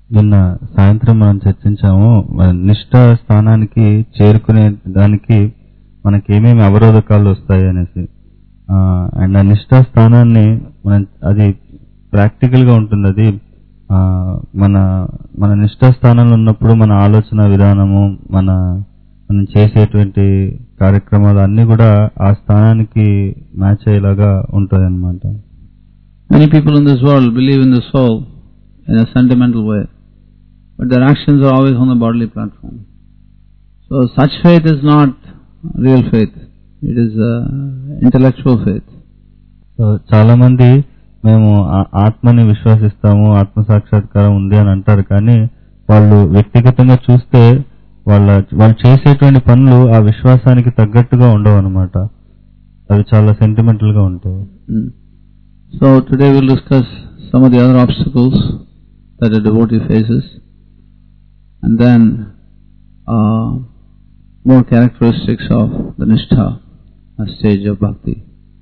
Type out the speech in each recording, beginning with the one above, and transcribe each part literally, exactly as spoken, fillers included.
నిన్న సాయంత్రం మనం చర్చించాము నిష్ఠ స్థానానికి చేరుకునే దానికి మనకి ఏమేమి అవరోధకాలు వస్తాయి అనేసి. అండ్ ఆ నిష్ఠ స్థానాన్ని మనం అది ప్రాక్టికల్ గా ఉంటుంది. అది మన మన నిష్ఠ స్థానంలో ఉన్నప్పుడు మన ఆలోచన విధానము, మన మనం చేసేటువంటి కార్యక్రమాలు అన్ని కూడా ఆ స్థానానికి మ్యాచ్ అయ్యేలాగా ఉంటుంది అన్నమాట. Many people in this world believe in the soul in a sentimental way, but their actions are always on the bodily platform. So such faith is not real faith. It is uh, intellectual faith. So చాలా మంది మేము ఆత్మని విశ్వసిస్తాము, ఆత్మ సాక్షాత్కారం ఉంది అని అంటారు. కానీ వాళ్ళు వ్యక్తిగతంగా చూస్తే వాళ్ళ వాళ్ళు చేసేటువంటి పనులు ఆ విశ్వాసానికి తగ్గట్టుగా ఉండవు అన్నమాట. అవి చాలా సెంటిమెంటల్ గా ఉంటాయి. So today we'll discuss some of the other obstacles that a devotee faces, and then uh, more characteristics of the nishtha, a stage of bhakti.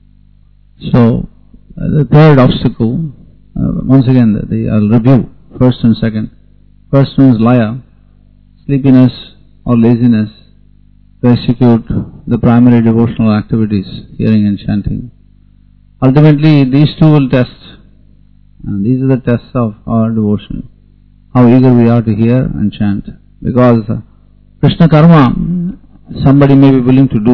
So uh, the third obstacle, uh, once again the, the, I'll review first and second. First one is laya, sleepiness or laziness to execute the primary devotional activities, hearing and chanting. Ultimately, these two will test, and these are the tests of our devotion, how eager we are to hear and chant. Because uh, Krishna karma, somebody may be willing to do,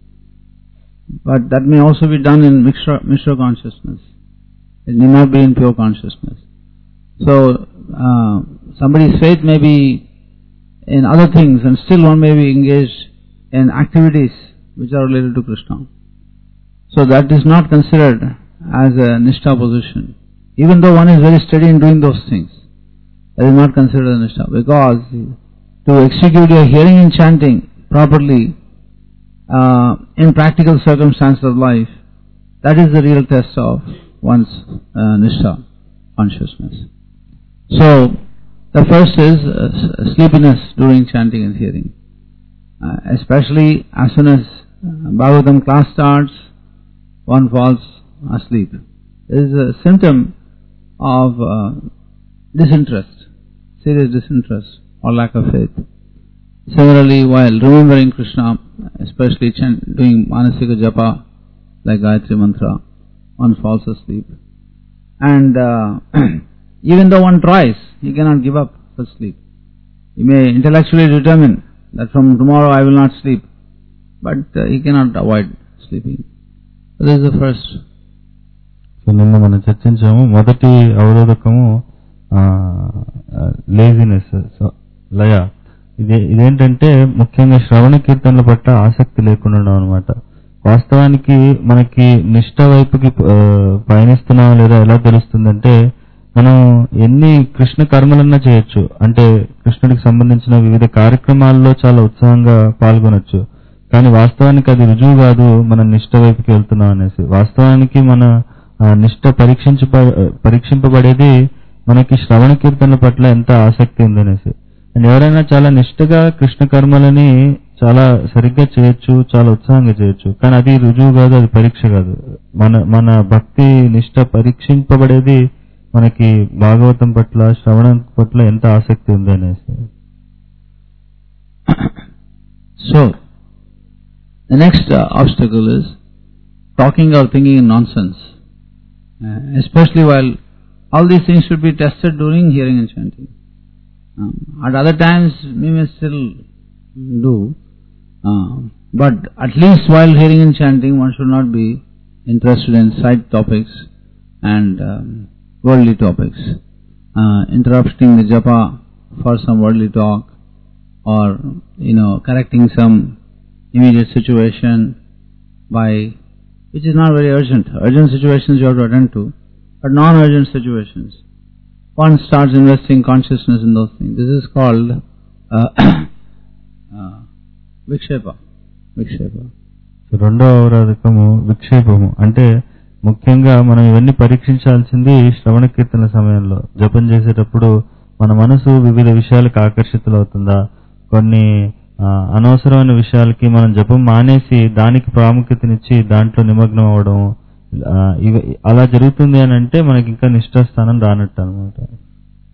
but that may also be done in mixture, mixture consciousness. It may not be in pure consciousness. So, uh, somebody's faith may be in other things, and still one may be engaged in activities which are related to Krishna. So that is not considered as a nishtha position. Even though one is very steady in doing those things, that is not considered a nishtha, because to execute your hearing and chanting properly uh, in practical circumstances of life, that is the real test of one's uh, nishtha consciousness. So the first is uh, sleepiness during chanting and hearing. Uh, especially as soon as uh, Bhagavatam class starts, one falls asleep. This is a symptom of uh, disinterest, serious disinterest or lack of faith. Similarly, while remembering Krishna, especially chant, doing manasika japa like Gayatri mantra, one falls asleep. And uh, even though one tries, he cannot give up such sleep. He may intellectually determine that from tomorrow I will not sleep, but uh, he cannot avoid sleeping. This is the first. So నిన్న మనం చర్చించాము. మొదటి అవరోధకము laziness, లయ. ఇదే ఇదేంటంటే ముఖ్యంగా శ్రవణ కీర్తనల పట్ల ఆసక్తి లేకుండా అనమాట. వాస్తవానికి మనకి నిష్ఠ వైపుకి పయనిస్తున్నాం లేదా ఎలా తెలుస్తుందంటే, మనం ఎన్ని కృష్ణ కర్మలన్నా చేయొచ్చు, అంటే కృష్ణుడికి సంబంధించిన వివిధ కార్యక్రమాల్లో చాలా ఉత్సాహంగా పాల్గొనొచ్చు. కానీ వాస్తవానికి అది రుజువు కాదు మన నిష్ఠ వైపుకి వెళ్తున్నాం అనేసి. వాస్తవానికి మన నిష్ఠ పరీక్షించ పరీక్షింపబడేది మనకి శ్రవణ కీర్తనల పట్ల ఎంత ఆసక్తి ఉందనేసి. అండ్ ఎవరైనా చాలా నిష్ఠగా కృష్ణ కర్మలని చాలా సరిగ్గా చేయొచ్చు, చాలా ఉత్సాహంగా చేయొచ్చు, కానీ అది రుజువు కాదు, అది పరీక్ష కాదు. మన మన భక్తి నిష్ఠ పరీక్షింపబడేది మనకి భాగవతం పట్ల, శ్రవణం పట్ల ఎంత ఆసక్తి ఉంది అనేసి. So the next uh, obstacle is talking or thinking in nonsense, uh, especially while all these things should be tested during hearing and chanting. Um, at other times we may still do, uh, but at least while hearing and chanting one should not be interested in side topics and um, worldly topics, uh, interrupting the japa for some worldly talk, or you know correcting some immediate situation by, which is not very urgent. Urgent situations you have to attend to, but non-urgent situations, one starts investing consciousness in those things. This is called uh, uh, vikshepa. Vikshepa. రెండవ అవరోధకము విక్షేపము. అంటే ముఖ్యంగా మనం ఇవన్నీ పరీక్షించాల్సింది శ్రవణ కీర్తన సమయంలో. జపం చేసేటప్పుడు మన మనసు వివిధ విషయాలకు ఆకర్షితులవుతుందా, కొన్ని అనవసరమైన విషయాలకి మనం జపం మానేసి దానికి ప్రాముఖ్యతనిచ్చి దాంట్లో నిమగ్నం అవడం, అలా జరుగుతుంది అని అంటే మనకి ఇంకా నిష్ఠాస్థానం రానట్టు అనమాట.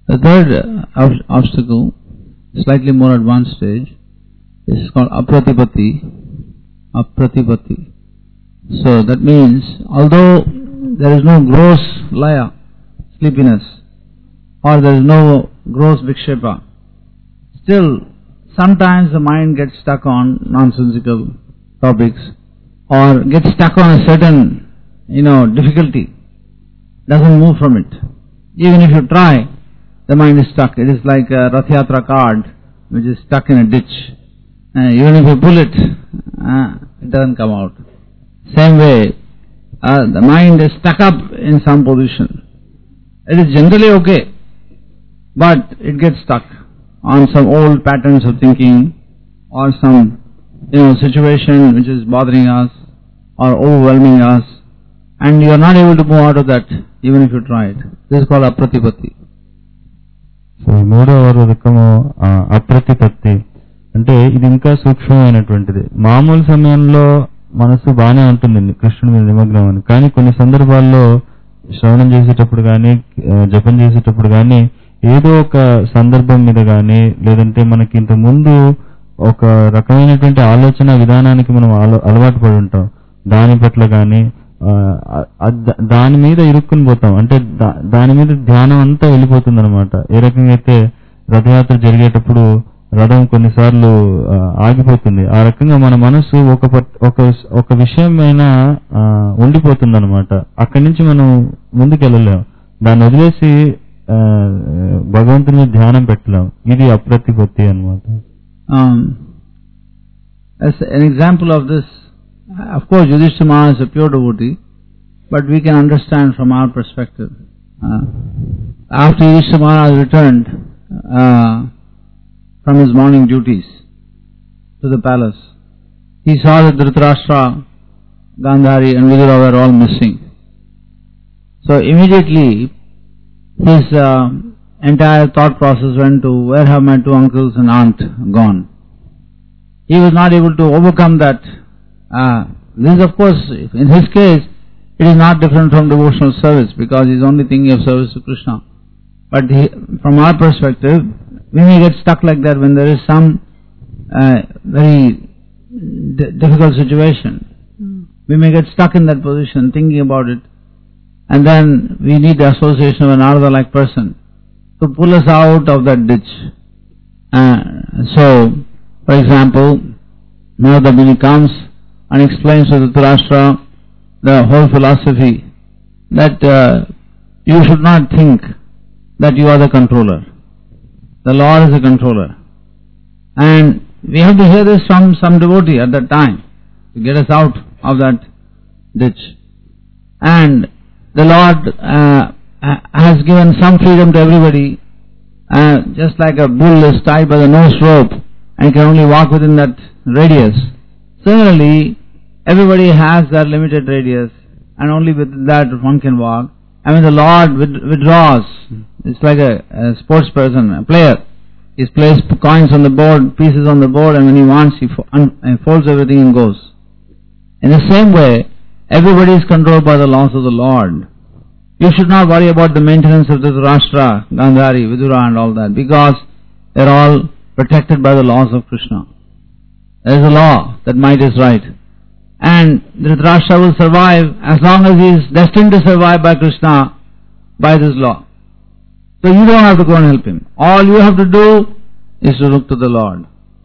The third uh, ob- obstacle, slightly more advanced stage, is called apratipatti. Apratipatti. So that means, although there is no gross laya, sleepiness, or there is no gross vikshepa, still sometimes the mind gets stuck on nonsensical topics, or gets stuck on a certain, you know, difficulty, doesn't move from it. Even if you try, the mind is stuck. It is like a Rath Yatra card which is stuck in a ditch. Uh, even if you pull it, uh, it doesn't come out. Same way, uh, the mind is stuck up in some position. It is generally okay, but it gets stuck on some old patterns of thinking, or some, you know, situation which is bothering us or overwhelming us, and you are not able to move out of that even if you try it. This is called apratipatti. So మూడవ రకము ఆ, అప్రతిపత్తి. అంటే ఇది ఇంకా సూక్ష్మమైనటువంటిది. మామూలు సమయంలో మనసు బాగానే ఉంటుంది కృష్ణుడి మీద నిమగ్నం అని, కానీ కొన్ని సందర్భాల్లో శ్రవణం చేసేటప్పుడు కానీ జపం చేసేటప్పుడు కానీ ఏదో ఒక సందర్భం మీద కానీ, లేదంటే మనకి ఇంత ముందు ఒక రకమైనటువంటి ఆలోచన విధానానికి మనం అల- అలవాటు పడి ఉంటాం, దాని పట్ల కానీ దాని మీద ఇరుక్కుని పోతాం. అంటే దా- దాని మీద ధ్యానం అంతా వెళ్ళిపోతుంది అనమాట. ఏ రకంగా అయితే రథయాత్ర జరిగేటప్పుడు రథం కొన్నిసార్లు ఆ, ఆగిపోతుంది, ఆ రకంగా మన మనసు ఒక పట్- ఒక ఒక విషయమైన ఉండిపోతుంది అనమాట. అక్కడి నుంచి మనం ముందుకు వెళ్ళలేం, దాన్ని వదిలేసి ఆ, భగవంతుని మీద ధ్యానం పెట్టలేం. ఇది అప్రతిపత్తి అనమాట. Um, as an example of this, of course Yudhishthira Maharaj is a pure devotee, but we can understand from our perspective. Uh, after Yudhishthira Maharaj returned uh, from his morning duties to the palace, he saw that Dhritarashtra, Gandhari and Vidura were all missing. So immediately his uh, entire thought process went to, where have my two uncles and aunt gone? He was not able to overcome that. Uh, this of course, in his case, it is not different from devotional service, because he is only thinking of service to Krishna. But he, from our perspective, we may get stuck like that when there is some uh, very d- difficult situation. We may get stuck in that position thinking about it, and then we need the association of an Narada-like person to pull us out of that ditch. Uh, so, for example, Narada Muni comes and explains to Dhritarashtra the whole philosophy that uh, you should not think that you are the controller. The Lord is the controller. And we have to hear this from some devotee at that time to get us out of that ditch. And the Lord uh, has given some freedom to everybody, uh, just like a bull is tied by the nose rope and can only walk within that radius. Similarly, everybody has that limited radius, and only with that one can walk. And when the Lord withdraws, it's like a, a sports person, a player. He places coins on the board, pieces on the board, and when he wants, he folds everything and goes. In the same way, everybody is controlled by the laws of the Lord. You should not worry about the maintenance of Dhritarashtra, Gandhari, Vidura and all that, because they are all protected by the laws of Krishna. There is a law that might is right. And Dhritarashtra will survive as long as he is destined to survive by Krishna, by this law. So you don't have to go and help him. All you have to do is to look to the Lord.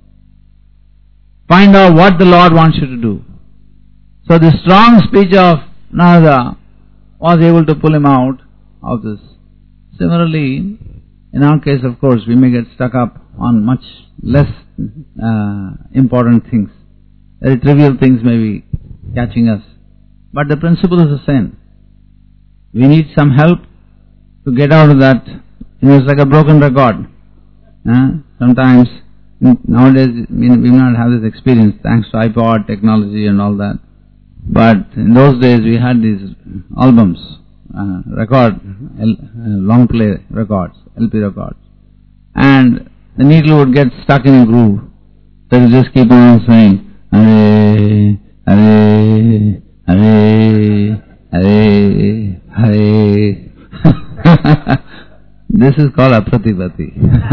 Find out what the Lord wants you to do. So the strong speech of Narada was able to pull him out of this. Similarly, in our case, of course, we may get stuck up on much less uh, important things. Very trivial things may be catching us. But the principle is the same. We need some help to get out of that. You know, it's like a broken record. Uh, sometimes, nowadays, we may not have this experience thanks to iPod technology and all that. But in those days, we had these albums, uh, record, L, uh, long play records, L P records. And the needle would get stuck in a groove. So you just keep on saying, Hare, Hare, Hare, Hare, Hare. This is called apratipati.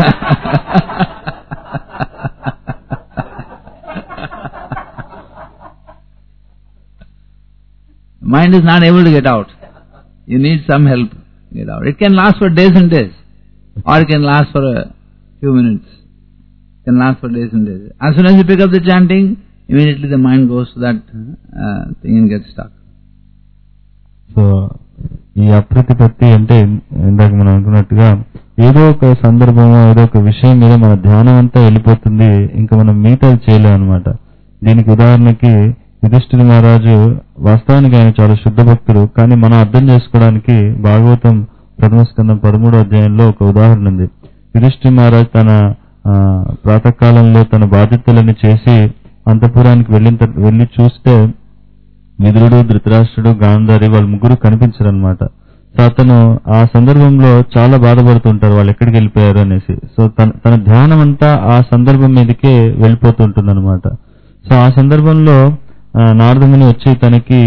Mind is not able to get out. You need some help to get out. It can last for days and days, or it can last for a few minutes. It can last for days and days. As soon as you pick up the chanting, immediately the mind goes to that uh, thing and gets stuck. So ఈ అప్రతిపత్తి అంటే ఇందాక మనం అనుకున్నట్టుగా ఏదో ఒక సందర్భమో ఏదో ఒక విషయం మీద మన ధ్యానం అంతా వెళ్ళిపోతుంది, ఇంకా మనం మిగతా చేయలేం అనమాట. దీనికి ఉదాహరణకి యుధిష్ఠిర మహారాజు వాస్తవానికి ఆయన చాలా శుద్ధ భక్తుడు, కానీ మనం అర్థం చేసుకోవడానికి భాగవతం ప్రథమ స్కందం పదమూడో అధ్యాయంలో ఒక ఉదాహరణ ఉంది. యుధిష్ఠిర మహారాజు తన ప్రాతకాలంలో తన బాధ్యతలను చేసి అంతఃపురానికి వెళ్ళిన వెళ్ళి చూస్తే విదురుడు, ధృతరాష్ట్రుడు, గాంధారి వాళ్ళ ముగ్గురు కనిపించరు అనమాట. సో అతను ఆ సందర్భంలో చాలా బాధపడుతుంటారు, వాళ్ళు ఎక్కడికి వెళ్ళిపోయారు అనేసి. సో తన తన ధ్యానం అంతా ఆ సందర్భం మీదకే వెళ్ళిపోతుంటుంది అనమాట. సో ఆ సందర్భంలో నారదముని వచ్చి తనకి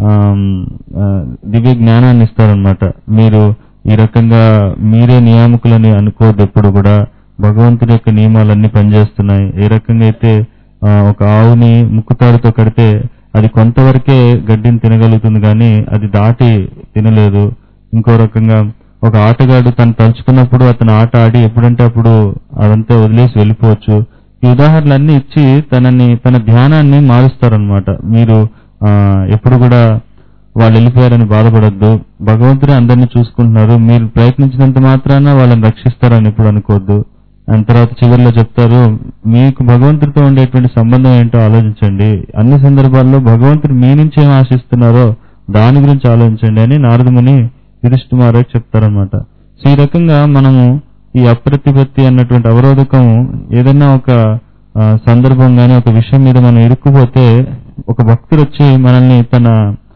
దివ్య జ్ఞానాన్ని ఇస్తారనమాట. మీరు ఈ రకంగా మీరే నియామకులని అనుకోవద్దు, ఎప్పుడు కూడా భగవంతుడి యొక్క నియమాలన్నీ పనిచేస్తున్నాయి. ఏ రకంగా అయితే ఒక ఆవుని ముక్కుతాడుతో కడితే అది కొంతవరకే గడ్డిని తినగలుగుతుంది, కానీ అది దాటి తినలేదు. ఇంకో రకంగా ఒక ఆటగాడు తను తలుచుకున్నప్పుడు అతను ఆట ఆడి ఎప్పుడంటే అప్పుడు అదంతా వదిలేసి వెళ్ళిపోవచ్చు. ఈ ఉదాహరణలన్నీ ఇచ్చి తనని తన ధ్యానాన్ని మారుస్తారనమాట. మీరు ఆ ఎప్పుడు కూడా వాళ్ళు వెళ్ళిపోయారని బాధపడద్దు, భగవంతుడే అందరినీ చూసుకుంటున్నారు, మీరు ప్రయత్నించినంత మాత్రాన వాళ్ళని రక్షిస్తారని ఎప్పుడు అనుకోవద్దు. అండ్ తర్వాత చివరిలో చెప్తారు, మీకు భగవంతుడితో ఉండేటువంటి సంబంధం ఏంటో ఆలోచించండి, అన్ని సందర్భాల్లో భగవంతుడు మీ నుంచి ఏం ఆశిస్తున్నారో దాని గురించి ఆలోచించండి అని నారదముని యుధిష్ఠిర మహారాజు చెప్తారనమాట. సో ఈ రకంగా మనము ఈ అప్రతిపత్తి అన్నటువంటి అవరోధకం ఏదైనా ఒక సందర్భం గానీ ఒక విషయం మీద మనం ఇరుక్కుపోతే ఒక భక్తుడు వచ్చి మనల్ని తన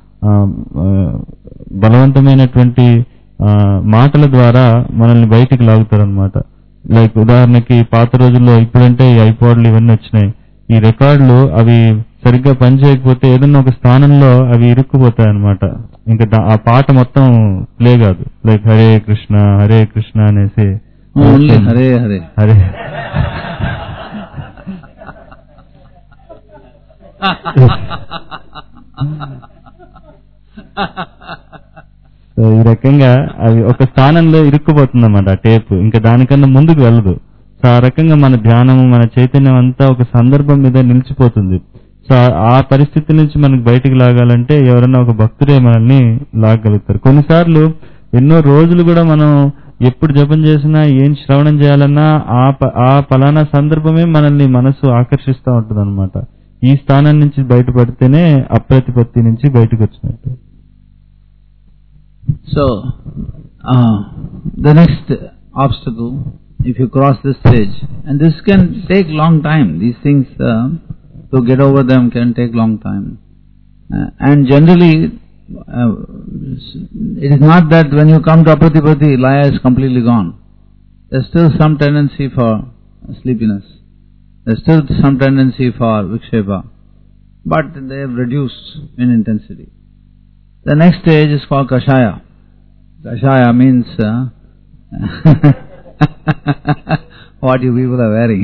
బలవంతమైనటువంటి మాటల ద్వారా మనల్ని బయటికి లాగుతారనమాట. లైక్ ఉదాహరణకి పాత రోజుల్లో ఇప్పుడంటే ఈ ఐపాడ్లు ఇవన్నీ వచ్చినాయి, ఈ రికార్డులు అవి సరిగ్గా పనిచేయకపోతే ఏదన్నా ఒక స్థానంలో అవి ఇరుక్కుపోతాయి అనమాట. ఇంకా ఆ పాట మొత్తం ప్లే కాదు. లైక్ హరే కృష్ణ హరే కృష్ణ అనేసి హరే హరే హరే ఈ రకంగా అవి ఒక స్థానంలో ఇరుక్కుపోతుంది అన్నమాట ఆ టేప్, ఇంకా దానికన్నా ముందుకు వెళ్ళదు. సో ఆ రకంగా మన ధ్యానము మన చైతన్యం అంతా ఒక సందర్భం మీద నిలిచిపోతుంది. సో ఆ పరిస్థితి నుంచి మనకు బయటికి లాగాలంటే ఎవరన్నా ఒక భక్తుడే మనల్ని లాగలుగుతారు. కొన్నిసార్లు ఎన్నో రోజులు కూడా మనం ఎప్పుడు జపం చేసినా ఏం శ్రవణం చేయాలన్నా ఆ ఆ ఫలానా సందర్భమే మనల్ని మనసు ఆకర్షిస్తూ ఉంటుంది అనమాట. ఈ స్థానం నుంచి బయటపడితేనే అప్రతిపత్తి నుంచి బయటకు వచ్చినట్టు. So, uh, the next obstacle, if you cross this stage, and this can take long time, these things uh, to get over them can take long time. Uh, and generally, uh, it is not that when you come to Apratipati, Laya is completely gone. There is still some tendency for sleepiness. There is still some tendency for Vikshepa. But they have reduced in intensity. The next stage is called Kashaya. Kashaya means uh, what you people are wearing.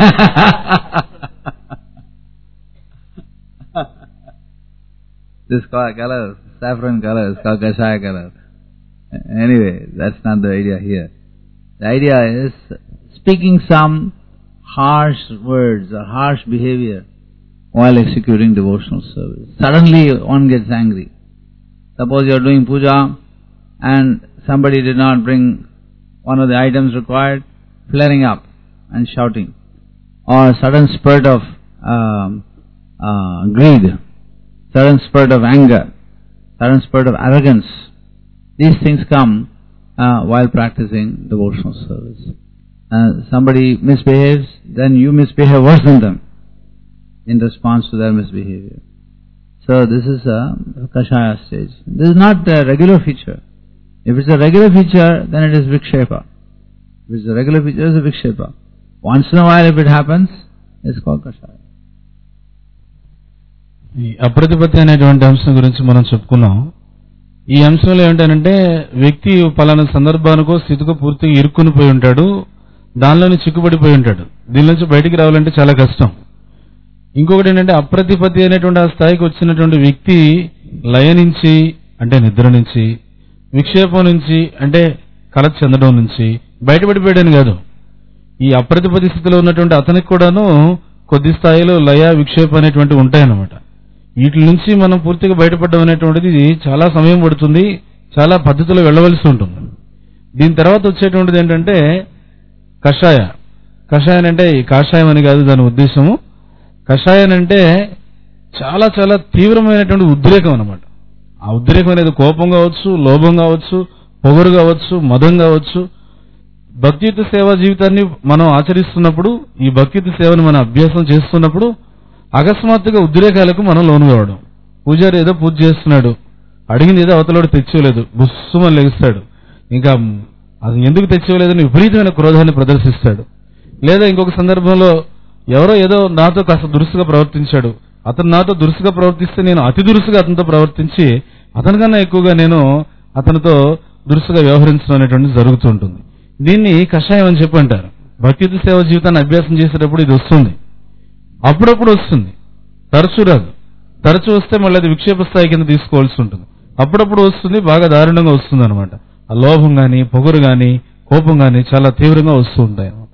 This color, saffron color, is called Kashaya color. Anyway, that's not the idea here. The idea is speaking some harsh words or harsh behavior while executing devotional service. Suddenly one gets angry. Suppose you are doing puja and somebody did not bring one of the items required, flaring up and shouting, or sudden spurt of uh, uh, greed, sudden spurt of anger, sudden spurt of arrogance. These things come uh, while practicing devotional service. Uh, somebody misbehaves, then you misbehave worse than them in response to their misbehavior. So this is a Kashaya stage. This is not a regular feature. If it's a regular feature, then it is Vikshepa. If it's a regular feature, it's a Vikshepa. Once in a while if it happens, it's called Kashaya. ఈ అప్రతిపత్తి అనేటువంటి అంశం గురించి మనం చెప్పుకున్నాం. ఈ అంశంలో ఏంటంటే వ్యక్తి పలానా సందర్భానికో స్థితికో పూర్తిగా ఇరుక్కుని పోయి ఉంటాడు, దానిలోనే చిక్కుబడిపోయి ఉంటాడు. దీని నుంచి బయటికి రావాలంటే చాలా కష్టం. ఇంకొకటి ఏంటంటే అప్రతిపత్తి అనేటువంటి ఆ స్థాయికి వచ్చినటువంటి వ్యక్తి లయ నుంచి అంటే నిద్ర నుంచి, విక్షేపం నుంచి అంటే కల చెందడం నుంచి బయటపడిపోయాడని కాదు. ఈ అప్రతిపత్తి స్థితిలో ఉన్నటువంటి అతనికి కూడాను కొద్ది స్థాయిలో లయ విక్షేపం అనేటువంటివి ఉంటాయన్నమాట. వీటి నుంచి మనం పూర్తిగా బయటపడడం అనేటువంటిది చాలా సమయం పడుతుంది, చాలా పద్ధతిలో వెళ్ళవలసి ఉంటుంది. దీని తర్వాత వచ్చేటువంటిది ఏంటంటే కషాయ. కషాయం అంటే ఈ కాషాయం అని కాదు దాని ఉద్దేశము. కషాయం అంటే చాలా చాలా తీవ్రమైనటువంటి ఉద్రేకం అన్నమాట. ఆ ఉద్రేకం అనేది కోపం కావచ్చు, లోభం కావచ్చు, పొగరు కావచ్చు, మదం కావచ్చు. భక్తియుత సేవా జీవితాన్ని మనం ఆచరిస్తున్నప్పుడు, ఈ భక్తియుత సేవను మనం అభ్యాసం చేస్తున్నప్పుడు అకస్మాత్తుగా ఉద్రేకాలకు మనం లోను కావడం. పూజారి ఏదో పూజ చేస్తున్నాడు, అడిగింది ఏదో అవతలోడు తెచ్చివ్వలేదు, బుస్సుమని లెగిస్తాడు. ఇంకా అది ఎందుకు తెచ్చివ్వలేదని విపరీతమైన క్రోధాన్ని ప్రదర్శిస్తాడు. లేదా ఇంకొక సందర్భంలో ఎవరో ఏదో నాతో కాస్త దురుసుగా ప్రవర్తించాడు, అతను నాతో దురుసుగా ప్రవర్తిస్తే నేను అతి దురుసుగా అతనితో ప్రవర్తించి అతనికన్నా ఎక్కువగా నేను అతనితో దురుసుగా వ్యవహరించడం అనేటువంటిది జరుగుతుంటుంది. దీన్ని కషాయం అని చెప్పి అంటారు. భక్తియుత సేవ జీవితాన్ని అభ్యాసం చేసేటప్పుడు ఇది వస్తుంది, అప్పుడప్పుడు వస్తుంది, తరచూ రాదు. తరచూ వస్తే మళ్ళీ అది విక్షేప స్థాయి కింద తీసుకోవాల్సి ఉంటుంది. అప్పుడప్పుడు వస్తుంది, బాగా దారుణంగా వస్తుంది అనమాట. ఆ లోభం గాని, పొగరు గాని, కోపం గాని చాలా తీవ్రంగా వస్తూ ఉంటాయి అన్నమాట.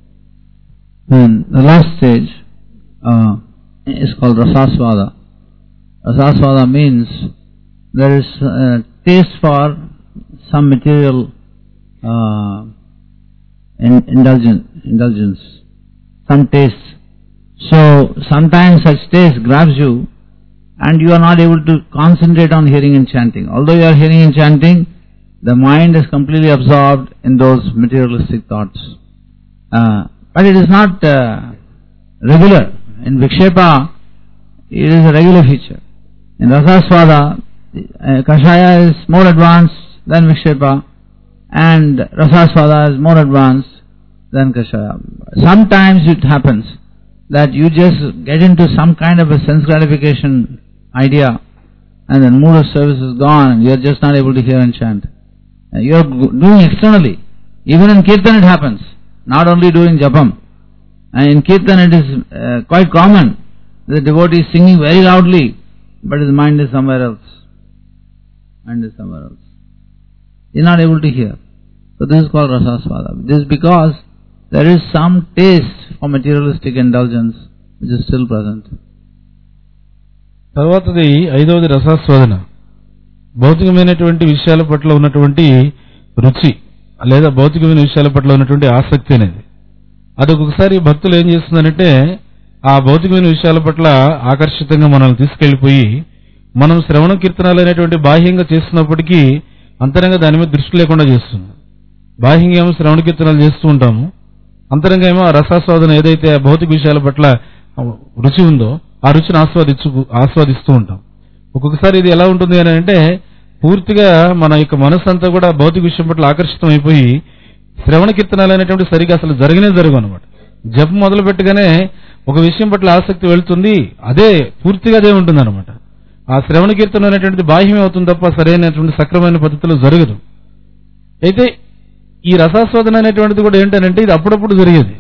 The last stage uh, is called rasasvada. Rasasvada means there is uh, taste for some material uh, in, indulgence, indulgence, some taste. So sometimes such taste grabs you and you are not able to concentrate on hearing and chanting. Although you are hearing and chanting, the mind is completely absorbed in those materialistic thoughts. Uh, but it is not uh, regular. In Vikshepa, it is a regular feature. In Rasasvada, uh, Kashaya is more advanced than Vikshepa, and Rasasvada is more advanced than Kashaya. Sometimes it happens that you just get into some kind of a sense gratification idea and the mood of service is gone and you are just not able to hear and chant. You are doing externally. Even in Kirtan it happens, not only during Japam. And in Kirtan it is uh, quite common. The devotee is singing very loudly, but his mind is somewhere else. Mind is somewhere else. He is not able to hear. So this is called Rasasvada. This is because there is some taste for materialistic indulgence which is still present. తర్వాతది ఐదవది రసాస్వాదన. భౌతికమైనటువంటి విషయాల పట్ల ఉన్నటువంటి రుచి లేదా భౌతికమైన విషయాల పట్ల ఉన్నటువంటి ఆసక్తి అనేది అది ఒక్కొక్కసారి భక్తులు ఏం చేస్తుందంటే ఆ భౌతికమైన విషయాల పట్ల ఆకర్షితంగా మనల్ని తీసుకెళ్లిపోయి మనం శ్రవణ కీర్తనాలు అనేటువంటి బాహ్యంగా చేస్తున్నప్పటికీ అంతరంగా దాని మీద దృష్టి లేకుండా చేస్తుంది. బాహ్యంగా ఏమో శ్రవణ కీర్తనాలు చేస్తూ ఉంటాము, అంతరంగా ఏమో ఆ రసాస్వాదన ఏదైతే ఆ భౌతిక విషయాల పట్ల రుచి ఉందో ఆ రుచిని ఆస్వాదించు ఆస్వాదిస్తూ ఉంటాం. ఒక్కొక్కసారి ఇది ఎలా ఉంటుంది అని అంటే పూర్తిగా మన యొక్క మనసు అంతా కూడా భౌతిక విషయం పట్ల ఆకర్షితం అయిపోయి శ్రవణ కీర్తనాలు అనేటువంటి సరిగా అసలు జరిగినే జరుగు అనమాట. జపం మొదలు పెట్టగానే ఒక విషయం పట్ల ఆసక్తి వెళుతుంది, అదే పూర్తిగా అదే ఉంటుంది అనమాట. ఆ శ్రవణ కీర్తన అనేటువంటిది బాహ్యమే అవుతుంది తప్ప సరైనటువంటి సక్రమైన పద్ధతిలో జరగదు. అయితే ఈ రసాస్వాదన అనేటువంటిది కూడా ఏంటంటే ఇది అప్పుడప్పుడు జరిగేది.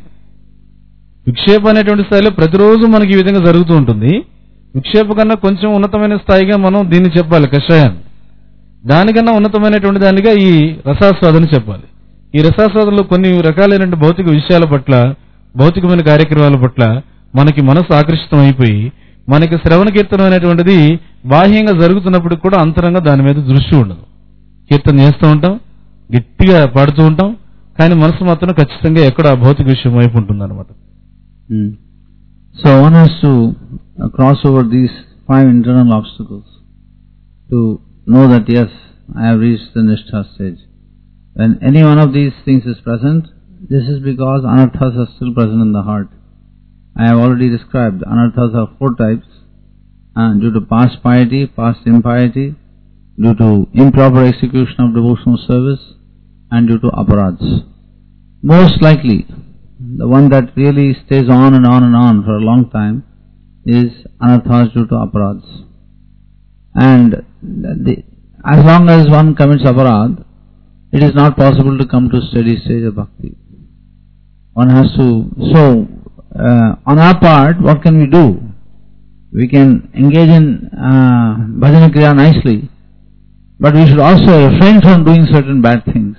విక్షేప అనేటువంటి స్థాయిలో ప్రతిరోజు మనకి ఈ విధంగా జరుగుతూ ఉంటుంది. విక్షేప కన్నా కొంచెం ఉన్నతమైన స్థాయిగా మనం దీన్ని చెప్పాలి కషాయాన్ని, దానికన్నా ఉన్నతమైనటువంటి దానిగా ఈ రసాస్వాదన చెప్పాలి. ఈ రసాస్వాదనలో కొన్ని రకాలైన భౌతిక విషయాల పట్ల భౌతికమైన కార్యక్రమాల పట్ల మనకి మనసు ఆకర్షితం అయిపోయి మనకి శ్రవణ కీర్తనం అనేటువంటిది బాహ్యంగా జరుగుతున్నప్పటికి కూడా అంతరంగా దాని మీద దృష్టి ఉండదు. కీర్తన చేస్తూ ఉంటాం, గట్టిగా పాడుతూ ఉంటాం, కానీ మనసు మాత్రం ఖచ్చితంగా ఎక్కడ భౌతిక విషయం వైపు ఉంటుంది అనమాట. Hmm. So one has to uh, cross over these five internal obstacles to know that yes, I have reached the Nishtha stage. When any one of these things is present, this is because anarthas are still present in the heart. I have already described anarthas are four types, uh, due to past piety, past impiety, due to improper execution of devotional service, and due to aparadhs. Most likely, the one that really stays on and on and on for a long time is anarthas due to aparadhs. And the, as long as one commits aparad, it is not possible to come to steady stage of bhakti. One has to, so uh, on our part, what can we do? We can engage in uh, bhajana kriya nicely, but we should also refrain from doing certain bad things.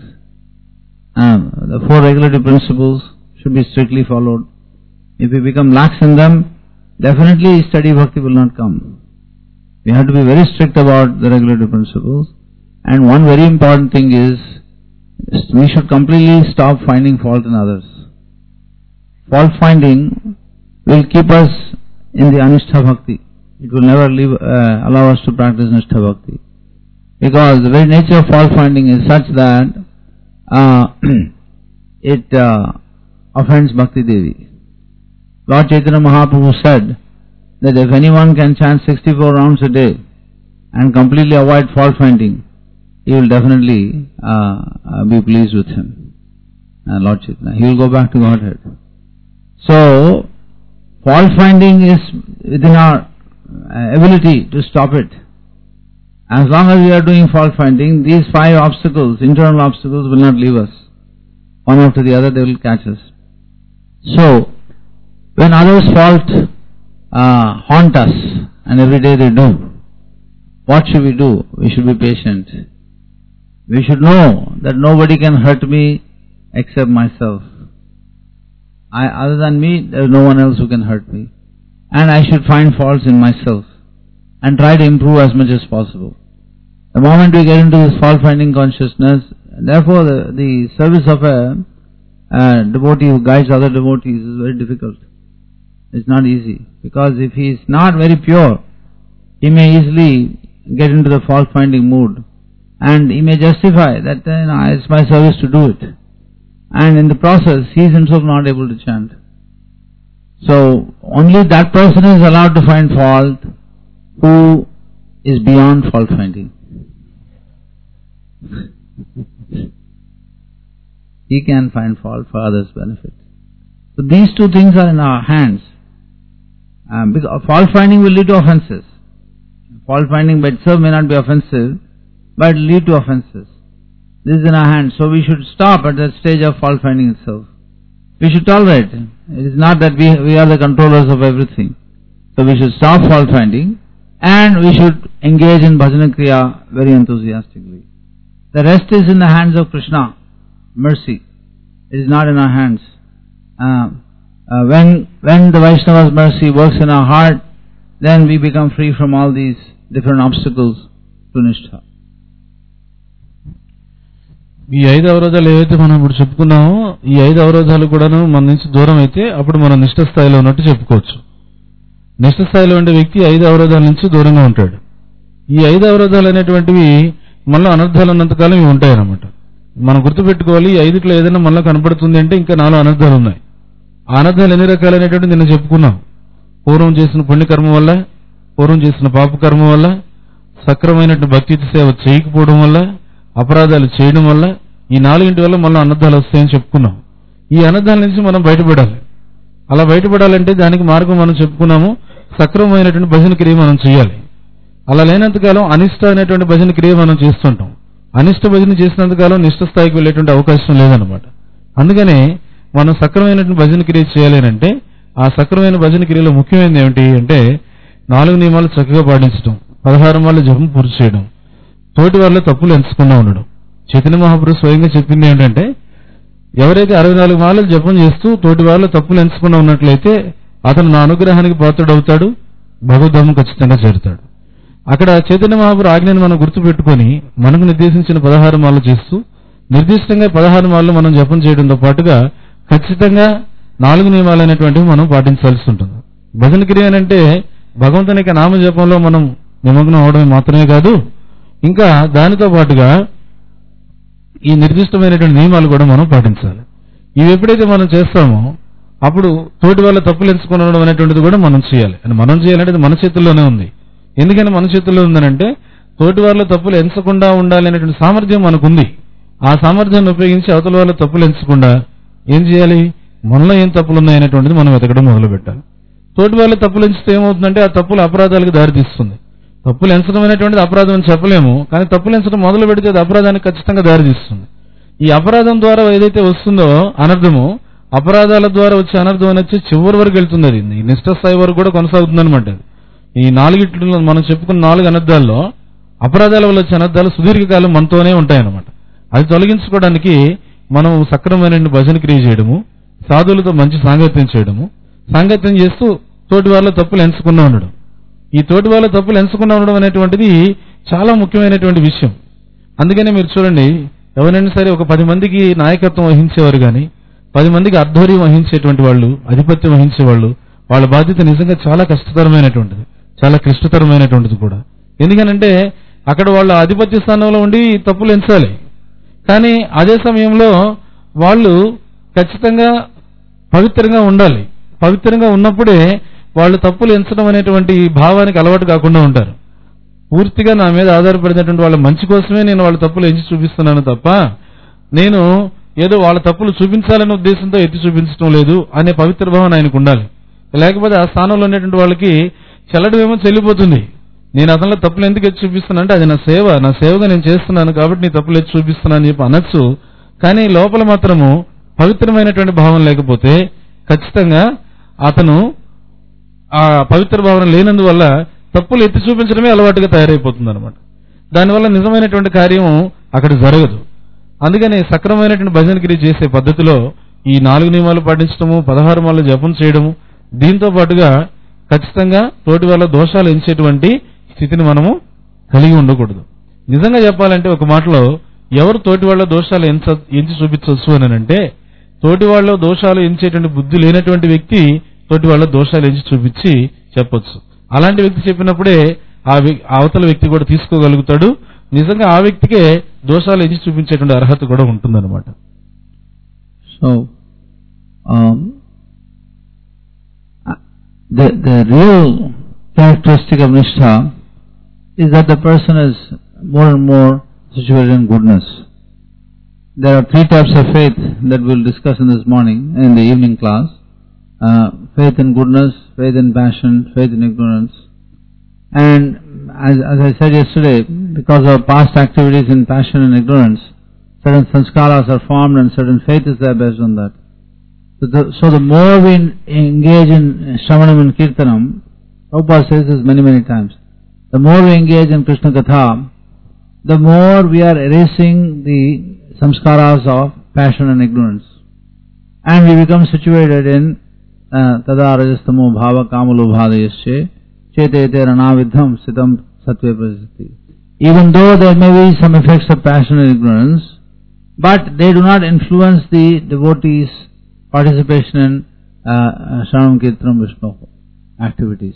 Um, the four regulative principles should be strictly followed. If we become lax in them, definitely steady bhakti will not come. We have to be very strict about the regulative principles. And one very important thing is, we should completely stop finding fault in others. Fault finding will keep us in the anishtha bhakti. It will never leave, uh, allow us to practice nishtha bhakti. Because the very nature of fault finding is such that uh, it uh, offends Bhakti Devi. Lord Chaitanya Mahaprabhu said that if anyone can chant sixty-four rounds a day and completely avoid fault finding, he will definitely uh, uh, be pleased with him. Uh, Lord Chaitanya, he will go back to Godhead. So, fault finding is within our uh, ability to stop it. As long as we are doing fault finding, these five obstacles, internal obstacles, will not leave us. One after the other, they will catch us. So, when others' fault uh, haunt us, and every day they do, what should we do? We should be patient. We should know that nobody can hurt me except myself. I, other than me, there is no one else who can hurt me. And I should find faults in myself and try to improve as much as possible. The moment we get into this fault-finding consciousness, therefore the, the service of a, a devotee who guides other devotees is very difficult. It's not easy. Because if he is not very pure, he may easily get into the fault-finding mood. And he may justify that you know, it's my service to do it. And in the process, he is himself not able to chant. So, only that person is allowed to find fault who is beyond fault-finding. He can find fault for others' benefit. So these two things are in our hands. Um, because fault finding will lead to offenses. Fault finding by itself may not be offensive, but it will lead to offenses. This is in our hands. So we should stop at that stage of fault finding itself. We should tolerate. It is not that we, we are the controllers of everything. So we should stop fault finding and we should engage in bhajana kriya very enthusiastically. The rest is in the hands of Krishna, mercy. It is not in our hands. Uh, uh, when when the Vaishnava's mercy works in our heart, then we become free from all these different obstacles to nishtha. ఈ ఐదు అవరోధాలు ఏవైతే మనం ఇప్పుడు చెప్పుకున్నామో ఈ ఐదు అవరోధాలు కూడాను మన నుంచి దూరం అయితే అప్పుడు మనం నిష్ఠ స్థాయిలో ఉన్నట్టు చెప్పుకోవచ్చు. నిష్ఠ స్థాయిలో ఉండే వ్యక్తి ఐదు అవరోధాల నుంచి దూరంగా ఉంటాడు. ఈ ఐదు అవరోధాలు అనేటువంటివి మనలో అనర్థాలు ఉన్నంతకాలం ఇవి ఉంటాయన్నమాట. మనం గుర్తుపెట్టుకోవాలి, ఈ ఐదుట్లో ఏదైనా మనలో కనపడుతుంది అంటే ఇంకా నాలుగు అనర్థాలు ఉన్నాయి. ఆ అనర్థాలు ఎన్ని రకాలైనటువంటి నిన్న చెప్పుకున్నాం. పూర్వం చేసిన పుణ్యకర్మ వల్ల, పూర్వం చేసిన పాపకర్మ వల్ల, సక్రమైనటువంటి భక్తి సేవ చేయకపోవడం వల్ల, అపరాధాలు చేయడం వల్ల, ఈ నాలుగింటి వల్ల మళ్ళీ అనర్థాలు వస్తాయని చెప్పుకున్నాం. ఈ అనర్థాల నుంచి మనం బయటపడాలి. అలా బయటపడాలంటే దానికి మార్గం మనం చెప్పుకున్నాము, సక్రమమైనటువంటి భజన క్రియ మనం చేయాలి. అలా లేనంతకాలం అనిష్ట అనేటువంటి భజన క్రియ మనం చేస్తుంటాం. అనిష్ట భజన చేసినంతకాలం నిష్ఠ స్థాయికి వెళ్ళేటువంటి అవకాశం లేదనమాట. అందుకనే మనం సక్రమైనటువంటి భజన క్రియ చేయాలేనంటే ఆ సక్రమైన భజన క్రియలో ముఖ్యమైనది ఏమిటి అంటే నాలుగు నియమాలు చక్కగా పాటించడం, పదహారు మార్లు జపం పూర్తి చేయడం, తోటి వాళ్ళ తప్పులు ఎంచకుండా ఉండడం. చైతన్య మహాప్రభు స్వయంగా చెప్పింది ఏంటంటే ఎవరైతే అరవై నాలుగు మార్లు జపం చేస్తూ తోటి వాళ్ళ తప్పులు ఎంచకుండా ఉన్నట్లయితే అతను నా అనుగ్రహానికి పాత్రుడవుతాడు, భగవద్ధామం ఖచ్చితంగా చేరుతాడు. అక్కడ చైతన్య మహాప్రభు ఆజ్ఞను మనం గుర్తుపెట్టుకొని మనకు నిర్దేశించిన పదహారు మార్లు చేస్తూ నిర్దిష్టంగా పదహారు మార్లు మనం జపం చేయడంతో పాటుగా ఖచ్చితంగా నాలుగు నియమాలు అనేటువంటివి మనం పాటించాల్సి ఉంటుంది. భజన క్రియ అంటే భగవంతుని యొక్క నామ జపంలో మనం నిమగ్నం అవడమే మాత్రమే కాదు, ఇంకా దానితో పాటుగా ఈ నిర్దిష్టమైనటువంటి నియమాలు కూడా మనం పాటించాలి. ఇవి ఎప్పుడైతే మనం చేస్తామో అప్పుడు తోటి వాళ్ళ తప్పులు ఎంచుకోవడం అనేటువంటిది కూడా మనం చేయాలి. అని మనం చేయాలంటే మన చేతుల్లోనే ఉంది. ఎందుకని మన చేతుల్లో ఉందనంటే తోటి వాళ్ళ తప్పులు ఎంచకుండా ఉండాలి అనేటువంటి సామర్థ్యం మనకుంది. ఆ సామర్థ్యాన్ని ఉపయోగించి అవతల వాళ్ళ తప్పులు ఎంచకుండా ఏం చేయాలి, మనలో ఏం తప్పులు ఉన్నాయనేటువంటిది మనం వెతకడం మొదలు పెట్టాలి. తోటి వాళ్ళ తప్పులు ఎంచితే ఏమవుతుందంటే ఆ తప్పులు అపరాధాలకు దారితీస్తుంది. తప్పులు ఎంచడం అనేటువంటిది అపరాధం అని చెప్పలేము, కానీ తప్పులు ఎంచడం మొదలు పెడితే అది అపరాధానికి ఖచ్చితంగా దారితీస్తుంది. ఈ అపరాధం ద్వారా ఏదైతే వస్తుందో అనర్థము, అపరాధాల ద్వారా వచ్చే అనర్థం అని వచ్చి చివరి వరకు వెళ్తుంది. అది ఈ నిష్ఠ స్థాయి వరకు కూడా కొనసాగుతుంది అనమాట. ఈ నాలుగిట్లో మనం చెప్పుకున్న నాలుగు అనర్థాల్లో అపరాధాల వల్ల వచ్చే అనర్థాలు సుదీర్ఘకాలం మనతోనే ఉంటాయన్నమాట. అది తొలగించుకోవడానికి మనం సక్రమమైన భజన క్రియ చేయడము, సాధువులతో మంచి సాంగత్యం చేయడము, సాంగత్యం చేస్తూ తోటి వాళ్ళ తప్పులు ఎంచుకున్నా ఉండడం. ఈ తోటి వాళ్ళ తప్పులు ఎంచుకున్నా ఉండడం అనేటువంటిది చాలా ముఖ్యమైనటువంటి విషయం. అందుకనే మీరు చూడండి, ఎవరైనా సరే ఒక పది మందికి నాయకత్వం వహించేవారు కానీ, పది మందికి ఆధ్వర్యం వహించేటువంటి వాళ్ళు, ఆధిపత్యం వహించేవాళ్ళు, వాళ్ళ బాధ్యత నిజంగా చాలా కష్టతరమైనటువంటిది, చాలా క్లిష్టతరమైనటువంటిది కూడా. ఎందుకనంటే అక్కడ వాళ్ళ ఆధిపత్య స్థానంలో ఉండి తప్పులు ఎంచాలి. కానీ అదే సమయంలో వాళ్ళు ఖచ్చితంగా పవిత్రంగా ఉండాలి. పవిత్రంగా ఉన్నప్పుడే వాళ్ళు తప్పులు ఎంచడం అనేటువంటి భావానికి అలవాటు కాకుండా ఉంటారు. పూర్తిగా నా మీద ఆధారపడినటువంటి వాళ్ళ మంచి కోసమే నేను వాళ్ళ తప్పులు ఎంచి చూపిస్తున్నాను తప్ప, నేను ఏదో వాళ్ళ తప్పులు చూపించాలనే ఉద్దేశంతో ఎత్తి చూపించడం లేదు అనే పవిత్ర భావన ఆయనకు ఉండాలి. లేకపోతే ఆ స్థానంలో ఉండేటువంటి వాళ్ళకి చెల్లడమేమో చెల్లిపోతుంది. నేను అతనిలో తప్పులు ఎందుకు ఎత్తి చూపిస్తున్నా అంటే అది నా సేవ, నా సేవగా నేను చేస్తున్నాను కాబట్టి నీ తప్పులు ఎత్తి చూపిస్తున్నా అని చెప్పి అనొచ్చు. కానీ లోపల మాత్రము పవిత్రమైనటువంటి భావం లేకపోతే ఖచ్చితంగా అతను ఆ పవిత్ర భావన లేనందువల్ల తప్పులు ఎత్తి చూపించడమే అలవాటుగా తయారైపోతుంది అనమాట. దానివల్ల నిజమైనటువంటి కార్యం అక్కడ జరగదు. అందుకని సక్రమైనటువంటి భజన క్రియ చేసే పద్ధతిలో ఈ నాలుగు నియమాలు పాటించడము, పదహారు మాలు జపం చేయడము, దీంతో పాటుగా ఖచ్చితంగా తోటి వాళ్ళ దోషాలు ఎంచేటువంటి స్థితిని మనము కలిగి ఉండకూడదు. నిజంగా చెప్పాలంటే ఒక మాటలో ఎవరు తోటి వాళ్ళ దోషాలు ఎంచ ఎంచి చూపించవచ్చు అని అంటే, తోటి వాళ్ళ దోషాలు ఎంచేటువంటి బుద్ధి లేనటువంటి వ్యక్తి తోటి వాళ్ళ దోషాలు ఎంచి చూపించి చెప్పొచ్చు. అలాంటి వ్యక్తి చెప్పినప్పుడే ఆ అవతల వ్యక్తి కూడా తీసుకోగలుగుతాడు. నిజంగా ఆ వ్యక్తికే దోషాలు ఎంచి చూపించేటువంటి అర్హత కూడా ఉంటుందన్నమాట. So the the real characteristic of nishtha is that the person is more and more situated in goodness. There are three types of faith that we'll discuss in this morning, in the evening class. Uh, faith in goodness, faith in passion, faith in ignorance. And as, as I said yesterday, because of past activities in passion and ignorance, certain sanskaras are formed and certain faith is there based on that. So the, so the more we engage in Shravanam and Kirtanam, Prabhupada says this many many times, the more we engage in Krishna Katha, the more we are erasing the samskaras of passion and ignorance. And we become situated in tada rajastamo bhava kamalu bhadayasche chetete ranavidham sitam satve prasati. Even though there may be some effects of passion and ignorance, but they do not influence the devotees' participation in uh, Shravanam Kirtanam Vishnu activities.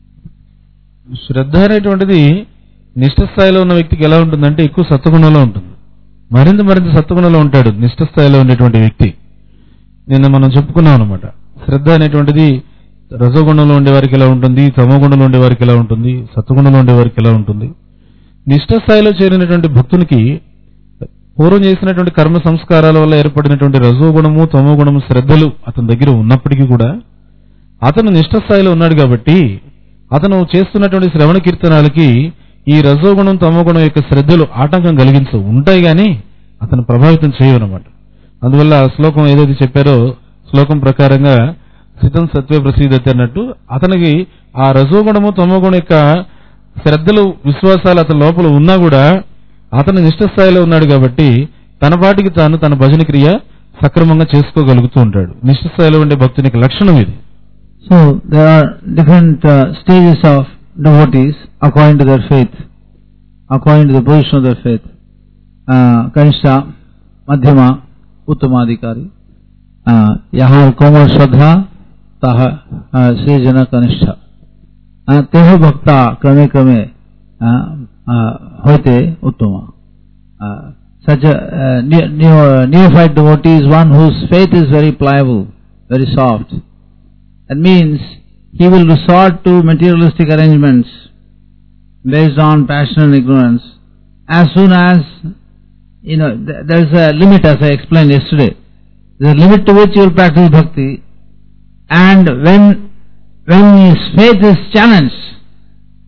శ్రద్ధ అనేటువంటిది నిష్ఠ స్థాయిలో ఉన్న వ్యక్తికి ఎలా ఉంటుందంటే ఎక్కువ సత్వగుణంలో ఉంటుంది. మరింత మరింత సత్వగుణంలో ఉంటాడు నిష్ఠ స్థాయిలో ఉండేటువంటి వ్యక్తి. నిన్న మనం చెప్పుకున్నాం అనమాట. శ్రద్ధ అనేటువంటిది రజోగుణంలో ఉండే వారికి ఎలా ఉంటుంది, తమోగుణంలో ఉండే వారికి ఎలా ఉంటుంది, సత్వగుణంలో ఉండే వారికి ఎలా ఉంటుంది. నిష్ఠ స్థాయిలో చేరినటువంటి భక్తునికి పూర్వం చేసినటువంటి కర్మ సంస్కారాల వల్ల ఏర్పడినటువంటి రజోగుణము, తమోగుణము, శ్రద్ధలు అతని దగ్గర ఉన్నప్పటికీ కూడా అతను నిష్ఠ స్థాయిలో ఉన్నాడు కాబట్టి అతను చేస్తున్నటువంటి శ్రవణ కీర్తనాలకి ఈ రజోగుణం, తమోగుణం యొక్క శ్రద్ధలు ఆటంకం కలిగించు ఉంటాయి కానీ అతను ప్రభావితం చేయవన్నమాట. అందువల్ల శ్లోకం ఏదైతే చెప్పారో శ్లోకం ప్రకారంగా సితం సత్వే ప్రసీదతి అన్నట్టు అతనికి ఆ రజోగుణము, తమోగుణం యొక్క శ్రద్ధలు, విశ్వాసాలు అతని లోపల ఉన్నా కూడా అతను నిష్ఠ స్థాయిలో ఉన్నాడు కాబట్టి తన పాటికి తాను తన భజన క్రియ సక్రమంగా చేసుకోగలుగుతూ ఉంటాడు. నిష్ఠ స్థాయిలో ఉండే భక్తునికి లక్షణం ఇది. So there are different uh, stages of devotees according to their faith, according to the position of their faith. Uh, Kanishta, Madhyama, Uttamadhikari. Uh, Yaha Komar Shraddha, Taha uh, Srijana Kanishta. Uh, Teho Bhakta Krame Krame uh, uh, Hoite Uttama. Uh, such a uh, neo, neophyte devotee is one whose faith is very pliable, very soft. That means he will resort to materialistic arrangements based on passion and ignorance as soon as, you know, th- there is a limit, as I explained yesterday. There is a limit to which you will practice bhakti, and when when his faith is challenged,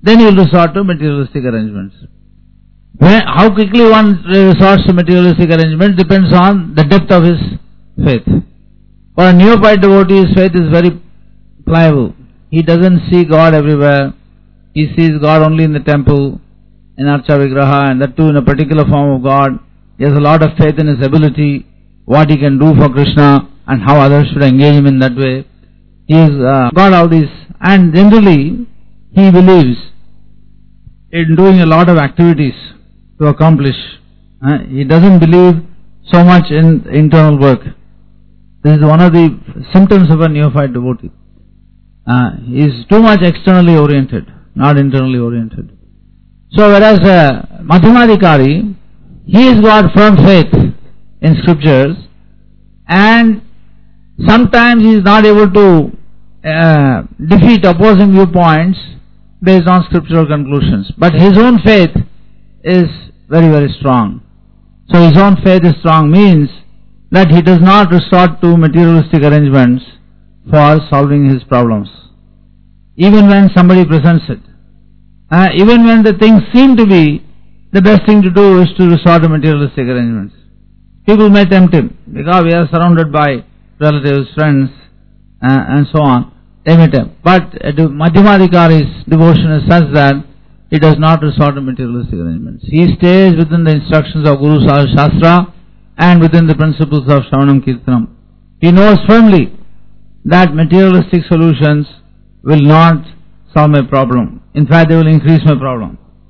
then he will resort to materialistic arrangements. When, how quickly one resorts to materialistic arrangements depends on the depth of his faith. For a neophyte devotee, his faith is very pliable. He doesn't see God everywhere. He sees God only in the temple, in Archa Vigraha, and that too in a particular form of God. He has a lot of faith in his ability, what he can do for Krishna, and how others should engage him in that way. He has uh, got all these, and generally he believes in doing a lot of activities to accomplish. Uh, he doesn't believe so much in internal work. This is one of the symptoms of a neophyte devotee. Uh, he is too much externally oriented, not internally oriented. So whereas uh, Madhyamadikari, he has got firm faith in scriptures, and sometimes he is not able to uh, defeat opposing viewpoints based on scriptural conclusions. But his own faith is very, very strong. So his own faith is strong means that he does not resort to materialistic arrangements for solving his problems. Even when somebody presents it. Uh, even when the things seem to be the best thing to do is to resort to materialistic arrangements. People may tempt him because we are surrounded by relatives, friends, uh, and so on. They may tempt. But uh, Madhyamadikari's devotion is such that he does not resort to materialistic arrangements. He stays within the instructions of Guru Shastra and within the principles of Shravanam Kirtanam. He knows firmly that materialistic solutions will not solve my problem. In fact, they will increase my problem.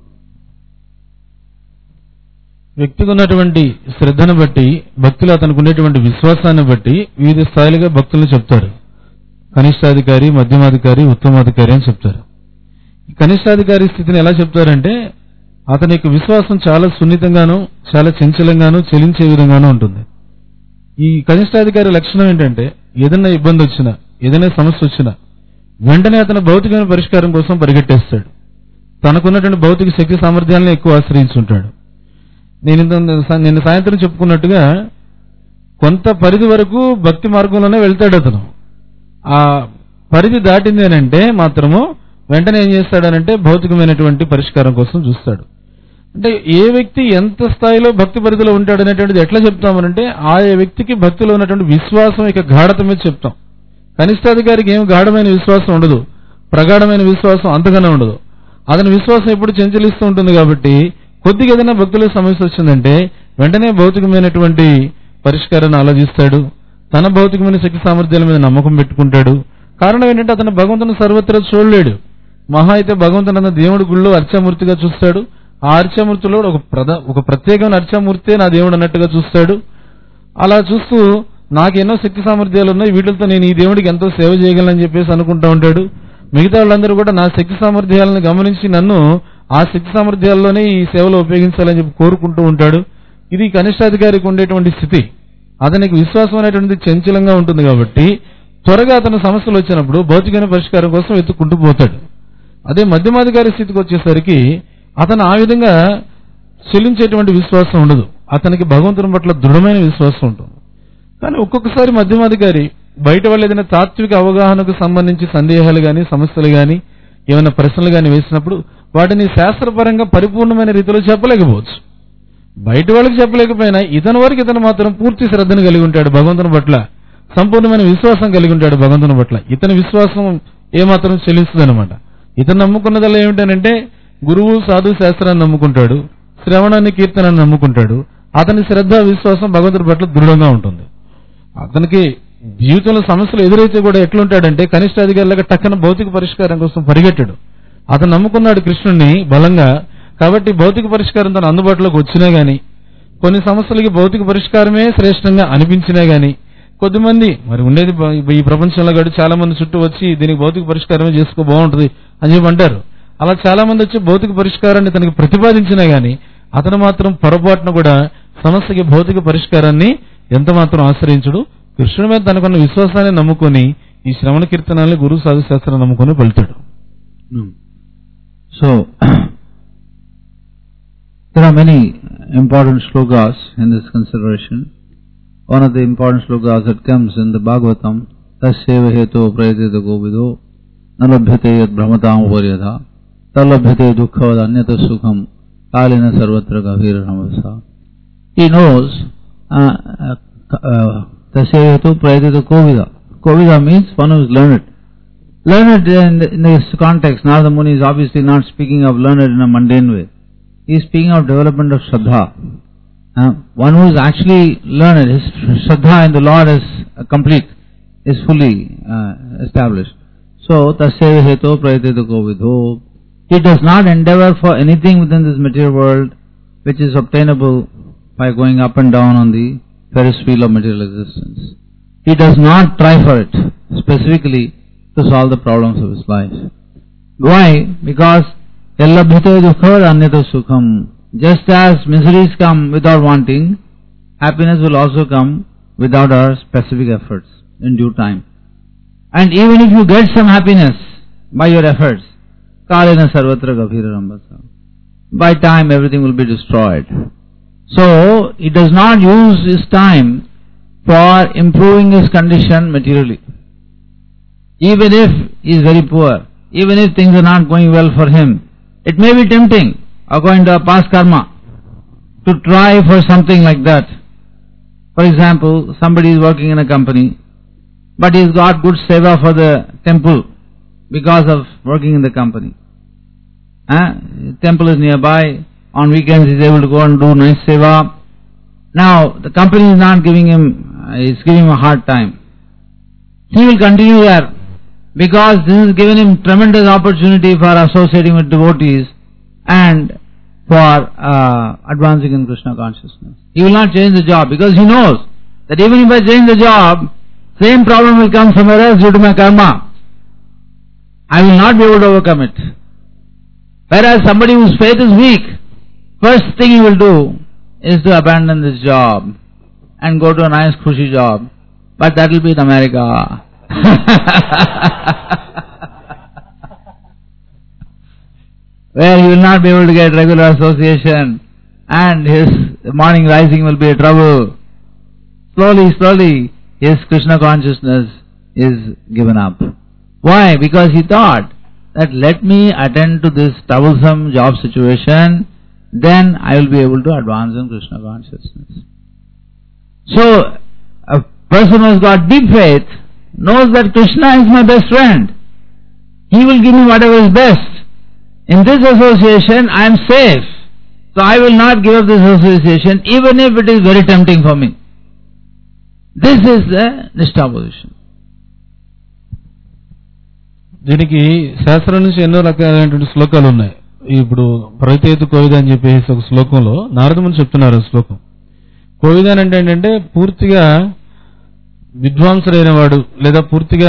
వ్యక్తికి ఉన్నటువంటి శ్రద్ధను బట్టి, భక్తులు అతనికి ఉన్నటువంటి విశ్వాసాన్ని బట్టి వివిధ స్థాయిలుగా భక్తులను చెప్తారు. కనిష్టాధికారి, మధ్యమాధికారి, ఉత్తమాధికారి అని చెప్తారు. ఈ కనిష్టాధికారి స్థితిని ఎలా చెప్తారంటే, అతని యొక్క విశ్వాసం చాలా సున్నితంగాను, చాలా చంచలంగాను, చెలించే విధంగానూ ఉంటుంది. ఈ కనిష్టాధికారి లక్షణం ఏంటంటే, ఏదైనా ఇబ్బంది వచ్చినా, ఏదైనా సమస్య వచ్చినా వెంటనే అతను భౌతికమైన పరిష్కారం కోసం పరిగెట్టేస్తాడు. తనకున్నటువంటి భౌతిక శక్తి సామర్థ్యాలను ఎక్కువ ఆశ్రయించుంటాడు. నేను నిన్న సాయంత్రం చెప్పుకున్నట్టుగా కొంత పరిధి వరకు భక్తి మార్గంలోనే వెళ్తాడు అతను. ఆ పరిధి దాటింది అని అంటే మాత్రము వెంటనే ఏం చేస్తాడనంటే భౌతికమైనటువంటి పరిష్కారం కోసం చూస్తాడు. అంటే ఏ వ్యక్తి ఎంత స్థాయిలో భక్తి పరిధిలో ఉంటాడు అనేటువంటిది ఎట్లా చెప్తామనంటే, ఆ వ్యక్తికి భక్తిలో ఉన్నటువంటి విశ్వాసం ఇక గాఢత మీద చెప్తాం. కనిష్టాధికారికి ఏం గాఢమైన విశ్వాసం ఉండదు, ప్రగాఢమైన విశ్వాసం అంతగానే ఉండదు. అతని విశ్వాసం ఎప్పుడు చంచలిస్తూ ఉంటుంది. కాబట్టి కొద్దిగా ఏదైనా భక్తుల సమస్య వచ్చిందంటే వెంటనే భౌతికమైనటువంటి పరిష్కారాన్ని ఆలోచిస్తాడు. తన భౌతికమైన శక్తి సామర్థ్యాల మీద నమ్మకం పెట్టుకుంటాడు. కారణం ఏంటంటే అతను భగవంతుని సర్వత్రా చూడలేడు. మహా అయితే భగవంతుని అన్న దేవుడి గుళ్ళో అర్చామూర్తిగా చూస్తాడు. ఆ అర్చామూర్తిలో ఒక ప్రధ ఒక ప్రత్యేకమైన అర్చామూర్తే నా దేవుడు అన్నట్టుగా చూస్తాడు. అలా చూస్తూ నాకెన్నో శక్తి సామర్థ్యాలు ఉన్నాయి, వీటితో నేను ఈ దేవుడికి ఎంతో సేవ చేయగలనని చెప్పేసి అనుకుంటూ ఉంటాడు. మిగతా వాళ్ళందరూ కూడా నా శక్తి సామర్థ్యాలను గమనించి నన్ను ఆ శక్తి సామర్థ్యాల్లోనే ఈ సేవలో ఉపయోగించాలని చెప్పి కోరుకుంటూ ఉంటాడు. ఇది కనిష్టాధికారికి ఉండేటువంటి స్థితి. అతనికి విశ్వాసం అనేటువంటిది చంచలంగా ఉంటుంది కాబట్టి త్వరగా అతని సమస్యలు వచ్చినప్పుడు భౌతికమైన పరిష్కారం కోసం వెతుక్కుంటూ పోతాడు. అదే మధ్యమాధికారి స్థితికి వచ్చేసరికి అతను ఆ విధంగా చెల్లించేటువంటి విశ్వాసం ఉండదు. అతనికి భగవంతుని పట్ల దృఢమైన విశ్వాసం ఉంటుంది. కానీ ఒక్కొక్కసారి మధ్యమాధికారి బయట వాళ్ళు ఏదైనా తాత్విక అవగాహనకు సంబంధించి సందేహాలు కానీ, సమస్యలు కానీ, ఏమైనా ప్రశ్నలు కానీ వేసినప్పుడు వాటిని శాస్త్రపరంగా పరిపూర్ణమైన రీతిలో చెప్పలేకపోవచ్చు. బయట వాళ్ళకి చెప్పలేకపోయినా ఇతని వరకు ఇతను మాత్రం పూర్తి శ్రద్ధను కలిగి ఉంటాడు భగవంతుని పట్ల, సంపూర్ణమైన విశ్వాసం కలిగి ఉంటాడు భగవంతుని పట్ల. ఇతని విశ్వాసం ఏమాత్రం చెల్లిస్తుంది అనమాట. ఇతను నమ్ముకున్నదల్లా ఏమిటనంటే గురువు, సాధు శాస్త్రాన్ని నమ్ముకుంటాడు, శ్రవణాన్ని, కీర్తనాన్ని నమ్ముకుంటాడు. అతని శ్రద్ధ, విశ్వాసం భగవంతుడి పట్ల దృఢంగా ఉంటుంది. అతనికి జీవితంలో సమస్యలు ఎదురైతే కూడా ఎట్లుంటాడంటే కనిష్టాధికారులుగా టక్కన భౌతిక పరిష్కారం కోసం పరిగెట్టాడు. అతను నమ్ముకున్నాడు కృష్ణుడిని బలంగా. కాబట్టి భౌతిక పరిష్కారం తన అందుబాటులోకి వచ్చినా గానీ, కొన్ని సమస్యలకి భౌతిక పరిష్కారమే శ్రేష్టంగా అనిపించినా గానీ, కొద్దిమంది మరి ఉండేది ఈ ప్రపంచంలో గడి చాలా మంది చుట్టూ వచ్చి దీనికి భౌతిక పరిష్కారమే చేసుకో బాగుంటుంది అని చెప్పి అంటారు. అలా చాలా మంది వచ్చి భౌతిక పరిష్కారాన్ని తనకి ప్రతిపాదించినా గానీ అతను మాత్రం పొరపాటున కూడా సమస్యకి భౌతిక పరిష్కారాన్ని ఎంత మాత్రం ఆశ్రయించుడు. కృష్ణుడి మీద తనకున్న విశ్వాసాన్ని నమ్ముకొని ఈ శ్రవణ కీర్తనాన్ని, గురు సాధు శాస్త్రాన్ని నమ్ముకొని వెళ్తాడు. So there are many important shlokas in this consideration. One of the important shlokas that comes in the Bhagavatam, tasyeva heto prayatita govido nalabhyate yad brahmatam uparyadha talabhyate dukkha anyata sukham kalena sarvatra gavira namasa. He knows tasyayato prayatita kovida. Kovida means one who is learned. Learned in, in this context, Narada Muni is obviously not speaking of learned in a mundane way. He is speaking of development of Shraddha. Uh, one who is actually learned, his Shraddha in the Lord is uh, complete, is fully uh, established. So, tasya heto prayatita kovidho. He does not endeavor for anything within this material world which is obtainable by going up and down on the Ferris wheel of material existence. He does not try for it, specifically to solve the problems of his life. Why? Because yallabhyate dukkha anyata sukham. Just as miseries come without wanting, happiness will also come without our specific efforts in due time. And even if you get some happiness by your efforts, kalena sarvatra gavira rambasa. By time everything will be destroyed. So, he does not use his time for improving his condition materially. Even if he is very poor, even if things are not going well for him, it may be tempting, according to our past karma, to try for something like that. For example, somebody is working in a company, but he has got good seva for the temple because of working in the company. Uh, temple is nearby, on weekends he is able to go and do nice seva. Now, the company is not giving him, uh, is giving him a hard time. He will continue there, because this has given him tremendous opportunity for associating with devotees and for uh, advancing in Krishna consciousness. He will not change the job because he knows that even if I change the job, same problem will come somewhere else due to my karma. I will not be able to overcome it. Whereas somebody whose faith is weak, first thing he will do is to abandon this job and go to a nice cushy job. But that will be in America. Where he will not be able to get regular association and his morning rising will be a trouble. Slowly, slowly, his Krishna consciousness is given up. Why? Because he thought that let me attend to this troublesome job situation, then I will be able to advance in Krishna consciousness. So, a person who has got deep faith knows that Krishna is my best friend. He will give me whatever is best. In this association, I am safe. So I will not give up this association even if it is very tempting for me. This is the Nishtha position. దీనికి శాస్త్రం నుంచి ఎన్నో రకాలైనటువంటి శ్లోకాలు ఉన్నాయి. ఇప్పుడు ప్రయతేతు కోవిద అని చెప్పేసి ఒక శ్లోకంలో నారదముని చెప్తున్నారు. ఆ శ్లోకం కోవిద అంటే ఏంటంటే పూర్తిగా విద్వాంసుడైన వాడు లేదా పూర్తిగా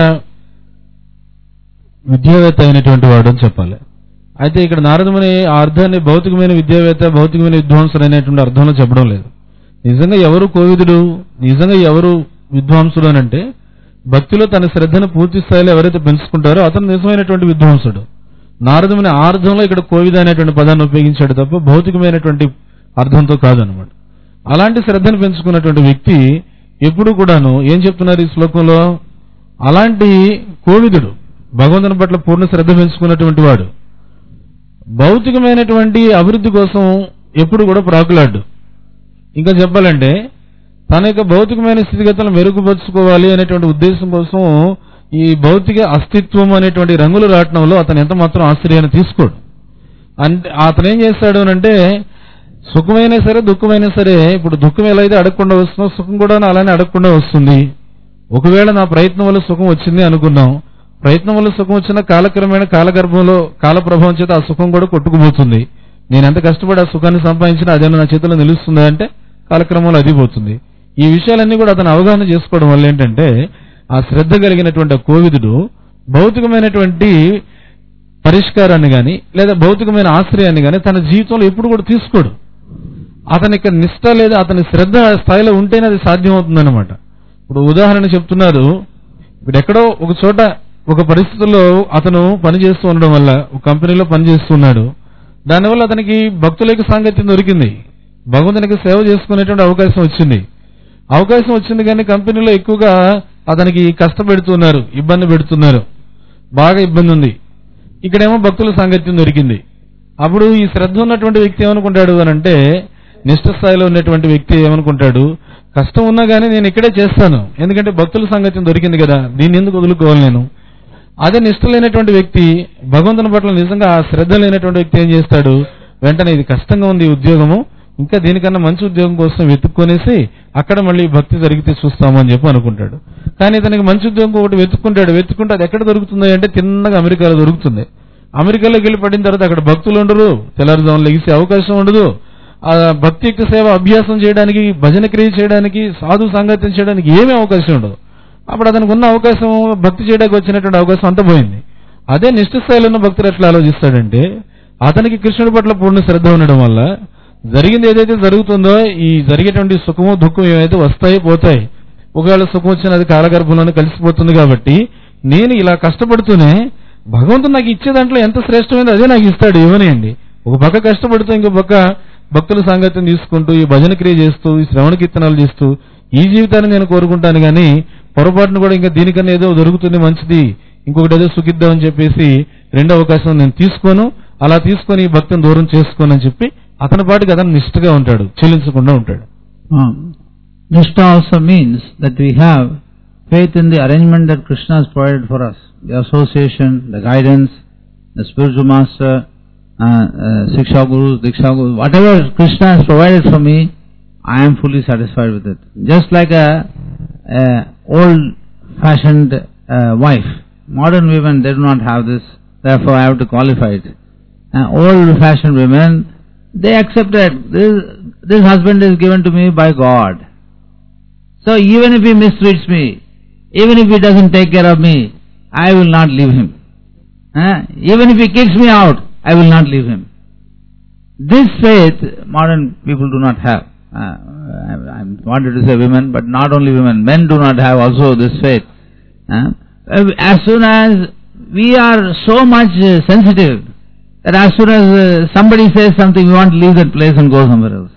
విద్యావేత్త అయినటువంటి వాడు అని చెప్పాలి. అయితే ఇక్కడ నారదముని ఆ అర్థాన్ని భౌతికమైన విద్యావేత్త భౌతికమైన విద్వాంసుడు అనేటువంటి అర్థంలో చెప్పడం లేదు. నిజంగా ఎవరు కోవిదుడు, నిజంగా ఎవరు విద్వాంసుడు అని అంటే భక్తిలో తన శ్రద్ధను పూర్తి స్థాయిలో ఎవరైతే పెంచుకుంటారో అతను నిజమైనటువంటి విద్వాంసుడు. నారదముని ఆ అర్థంలో ఇక్కడ కోవిద అనేటువంటి పదాన్ని ఉపయోగించాడు తప్ప భౌతికమైనటువంటి అర్థంతో కాదనమాట. అలాంటి శ్రద్ధను పెంచుకున్నటువంటి వ్యక్తి ఎప్పుడు కూడాను ఏం చెప్తున్నారు ఈ శ్లోకంలో, అలాంటి కోవిదుడు భగవంతుని పట్ల పూర్ణ శ్రద్ధ పెంచుకున్నటువంటి వాడు భౌతికమైనటువంటి అభివృద్ధి కోసం ఎప్పుడు కూడా ప్రాకులాడు. ఇంకా చెప్పాలంటే తన యొక్క భౌతికమైన స్థితిగతులను మెరుగుపరుచుకోవాలి అనేటువంటి ఉద్దేశం కోసం ఈ భౌతిక అస్తిత్వం అనేటువంటి రంగులు రావటంలో అతను ఎంత మాత్రం ఆశ్చర్యాన్ని తీసుకోడు. అంటే అతను ఏం చేస్తాడు అంటే సుఖమైనా సరే దుఃఖమైనా సరే, ఇప్పుడు దుఃఖం ఎలా అయితే అడగకుండా వస్తుందో సుఖం కూడా అలానే అడగకుండా వస్తుంది. ఒకవేళ నా ప్రయత్నం వల్ల సుఖం వచ్చింది అనుకున్నాం, ప్రయత్నం వల్ల సుఖం వచ్చిన కాలక్రమేణ కాలగర్భంలో కాల ప్రభావం చేత ఆ సుఖం కూడా కొట్టుకుపోతుంది. నేను ఎంత కష్టపడి ఆ సుఖాన్ని సంపాదించినా అదేమో నా చేతిలో నిలుస్తుంది అంటే కాలక్రమంలో అది పోతుంది. ఈ విషయాలన్నీ కూడా అతను అవగాహన చేసుకోవడం వల్ల ఏంటంటే ఆ శ్రద్ధ కలిగినటువంటి కోవిదుడు భౌతికమైనటువంటి పరిష్కారాన్ని కానీ లేదా భౌతికమైన ఆశ్రయాన్ని కానీ తన జీవితంలో ఎప్పుడు కూడా తీసుకోడు. అతని యొక్క నిష్ట లేదా అతని శ్రద్ధ స్థాయిలో ఉంటేనే అది సాధ్యమవుతుందన్నమాట. ఇప్పుడు ఉదాహరణ చెప్తున్నారు, ఇప్పుడు ఎక్కడో ఒక చోట ఒక పరిస్థితుల్లో అతను పనిచేస్తూ ఉండడం వల్ల ఒక కంపెనీలో పనిచేస్తున్నాడు. దానివల్ల అతనికి భక్తులకు సాంగత్యం దొరికింది, భగవంతునికి సేవ చేసుకునేటువంటి అవకాశం వచ్చింది. అవకాశం వచ్చింది కానీ కంపెనీలో ఎక్కువగా అతనికి కష్టపెడుతున్నారు, ఇబ్బంది పెడుతున్నారు, బాగా ఇబ్బంది ఉంది. ఇక్కడేమో భక్తుల సాంగత్యం దొరికింది. అప్పుడు ఈ శ్రద్ధ ఉన్నటువంటి వ్యక్తి ఏమనుకుంటాడు అని అంటే, నిష్ఠ స్థాయిలో ఉన్నటువంటి వ్యక్తి ఏమనుకుంటాడు, కష్టం ఉన్నా కానీ నేను ఇక్కడే చేస్తాను, ఎందుకంటే భక్తుల సాంగత్యం దొరికింది కదా, దీన్ని ఎందుకు వదులుకోవాలి నేను. అదే నిష్ఠ లేనటువంటి వ్యక్తి, భగవంతుని పట్ల నిజంగా ఆ శ్రద్ధ లేనటువంటి వ్యక్తి ఏం చేస్తాడు, వెంటనే ఇది కష్టంగా ఉంది ఉద్యోగము, ఇంకా దీనికన్నా మంచి ఉద్యోగం కోసం వెతుక్కొనేసి అక్కడ మళ్ళీ భక్తి జరిగితే చూస్తాము అని చెప్పి అనుకుంటాడు. కానీ ఇతనికి మంచి ఉద్యోగం ఒకటి వెతుక్కుంటాడు, వెతుక్కుంటే అది ఎక్కడ దొరుకుతుంది అంటే తిన్నగా అమెరికాలో దొరుకుతుంది. అమెరికాలోకి వెళ్ళి పడిన తర్వాత అక్కడ భక్తులు ఉండరు, తెల్లారుజామున లెగిసే అవకాశం ఉండదు, ఆ భక్తి యొక్క సేవ అభ్యాసం చేయడానికి, భజన క్రియ చేయడానికి, సాధు సాంగత్యం చేయడానికి ఏమీ అవకాశం ఉండదు. అప్పుడు అతనికి ఉన్న అవకాశం, భక్తి చేయడానికి వచ్చినటువంటి అవకాశం అంతా పోయింది. అదే నిష్ఠ స్థాయిలో ఉన్న భక్తులు ఎట్లా ఆలోచిస్తాడంటే, అతనికి కృష్ణుడి పట్ల పూర్ణ శ్రద్ధ ఉండడం వల్ల జరిగింది ఏదైతే జరుగుతుందో, ఈ జరిగేటువంటి సుఖము దుఃఖం ఏవైతే వస్తాయి పోతాయి, ఒకవేళ సుఖం వచ్చిన అది కాలగర్భంలోనే కలిసిపోతుంది. కాబట్టి నేను ఇలా కష్టపడుతూనే భగవంతుడు నాకు ఇచ్చే దాంట్లో ఎంత శ్రేష్టమైందో అదే నాకు ఇస్తాడు, ఇవ్వనియండి. ఒక పక్క కష్టపడుతూ ఇంకో పక్క భక్తుల సాంగత్యం తీసుకుంటూ, ఈ భజన క్రియ చేస్తూ, ఈ శ్రవణ కీర్తనాలు చేస్తూ ఈ జీవితాన్ని నేను కోరుకుంటాను. కానీ పొరపాటును కూడా ఇంకా దీనికన్నా ఏదో దొరుకుతుంది మంచిది, ఇంకొకటి ఏదో సుఖిద్దామని చెప్పేసి రెండో అవకాశం నేను తీసుకోను, అలా తీసుకొని ఈ భక్తిని దూరం చేసుకోనని చెప్పి అతని పాటికి అతను నిష్ఠగా ఉంటాడు, చెల్లించకుండా ఉంటాడు. Nishtha also means that we have faith in the arrangement that Krishna has provided for us, the association, the guidance, the spiritual master, uh, uh, Siksha Gurus, Diksha Gurus, whatever Krishna has provided for me, I am fully satisfied with it. Just like a, a old-fashioned uh, wife. Modern women, they do not have this, therefore I have to qualify it. Uh, old-fashioned women, they accepted this, this husband is given to me by God. So even if he mistreats me, even if he doesn't take care of me, I will not leave him. Uh, even if he kicks me out, I will not leave him. This faith modern people do not have. Uh, I, I wanted to say women, but not only women, men do not have also this faith. Uh, as soon as we are so much uh, sensitive, that as soon as uh, somebody says something, we want to leave that place and go somewhere else.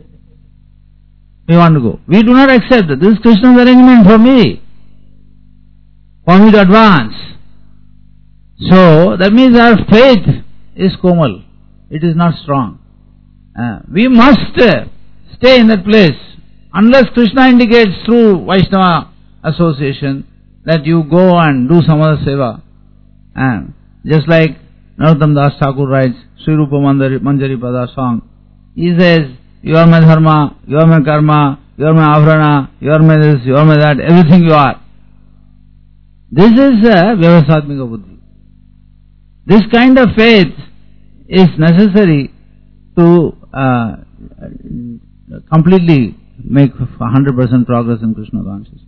We want to go. We do not accept it. This is Krishna's arrangement for me, for me to advance. So, that means our faith is komal. It is not strong. Uh, we must uh, stay in that place. Unless Krishna indicates through Vaishnava association that you go and do some other seva. And just like Narottam Das Thakur writes, Sri Rupa Manjari, Manjari Pada song, he says, you are my dharma, you are my karma, you are my avrana, you are my this, you are my that, everything you are. This is uh, Vyavasatmika Buddhi. This kind of faith is necessary to uh, completely make one hundred percent progress in Krishna consciousness.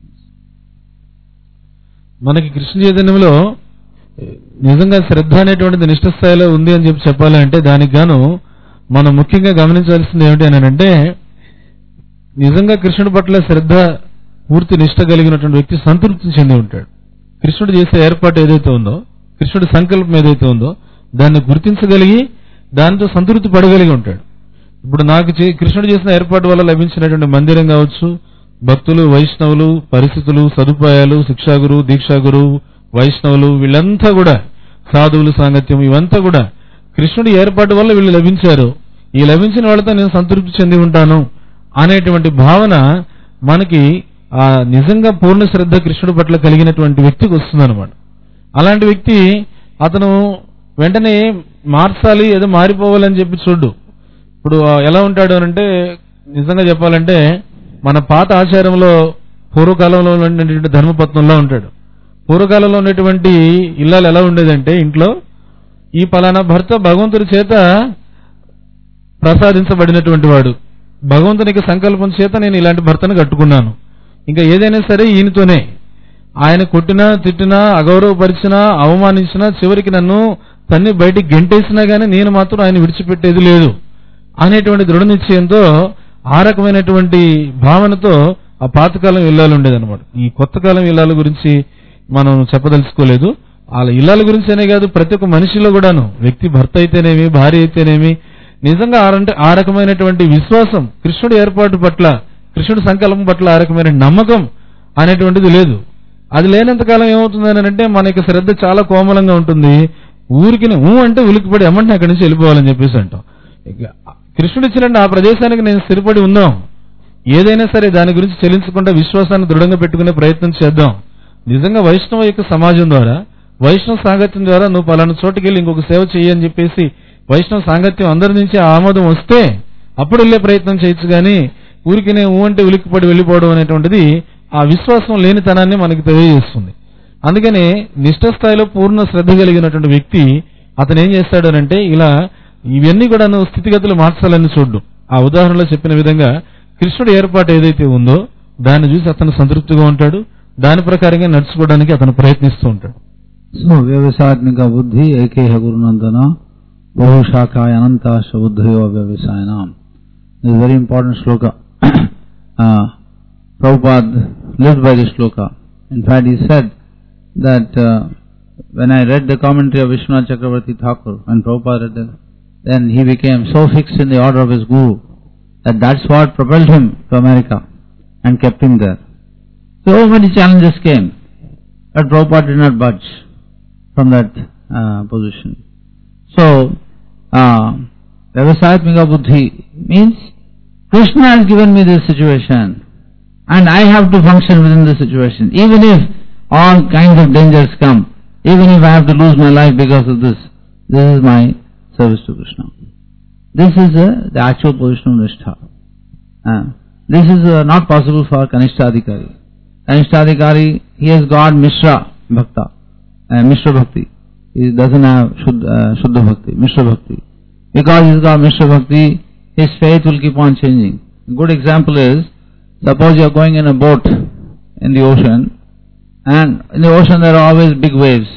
మనకి కృష్ణ చైతన్యంలో నిజంగా శ్రద్ధ అనేటువంటిది నిష్ఠ స్థాయిలో ఉంది అని చెప్పి చెప్పాలంటే, దానికి గాను మనం ముఖ్యంగా గమనించాల్సింది ఏమిటి అని అంటే, నిజంగా కృష్ణుడి పట్ల శ్రద్ధ, పూర్తి నిష్ఠ కలిగినటువంటి వ్యక్తి సంతృప్తి చెంది ఉంటాడు. కృష్ణుడు చేసే ఏర్పాటు ఏదైతే ఉందో, కృష్ణుడి సంకల్పం ఏదైతే ఉందో, దాన్ని గుర్తించగలిగి దానితో సంతృప్తి పడగలిగి ఉంటాడు. ఇప్పుడు నాకు కృష్ణుడు చేసిన ఏర్పాటు వల్ల లభించినటువంటి మందిరం కావచ్చు, భక్తులు, వైష్ణవులు, పరిస్థితులు, సదుపాయాలు, శిక్షాగురు, దీక్షాగురు, వైష్ణవులు, వీళ్ళంతా కూడా సాధువులు సాంగత్యం, ఇవంతా కూడా కృష్ణుడి ఏర్పాటు వల్ల వీళ్ళు లభించారు. ఈ లభించిన వాళ్ళతో నేను సంతృప్తి చెంది ఉంటాను అనేటువంటి భావన మనకి ఆ నిజంగా పూర్ణ శ్రద్ధ కృష్ణుడి పట్ల కలిగినటువంటి వ్యక్తికి వస్తుందన్నమాట. అలాంటి వ్యక్తి అతను వెంటనే మార్చాలి, ఏదో మారిపోవాలని చెప్పి చూడు. ఇప్పుడు ఎలా ఉంటాడు అంటే, నిజంగా చెప్పాలంటే మన పాత ఆచారంలో పూర్వకాలంలో ఉన్నటువంటి ధర్మపత్నంలో ఉంటాడు. పూర్వకాలంలో ఉన్నటువంటి ఇల్లాలు ఎలా ఉండేదంటే, ఇంట్లో ఈ పలానా భర్త భగవంతుడి చేత ప్రసాదించబడినటువంటి వాడు, భగవంతునికి సంకల్పం చేత నేను ఇలాంటి భర్తను కట్టుకున్నాను, ఇంకా ఏదైనా సరే ఈయనతోనే, ఆయన కొట్టినా తిట్టినా అగౌరవపరిచినా అవమానించినా చివరికి నన్ను తన్ని బయటికి గెంటేసినా గానీ నేను మాత్రం ఆయన విడిచిపెట్టేది లేదు అనేటువంటి దృఢ నిశ్చయంతో, ఆ రకమైనటువంటి భావనతో ఆ పాతకాలం ఇల్లాలు ఉండేదన్నమాట. ఈ కొత్త కాలం ఇల్లాల గురించి మనం చెప్పదలుచుకోలేదు. వాళ్ళ ఇల్లాల గురించి అనే కాదు, ప్రతి ఒక్క మనిషిలో కూడాను, వ్యక్తి భర్త అయితేనేమి, భార్య అయితేనేమి, నిజంగా ఆ రకమైనటువంటి విశ్వాసం, కృష్ణుడి ఏర్పాటు పట్ల, కృష్ణుడి సంకల్పం పట్ల ఆ రకమైన నమ్మకం అనేటువంటిది లేదు. అది లేనంతకాలం ఏమవుతుందని అంటే, మన యొక్క శ్రద్ధ చాలా కోమలంగా ఉంటుంది. ఊరికి ఊ అంటే ఉలికిపడి ఎమ్మంటే అక్కడి నుంచి వెళ్ళిపోవాలని చెప్పేసి అంటాం. కృష్ణుడు ఇచ్చినట్టు ఆ ప్రదేశానికి నేను స్థిరపడి ఉందాం, ఏదైనా సరే దాని గురించి చెల్లించకుండా విశ్వాసాన్ని దృఢంగా పెట్టుకునే ప్రయత్నం చేద్దాం. నిజంగా వైష్ణవ యొక్క సమాజం ద్వారా, వైష్ణవ సాంగత్యం ద్వారా నువ్వు పలానా చోటుకి వెళ్ళి ఇంకొక సేవ చెయ్యి అని చెప్పేసి వైష్ణవ సాంగత్యం అందరి నుంచి ఆమోదం వస్తే అప్పుడు వెళ్ళే ప్రయత్నం చేయొచ్చు. కానీ ఊరికినే ఊ అంటే ఉలిక్కిపడి వెళ్ళిపోవడం అనేటువంటిది ఆ విశ్వాసం లేనితనాన్ని మనకి తెలియజేస్తుంది. అందుకనే నిష్ఠ స్థాయిలో పూర్ణ శ్రద్ధ కలిగినటువంటి వ్యక్తి అతను ఏం చేస్తాడనంటే ఇలా ఇవన్నీ కూడా నువ్వు స్థితిగతులు మార్చాలని చూడ్డు. ఆ ఉదాహరణలో చెప్పిన విధంగా కృష్ణుడు ఏర్పాటు ఏదైతే ఉందో దాన్ని చూసి అతను సంతృప్తిగా ఉంటాడు, దాని ప్రకారంగా నడుచుకోవడానికి అతను ప్రయత్నిస్తూ ఉంటాడు. సో వ్యవసాయాత్మిక బుద్ధి ఏకేహ గురునందన బహుశాఖాయ అనంతాశ బుద్ధయో వ్యవసాయన. This is a very important shloka. uh, Prabhupada lived by this shloka. In fact, he said that uh, when I read the commentary of Vishwanath Chakravarti Thakur, when Prabhupada read it, then he became so fixed in the order of his guru that that's what propelled him to America and kept him there. So many challenges came, but Prabhupada did not budge from that uh, position. So, uh, Vyavasayatmika Buddhi means Krishna has given me this situation and I have to function within the situation. Even if all kinds of dangers come, even if I have to lose my life because of this, this is my service to Krishna. This is uh, the actual position of Nishtha. Uh, this is uh, not possible for Kanishtadhikari. Kanishtadhikari, he has got Mishra Bhakta, uh, Mishra Bhakti. He doesn't have Shuddha, uh, Shuddha Bhakti, Mishra Bhakti. Because he's got Mishra Bhakti, his faith will keep on changing. A good example is, suppose you are going in a boat in the ocean, and in the ocean there are always big waves.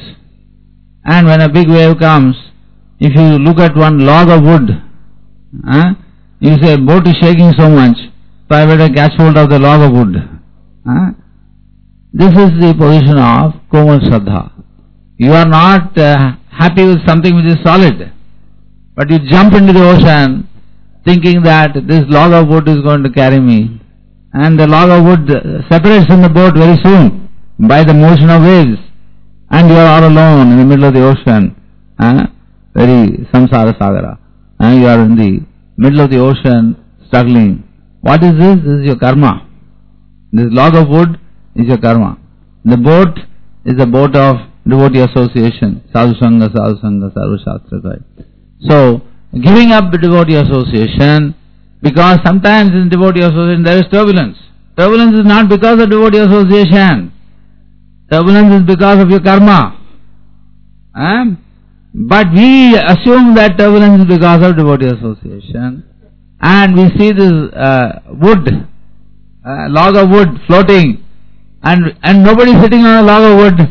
And when a big wave comes, if you look at one log of wood, uh, you say, boat is shaking so much, so I better catch hold of the log of wood. Uh, this is the position of Komal Shraddha. You are not uh, happy with something which is solid, but you jump into the ocean thinking that this log of wood is going to carry me, and the log of wood separates from the boat very soon by the motion of waves, and you are all alone in the middle of the ocean, uh, very samsara sagara, and you are in the middle of the ocean struggling. What is this? This is your karma. This log of wood is your karma. The boat is the boat of devotee association, sadhu sangha, sadhu sangha, sarva shastra guide. So, giving up the devotee association, because sometimes in devotee association there is turbulence. Turbulence is not because of devotee association. Turbulence is because of your karma. Eh? But we assume that turbulence is because of devotee association, and we see this uh, wood, uh, log of wood floating, and and nobody sitting on a log of wood.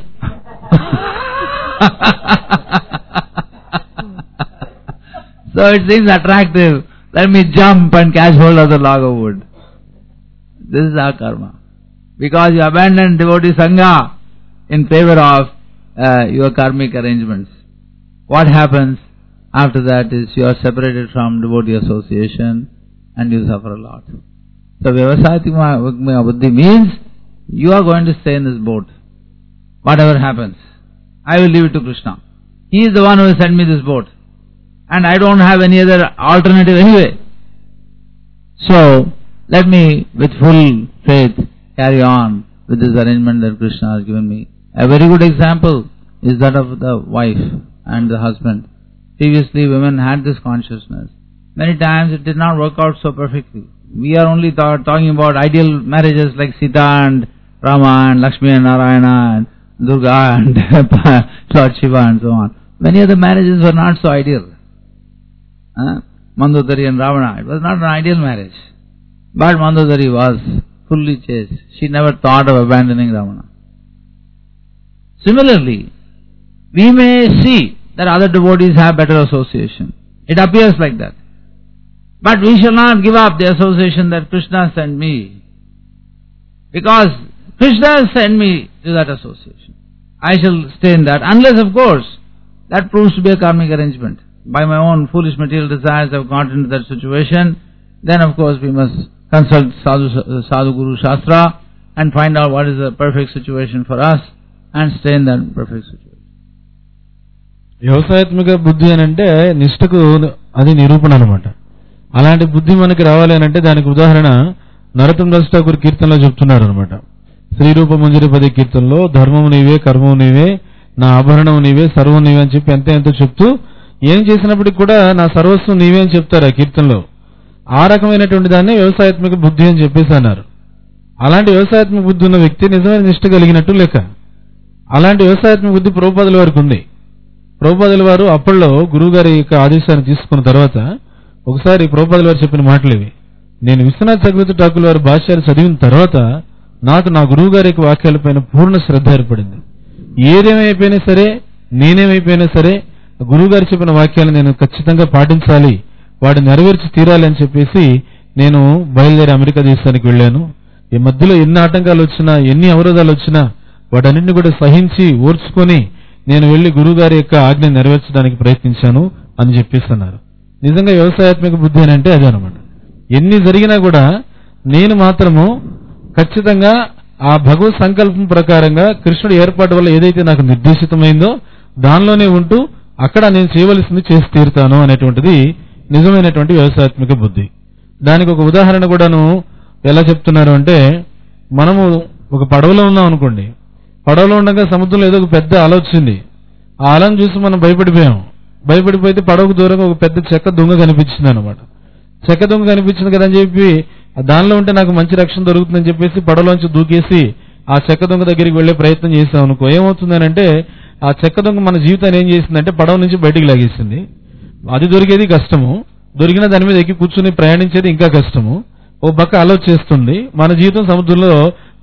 So it seems attractive. Let me jump and catch hold of the log of wood. This is our karma. Because you abandon devotee sangha in favor of uh, your karmic arrangements. What happens after that is you are separated from devotee association and you suffer a lot. So Vyavasayatmika Buddhi means you are going to stay in this boat. Whatever happens, I will leave it to Krishna. He is the one who has sent me this boat. And I don't have any other alternative anyway. So, let me, with full faith, carry on with this arrangement that Krishna has given me. A very good example is that of the wife and the husband. Previously, women had this consciousness. Many times it did not work out so perfectly. We are only th- talking about ideal marriages like Sita and Rama and Lakshmi and Narayana and Durga and Lord Shiva and so on. Many other marriages were not so ideal. Uh, Mandodari and Ravana, it was not an ideal marriage. But Mandodari was fully chaste. She never thought of abandoning Ravana. Similarly, we may see that other devotees have better association. It appears like that. But we shall not give up the association that Krishna sent me. Because Krishna sent me to that association. I shall stay in that. Unless, of course, that proves to be a karmic arrangement. By my own foolish material desires I have got into that situation, then of course we must consult Sadhu, Sadhu Guru Shastra and find out what is the perfect situation for us and stay in that perfect situation. వ్యవసాయాత్మక బుద్ధి అని అంటే నిష్ఠకు అది నిరూపణ అనమాట. అలాంటి బుద్ధి మనకి రావాలి అని అంటే దానికి ఉదాహరణ నరోత్తమ దాస్ ఠాకూర్ కీర్తనలో చెప్తున్నారు అనమాట. శ్రీరూప మంజరి పది కీర్తనలో ధర్మము నీవే, కర్మము నీవే, నా ఆభరణము నీవే, సర్వం నీవే అని చెప్పి ఎంతో ఎంతో చెప్తూ ఏం చేసినప్పటికి కూడా నా సర్వస్వం నీవే అని చెప్తారు ఆ కీర్తనలో. ఆ రకమైనటువంటి దాన్ని వ్యవసాయాత్మక బుద్ధి అని చెప్పేసి అన్నారు. అలాంటి వ్యవసాయాత్మక బుద్ధి ఉన్న వ్యక్తి నిజమైన నిష్ఠ కలిగినట్టు లెక్క. అలాంటి వ్యవసాయాత్మక బుద్ధి ప్రభుపాదుల వారికి ఉంది. ప్రభుపాదుల వారు అప్పట్లో గురువు గారి యొక్క ఆదేశాన్ని తీసుకున్న తర్వాత ఒకసారి ప్రభుపాదుల వారు చెప్పిన మాటలు ఇవి. నేను విశ్వనాథ్ చక్రవర్తి ఠాకూర్ వారి భాష్యాలు చదివిన తర్వాత నాకు నా గురువు గారి యొక్క వాక్యాలపైన పూర్ణ శ్రద్ధ ఏర్పడింది. ఏదేమైపోయినా సరే, నేనేమైపోయినా సరే, గురువు గారు చెప్పిన వాక్యాలు నేను ఖచ్చితంగా పాటించాలి, వాటిని నెరవేర్చి తీరాలి అని చెప్పేసి నేను బయలుదేరి అమెరికా దేశానికి వెళ్ళాను. ఈ మధ్యలో ఎన్ని ఆటంకాలు వచ్చినా, ఎన్ని అవరోధాలు వచ్చినా వాటన్నింటిని కూడా సహించి ఓర్చుకొని నేను వెళ్లి గురువు గారి యొక్క ఆజ్ఞ నెరవేర్చడానికి ప్రయత్నించాను అని చెప్పేసి అన్నారు. నిజంగా వ్యవసాయాత్మక బుద్ధి అని అంటే అదే అనమాట. ఎన్ని జరిగినా కూడా నేను మాత్రము ఖచ్చితంగా ఆ భగవత్ సంకల్పం ప్రకారంగా కృష్ణుడి ఏర్పాటు వల్ల ఏదైతే నాకు నిర్దేశితమైందో దానిలోనే ఉంటూ అక్కడ నేను చేయవలసింది చేసి తీరుతాను అనేటువంటిది నిజమైనటువంటి వ్యవసాయాత్మక బుద్ధి. దానికి ఒక ఉదాహరణ కూడాను ఎలా చెప్తున్నారు అంటే, మనము ఒక పడవలో ఉన్నాం అనుకోండి. పడవలో ఉండగా సముద్రంలో ఏదో ఒక పెద్ద అల వచ్చింది. ఆ అలను చూసి మనం భయపడిపోయాం. భయపడిపోతే పడవకు దూరంగా ఒక పెద్ద చెక్క దొంగ కనిపించింది అనమాట. చెక్క దొంగ కనిపించింది కదా అని చెప్పి దానిలో ఉంటే నాకు మంచి రక్షణ దొరుకుతుందని చెప్పేసి పడవలోంచి దూకేసి ఆ చెక్క దొంగ దగ్గరికి వెళ్లే ప్రయత్నం చేసాం అనుకో, ఏమవుతుందనంటే ఆ చెక్క దొంగ మన జీవితాన్ని ఏం చేసిందంటే పడవ నుంచి బయటికి లాగేసింది. అది దొరికేది కష్టము, దొరికిన దాని మీద ఎక్కి కూర్చుని ప్రయాణించేది ఇంకా కష్టము. ఓ పక్క అలో చేస్తుంది, మన జీవితం సముద్రంలో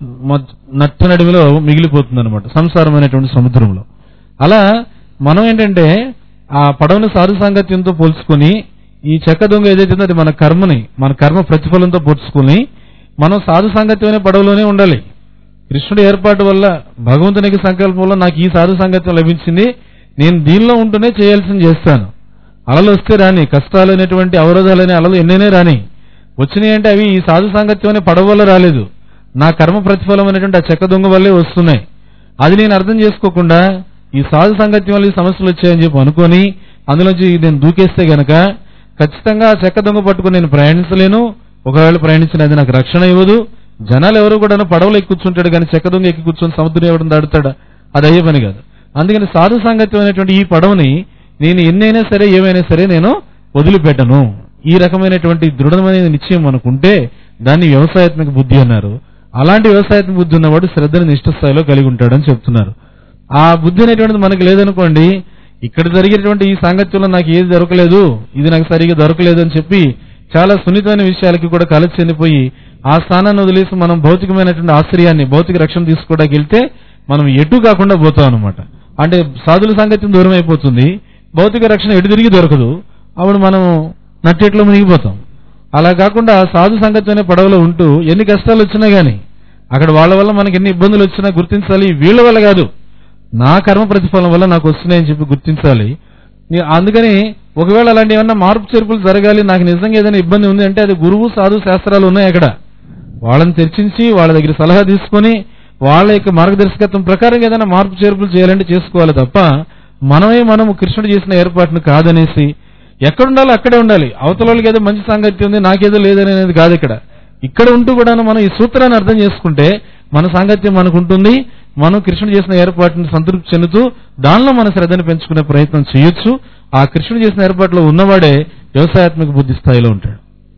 నట్ట నడిమిలో మిగిలిపోతుంది అనమాట, సంసారమైనటువంటి సముద్రంలో. అలా మనం ఏంటంటే ఆ పడవను సాధు సాంగత్యంతో పోల్చుకొని ఈ చెక్క దొంగ ఏదైతే అది మన కర్మని, మన కర్మ ప్రతిఫలంతో పోల్చుకొని మనం సాధు సాంగత్యమైన పడవలోనే ఉండాలి. కృష్ణుడి ఏర్పాటు వల్ల, భగవంతునికి సంకల్పం వల్ల నాకు ఈ సాధు సాంగత్యం లభించింది, నేను దీనిలో ఉంటూనే చేయాల్సింది చేస్తాను. అలలు వస్తే రాని, కష్టాలు అనేటువంటి అవరోధాలనే అలలు ఎన్నైనా రాని, వచ్చినాయి అంటే అవి ఈ సాధు సాంగత్యం అనే పడవ వల్ల రాలేదు, నా కర్మ ప్రతిఫలం అనేటువంటి ఆ చెక్క దొంగ వల్లే వస్తున్నాయి. అది నేను అర్థం చేసుకోకుండా ఈ సాధు సాంగత్యం వల్ల ఈ సమస్యలు వచ్చాయని చెప్పి అనుకొని అందులోంచి నేను దూకేస్తే గనక ఖచ్చితంగా ఆ చెక్క దొంగ పట్టుకుని నేను ప్రయాణించలేను. ఒకవేళ ప్రయాణించిన అది నాకు రక్షణ ఇవ్వదు. జనాలు ఎవరు కూడా పడవలో ఎక్కి కూర్చుంటాడు కానీ చెక్క దొంగ ఎక్కి కూర్చొని సముద్రం ఎవడం దాడుతాడా, అది అయ్యే పని కాదు. అందుకని సాధు సాంగత్యం అనేటువంటి ఈ పడవని నేను ఎన్నైనా సరే ఏమైనా సరే నేను వదిలిపెట్టను. ఈ రకమైనటువంటి దృఢమైన నిశ్చయం అనుకుంటే దాన్ని వ్యవసాయాత్మక బుద్ధి అన్నారు. అలాంటి వ్యవసాయాత్మక బుద్ధి ఉన్నవాడు శ్రద్ధని నిష్ఠ స్థాయిలో కలిగి ఉంటాడని చెప్తున్నారు. ఆ బుద్ధి అనేటువంటిది మనకు లేదనుకోండి, ఇక్కడ జరిగేటువంటి ఈ సాంగత్యంలో నాకు ఏది దొరకలేదు, ఇది నాకు సరిగా దొరకలేదు అని చెప్పి చాలా సున్నితమైన విషయాలకి కూడా కలసి చెందిపోయి ఆ స్థానాన్ని వదిలేసి మనం భౌతికమైనటువంటి ఆశ్రయాన్ని, భౌతిక రక్షణ తీసుకోవడానికి వెళ్తే మనం ఎటు కాకుండా పోతాం అనమాట. అంటే సాధుల సాంగత్యం దూరం అయిపోతుంది, భౌతిక రక్షణ ఎటు తిరిగి దొరకదు, అప్పుడు మనం నట్టేట్లో మునిగిపోతాం. అలా కాకుండా సాధు సంగత్యమైన పడవలో ఉంటూ ఎన్ని కష్టాలు వచ్చినా గానీ అక్కడ వాళ్ళ వల్ల మనకి ఎన్ని ఇబ్బందులు వచ్చినా గుర్తించాలి, వీళ్ళ వల్ల కాదు, నా కర్మ ప్రతిఫలం వల్ల నాకు వస్తున్నాయని చెప్పి గుర్తించాలి. అందుకని ఒకవేళ అలాంటి ఏమన్నా మార్పు చేర్పులు జరగాలి, నాకు నిజంగా ఏదైనా ఇబ్బంది ఉంది అంటే అది గురువు సాధు శాస్త్రాలు ఉన్నాయి అక్కడ, వాళ్ళని చర్చించి వాళ్ళ దగ్గర సలహా తీసుకొని వాళ్ళ యొక్క మార్గదర్శకత్వం ప్రకారం ఏదైనా మార్పు చేర్పులు చేయాలంటే చేసుకోవాలి తప్ప మనమే మనము కృష్ణుడు చేసిన ఏర్పాటును కాదనేసి ఎక్కడుండాలో అక్కడే ఉండాలి. అవతల వాళ్ళకి ఏదో మంచి సాంగత్యం ఉంది, నాకేదో లేదనేది కాదు. ఇక్కడ ఇక్కడ ఉంటూ కూడా మనం ఈ సూత్రాన్ని అర్థం చేసుకుంటే మన సాంగత్యం మనకు ఉంటుంది, మనం కృష్ణుడు చేసిన ఏర్పాటును సంతృప్తి చెందుతూ దానిలో మన శ్రద్ధను పెంచుకునే ప్రయత్నం చేయొచ్చు. ఆ కృష్ణుడు చేసిన ఏర్పాటులో ఉన్నవాడే వ్యవసాయాత్మక బుద్ధి స్థాయిలో ఉంటాడు.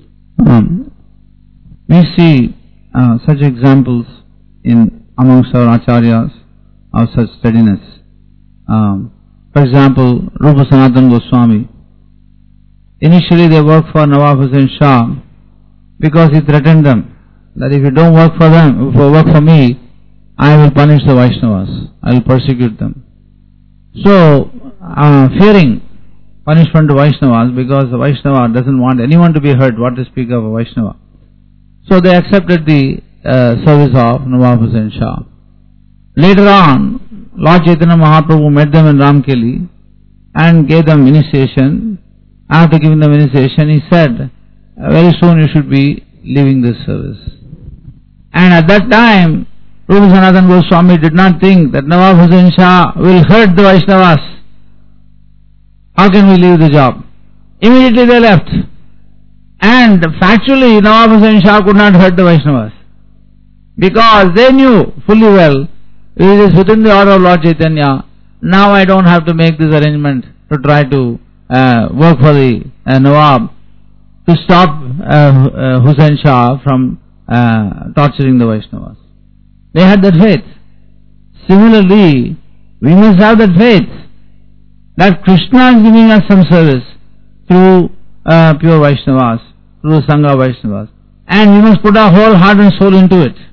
We see uh, such examples in amongst our acharyas of such steadiness. Um, for example, Rupa Sanatana Goswami. Initially they worked for Nawab Hussain Shah because he threatened them that if you don't work for them, if you work for me, I will punish the Vaishnavas, I will persecute them. So, uh, fearing punishment to Vaishnavas, because the Vaishnava doesn't want anyone to be hurt, what to speak of a Vaishnava. So they accepted the uh, service of Nawab Hussain Shah. Later on, Lord Chaitanya Mahaprabhu met them in Ramkeli and gave them initiation. After giving them initiation, he said, very soon you should be leaving this service. And at that time, Rupa Sanatana Goswami did not think that Nawab Hussain Shah will hurt the Vaishnavas. how can we leave the job? Immediately they left. And factually, Nawab Hussain Shah could not hurt the Vaishnavas, because they knew fully well, it is within the order of Lord Chaitanya. Now I don't have to make this arrangement to try to uh, work for the uh, Nawab to stop uh, uh, Hussain Shah from uh, torturing the Vaishnavas. They had that faith. Similarly, we must have that faith that Krishna is giving us some service through uh, pure Vaishnavas, through Sangha Vaishnavas, and we must put our whole heart and soul into it.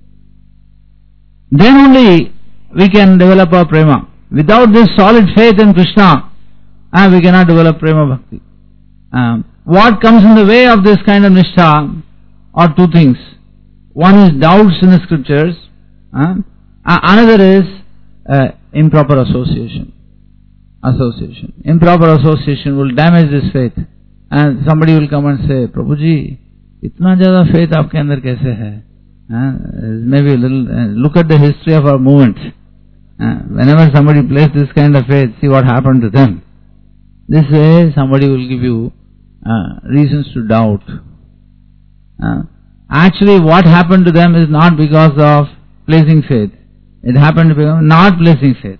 Then only we can develop our prema. Without this solid faith in Krishna, uh, we cannot develop prema bhakti. Um, what comes in the way of this kind of nishtha are two things. One is doubts in the scriptures, uh, another is uh, improper association. Association. Improper association will damage this faith. And somebody will come and say, Prabhuji, itna jada faith aapke andar kaise hai? Uh, maybe a little, uh, look at the history of our movement. Uh, whenever somebody plays this kind of faith, see what happened to them. This way somebody will give you uh, reasons to doubt. Uh, actually what happened to them is not because of placing faith. It happened because of not placing faith.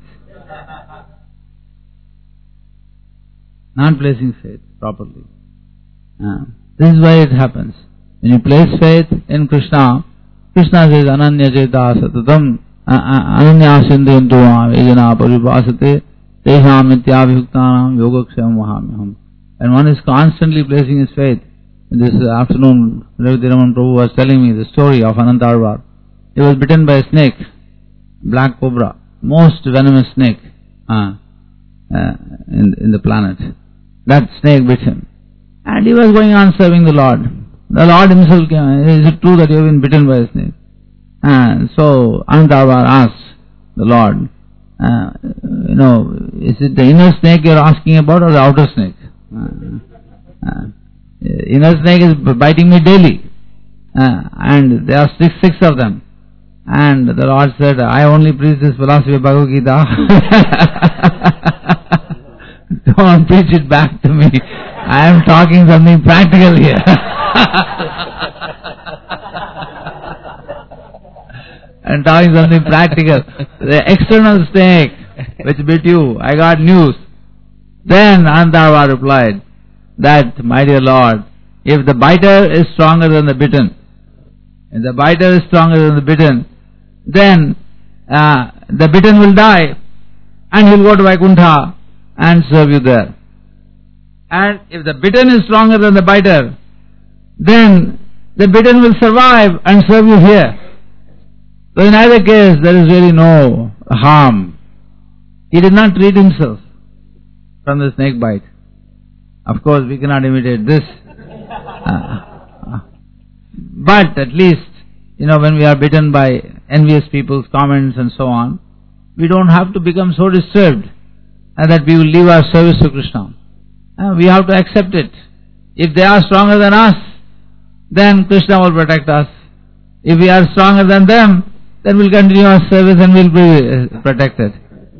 Not placing faith properly. Uh, this is why it happens. When you place faith in Krishna, Krishna says, Ananya Jeta Satatam Ananya Sindhu Vejana Paribhasate Tesham Nityabhiktanam Yogaksham Mahamyam. And one is constantly placing his faith. This afternoon, Ravitiraman Prabhu was telling me the story of Anantarvar. He was bitten by a snake, black cobra, most venomous snake uh, uh, in, in the planet. That snake bit him. And he was going on serving the Lord. The Lord himself came, is it true that you have been bitten by a snake? And so Anantarvar asked the Lord, uh, you know, is it the inner snake you are asking about or the outer snake? Uh, uh, inner snake is biting me daily. Uh, and there are six, six of them. And the Lord said, I only preach this philosophy of Bhagavad Gita. Don't preach it back to me. I am talking something practical here. I am talking something practical. The external snake which bit you, I got news. Then Anantarvar replied that, my dear Lord, if the biter is stronger than the bitten, if the biter is stronger than the bitten, then uh, the bitten will die and he will go to Vaikuntha and serve you there. And if the bitten is stronger than the biter, then the bitten will survive and serve you here. So in either case, there is really no harm. He did not treat himself from the snake bite. Of course, we cannot imitate this. Uh, but at least, you know, when we are bitten by envious people's comments and so on, we don't have to become so disturbed uh, that we will leave our service to Krishna. Uh, we have to accept it. If they are stronger than us, then Krishna will protect us. If we are stronger than them, then we'll continue our service and we'll be uh, protected.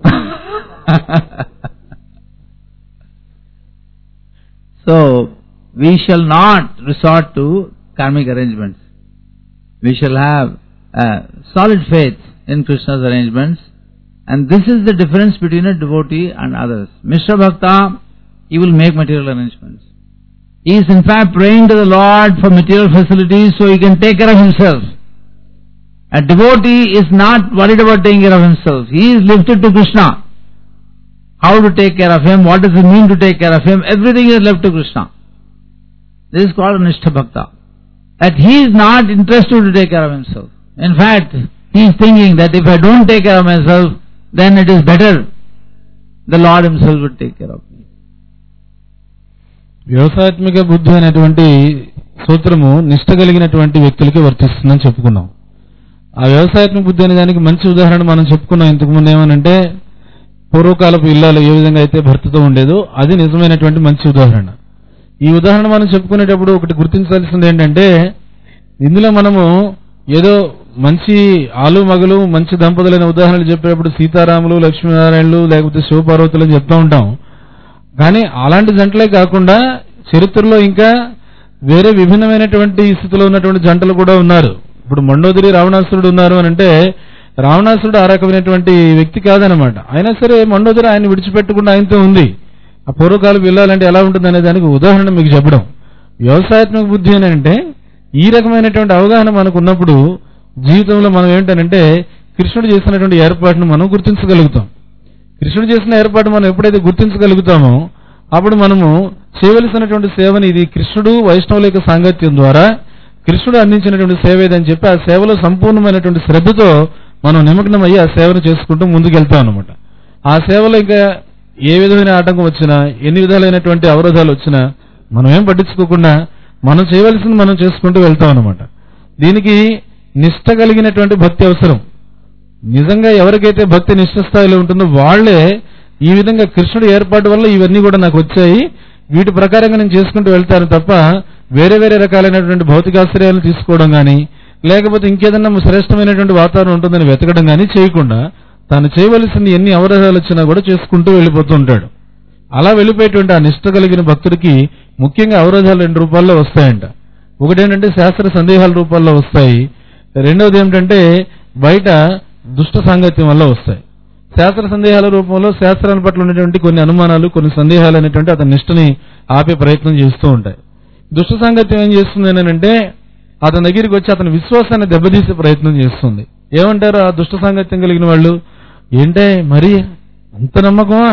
So, we shall not resort to karmic arrangements. We shall have uh, solid faith in Krishna's arrangements, and this is the difference between a devotee and others. Mishra Bhakta, he will make material arrangements. He is in fact praying to the Lord for material facilities so he can take care of himself. A devotee is not worried about taking care of himself. He is lifted to Krishna. How to take care of him, what does it mean to take care of him, everything is left to Krishna. This is called Nishtha Bhakta. That he is not interested to take care of himself. In fact, he is thinking that if I don't take care of myself, then it is better the Lord himself would take care of me. వ్యవసాయాత్మిక బుద్ధి అనేటువంటి సూత్రము నిష్ట కలిగినటువంటి వ్యక్తులకి వర్తిస్తుందని చెప్పుకున్నాం. ఆ వ్యవసాయాత్మిక బుద్ధి అనే దానికి మంచి ఉదాహరణ మనం చెప్పుకున్నాం ఇంతకు ముందు. ఏమనంటే పూర్వకాలపు ఇల్లాలు ఏ విధంగా అయితే భర్తతో ఉండేదో అది నిజమైనటువంటి మంచి ఉదాహరణ. ఈ ఉదాహరణ మనం చెప్పుకునేటప్పుడు ఒకటి గుర్తించాల్సింది ఏంటంటే, ఇందులో మనము ఏదో మంచి ఆలు మగలు మంచి దంపతులైన ఉదాహరణలు చెప్పేటప్పుడు సీతారాములు లక్ష్మీనారాయణలు లేకపోతే శివపార్వతులు అని చెప్తూ ఉంటాం. కానీ అలాంటి జంటలే కాకుండా చరిత్రలో ఇంకా వేరే విభిన్నమైనటువంటి స్థితిలో ఉన్నటువంటి జంటలు కూడా ఉన్నారు. ఇప్పుడు మండోదరి రావణాసురుడు ఉన్నారు అని అంటే రావణాసురుడు ఆ రకమైనటువంటి వ్యక్తి కాదనమాట. అయినా సరే మండోదరి ఆయన విడిచిపెట్టకుండా ఆయనతో ఉంది. ఆ పూర్వకాలం వెళ్ళాలంటే ఎలా ఉంటుంది అనే దానికి ఉదాహరణ మీకు చెప్పడం. వ్యవసాయాత్మక బుద్ధి అని అంటే ఈ రకమైనటువంటి అవగాహన మనకు ఉన్నప్పుడు జీవితంలో మనం ఏంటనంటే కృష్ణుడు చేసినటువంటి ఏర్పాటును మనం గుర్తించగలుగుతాం. కృష్ణుడు చేసిన ఏర్పాటు మనం ఎప్పుడైతే గుర్తించగలుగుతామో అప్పుడు మనము చేయవలసినటువంటి సేవని ఇది కృష్ణుడు వైష్ణవుల యొక్క సాంగత్యం ద్వారా కృష్ణుడు అందించినటువంటి సేవ ఏదని చెప్పి ఆ సేవలో సంపూర్ణమైనటువంటి శ్రద్ధతో మనం నిమగ్నమయ్యి ఆ సేవను చేసుకుంటూ ముందుకెళ్తాం అనమాట. ఆ సేవలో ఇంకా ఏ విధమైన ఆటంకం వచ్చినా ఎన్ని విధాలైనటువంటి అవరోధాలు వచ్చినా మనం ఏం పట్టించుకోకుండా మనం చేయవలసింది మనం చేసుకుంటూ వెళ్తాం అనమాట. దీనికి నిష్ట కలిగినటువంటి భక్తి అవసరం. నిజంగా ఎవరికైతే భక్తి నిష్ట స్థాయిలో ఉంటుందో వాళ్లే ఈ విధంగా కృష్ణుడి ఏర్పాటు వల్ల ఇవన్నీ కూడా నాకు వచ్చాయి, వీటి ప్రకారంగా నేను చేసుకుంటూ వెళ్తాను తప్ప వేరే వేరే రకాలైనటువంటి భౌతికాశ్రయాలను తీసుకోవడం కానీ లేకపోతే ఇంకేదన్నా శ్రేష్టమైనటువంటి వాతావరణం ఉంటుందని వెతకడం కానీ చేయకుండా తాను చేయవలసింది ఎన్ని అవరోధాలు వచ్చినా కూడా చేసుకుంటూ వెళ్ళిపోతూ ఉంటాడు. అలా వెళ్ళిపోయేటువంటి ఆ నిష్ట కలిగిన భక్తుడికి ముఖ్యంగా అవరోధాలు రెండు రూపాల్లో వస్తాయంట. ఒకటేంటంటే శాస్త్ర సందేహాల రూపాల్లో వస్తాయి, రెండవది ఏమిటంటే బయట దుష్ట సాంగత్యం వల్ల వస్తాయి. శాస్త్ర సందేహాల రూపంలో శాస్త్రాల పట్ల ఉన్నటువంటి కొన్ని అనుమానాలు కొన్ని సందేహాలు అనేటువంటి అతని నిష్టని ఆపే ప్రయత్నం చేస్తూ ఉంటాయి. దుష్ట సాంగత్యం ఏం చేస్తుంది అంటే అతని దగ్గరికి వచ్చి అతని విశ్వాసాన్ని దెబ్బతీసే ప్రయత్నం చేస్తుంది. ఏమంటారు ఆ దుష్ట సాంగత్యం కలిగిన వాళ్ళు? ఏంటే మరి అంత నమ్మకమా?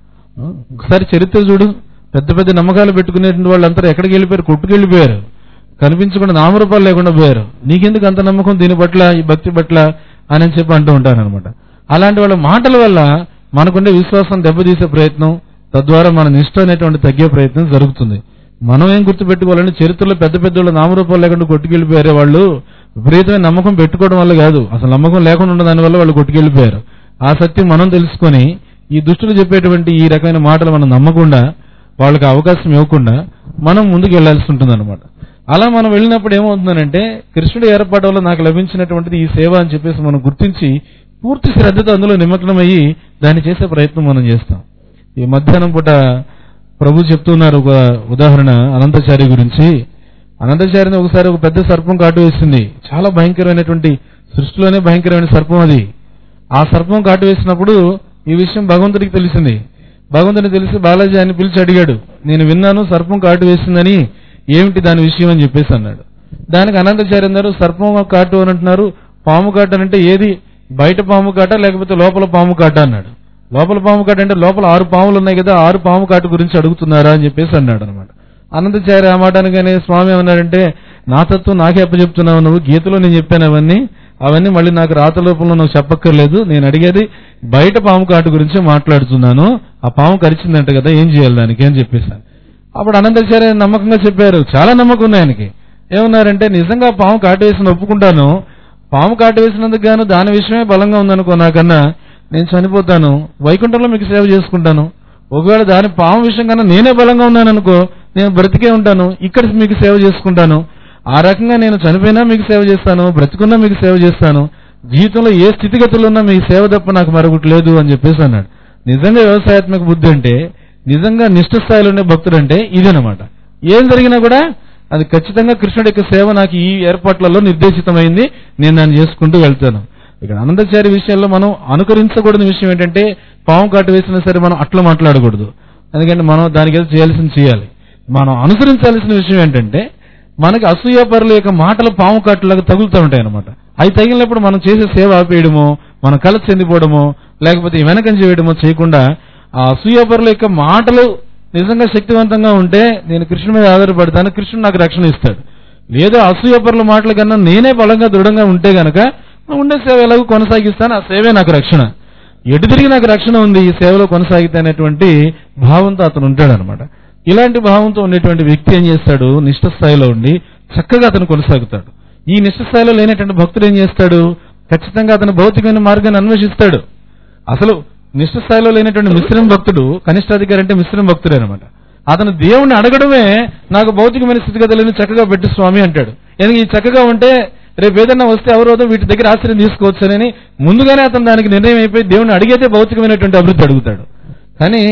ఒకసారి చరిత్ర చూడు, పెద్ద పెద్ద నమ్మకాలు పెట్టుకునేటువంటి వాళ్ళు అంతా ఎక్కడికి వెళ్ళిపోయారు? కొట్టుకెళ్ళిపోయారు, కనిపించకుండా నామరూపాలు లేకుండా పోయారు. నీకెందుకు అంత నమ్మకం దీని పట్ల ఈ భక్తి పట్ల అని చెప్పి అంటూ ఉంటాను అనమాట. అలాంటి వాళ్ళ మాటల వల్ల మనకుండే విశ్వాసం దెబ్బతీసే ప్రయత్నం, తద్వారా మన నిష్ట అనేటువంటి తగ్గే ప్రయత్నం జరుగుతుంది. మనం ఏం గుర్తుపెట్టుకోవాలంటే చరిత్రలో పెద్ద పెద్ద వాళ్ళు నామరూపాలు లేకుండా కొట్టుకెళ్ళిపోయారు. వాళ్ళు విపరీతమైన నమ్మకం పెట్టుకోవడం వల్ల కాదు, అసలు నమ్మకం లేకుండా ఉన్న దాని వల్ల వాళ్ళు కొట్టుకెళ్ళిపోయారు. ఆ సత్యం మనం తెలుసుకొని ఈ దుష్టులు చెప్పేటువంటి ఈ రకమైన మాటలు మనం నమ్మకుండా వాళ్ళకి అవకాశం ఇవ్వకుండా మనం ముందుకు వెళ్లాల్సి ఉంటుంది అనమాట. అలా మనం వెళ్ళినప్పుడు ఏమవుతుందనంటే కృష్ణుడి ఏర్పాటు వల్ల నాకు లభించినటువంటిది ఈ సేవ అని చెప్పేసి మనం గుర్తించి పూర్తి శ్రద్ధతో అందులో నిమగ్నమయ్యి దాన్ని చేసే ప్రయత్నం మనం చేస్తాం. ఈ మధ్యాహ్నం పూట ప్రభు చెప్తున్నారు ఒక ఉదాహరణ అనంతచారి గురించి. అనంతచారిని ఒకసారి ఒక పెద్ద సర్పం కాటు వేసింది. చాలా భయంకరమైనటువంటి, సృష్టిలోనే భయంకరమైన సర్పం అది. ఆ సర్పం కాటు వేసినప్పుడు ఈ విషయం భగవంతుడికి తెలిసింది. భగవంతుడికి తెలిసి బాలాజీ ఆయన పిలిచి అడిగాడు, నేను విన్నాను సర్పం కాటు వేసిందని, ఏమిటి దాని విషయం అని చెప్పేసి అన్నాడు. దానికి అనంతచారి అన్నారు, సర్పం కాటు అని అంటున్నారు, పాము కాటు అంటే ఏది, బయట పాము కాట లేకపోతే లోపల పాము కాట అన్నాడు. లోపల పాము కాట అంటే లోపల ఆరు పాములు ఉన్నాయి కదా, ఆరు పాము కాటు గురించి అడుగుతున్నారా అని చెప్పేసి అన్నాడు అనమాట. అనంతచారి ఆ మాట అనగానే స్వామి ఏమన్నాడంటే, నా తత్వం నాకే అప్పచెప్తున్నావు నువ్వు, గీతలో నేను చెప్పాను అవన్నీ అవన్నీ మళ్ళీ నాకు రాత రూపంలో నువ్వు చెప్పక్కర్లేదు, నేను అడిగేది బయట పాము కాటు గురించి మాట్లాడుతున్నాను, ఆ పాము కరిచిందంట కదా ఏం చేయాలి దానికి అని చెప్పేసాను. అప్పుడు అనంతచారి నమ్మకంగా చెప్పారు, చాలా నమ్మకం ఉంది ఆయనకి. ఏమన్నారంటే నిజంగా పాము కాటు వేసిన ఒప్పుకుంటాను, పాము కాటు వేసినందుకు గాను దాని విషయమే బలంగా ఉందనుకో నాకన్నా, నేను చనిపోతాను, వైకుంఠంలో మీకు సేవ చేసుకుంటాను. ఒకవేళ దాని పాము విషయం కన్నా నేనే బలంగా ఉన్నాను అనుకో, నేను బ్రతికే ఉంటాను, ఇక్కడ మీకు సేవ చేసుకుంటాను. ఆ రకంగా నేను చనిపోయినా మీకు సేవ చేస్తాను, బ్రతికున్నా మీకు సేవ చేస్తాను, జీవితంలో ఏ స్థితిగతులు ఉన్నా మీకు సేవ తప్ప నాకు మరొకటి లేదు అని చెప్పేసి అన్నాడు. నిజంగా వ్యవసాయాత్మక బుద్ధి అంటే, నిజంగా నిష్ఠ స్థాయిలో ఉండే భక్తుడు అంటే ఇదనమాట. ఏం జరిగినా కూడా అది ఖచ్చితంగా కృష్ణుడి యొక్క సేవ నాకు ఈ ఏర్పాట్లలో నిర్దేశితమైంది, నేను దాన్ని చేసుకుంటూ వెళ్తాను. ఇక్కడ అనంతచారి విషయంలో మనం అనుకరించకూడని విషయం ఏంటంటే, పాము కాటు వేసినా సరే మనం అట్లా మాట్లాడకూడదు. ఎందుకంటే మనం దానికి ఏదో చేయాల్సింది చేయాలి. మనం అనుసరించాల్సిన విషయం ఏంటంటే, మనకి అసూయాపరుల యొక్క మాటలు పాము కాటులాగా తగులుతూ ఉంటాయి అనమాట. అవి తగిలినప్పుడు మనం చేసే సేవ ఆపేయడమో, మన కళ చెందిపోవడమో, లేకపోతే వెనకం చేయడమో చేయకుండా, ఆ అసూయాపరుల యొక్క మాటలు నిజంగా శక్తివంతంగా ఉంటే నేను కృష్ణుడి మీద ఆధారపడతాను, కృష్ణుడు నాకు రక్షణ ఇస్తాడు. లేదా అసూయాపరుల మాటల కన్నా నేనే బలంగా దృఢంగా ఉంటే గనక ఉండే సేవ ఎలాగో కొనసాగిస్తాను, ఆ సేవే నాకు రక్షణ, ఎటు తిరిగి నాకు రక్షణ ఉంది ఈ సేవలో కొనసాగితే అనేటువంటి భావంతో అతను ఉంటాడు అనమాట. ఇలాంటి భావంతో ఉండేటువంటి వ్యక్తి ఏం చేస్తాడు, నిష్ఠ స్థాయిలో ఉండి చక్కగా అతను కొనసాగుతాడు. ఈ నిష్ఠ స్థాయిలో లేనటువంటి భక్తుడు ఏం చేస్తాడు, ఖచ్చితంగా అతను భౌతికమైన మార్గాన్ని అన్వేషిస్తాడు. అసలు నిష్ఠ స్థాయిలో లేనటువంటి మిశ్రమ భక్తుడు, కనిష్టాధికారి అంటే మిశ్రమ భక్తుడే అనమాట. అతను దేవుణ్ణి అడగడమే నాకు భౌతికమైన స్థితిగతులను చక్కగా పెట్టు స్వామి అంటాడు. ఎందుకు ఈ చక్కగా ఉంటే రేపు ఏదన్నా వస్తే అవరోధం వీటి దగ్గర ఆశ్రయం తీసుకోవచ్చని ముందుగానే అతను దానికి నిర్ణయం అయిపోయి దేవుణ్ణి అడిగితే భౌతికమైనటువంటి అభివృద్ధి అడుగుతాడు. కానీ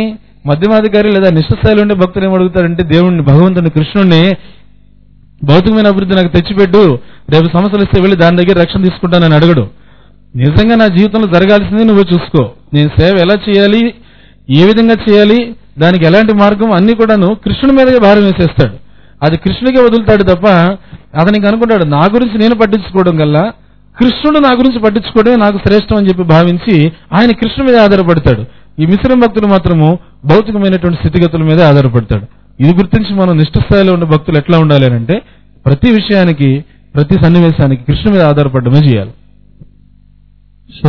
మధ్యమాధికారి లేదా నిష్ఠ స్థాయిలో ఉండే భక్తులు ఏం అడుగుతారంటే దేవుణ్ణి, భగవంతుని, కృష్ణుణ్ణి భౌతికమైన అభివృద్ధి నాకు తెచ్చిపెట్టు, రేపు సమస్యలు వస్తే వెళ్ళి దాని దగ్గర రక్షణ తీసుకుంటానని అడగడు. నిజంగా నా జీవితంలో జరగాల్సింది నువ్వు చూసుకో, నేను సేవ ఎలా చేయాలి, ఏ విధంగా చేయాలి, దానికి ఎలాంటి మార్గం అన్ని కూడాను కృష్ణుడి మీదగా భారం వేసేస్తాడు. అది కృష్ణుడికే వదులుతాడు తప్ప అతనికి అనుకుంటాడు నా గురించి నేను పట్టించుకోవడం కల్లా కృష్ణుడు నా గురించి పట్టించుకోవడమే నాకు శ్రేష్టం అని చెప్పి భావించి ఆయన కృష్ణుడి మీద ఆధారపడతాడు. ఈ మిశ్రమ భక్తులు మాత్రము భౌతికమైనటువంటి స్థితిగతుల మీద ఆధారపడతాడు. ఇది గుర్తించి మనం నిష్ఠ స్థాయిలో ఉన్న భక్తులు ఎట్లా ఉండాలి అంటే ప్రతి విషయానికి, ప్రతి సన్నివేశానికి కృష్ణుడి మీద ఆధారపడమే చేయాలి. సో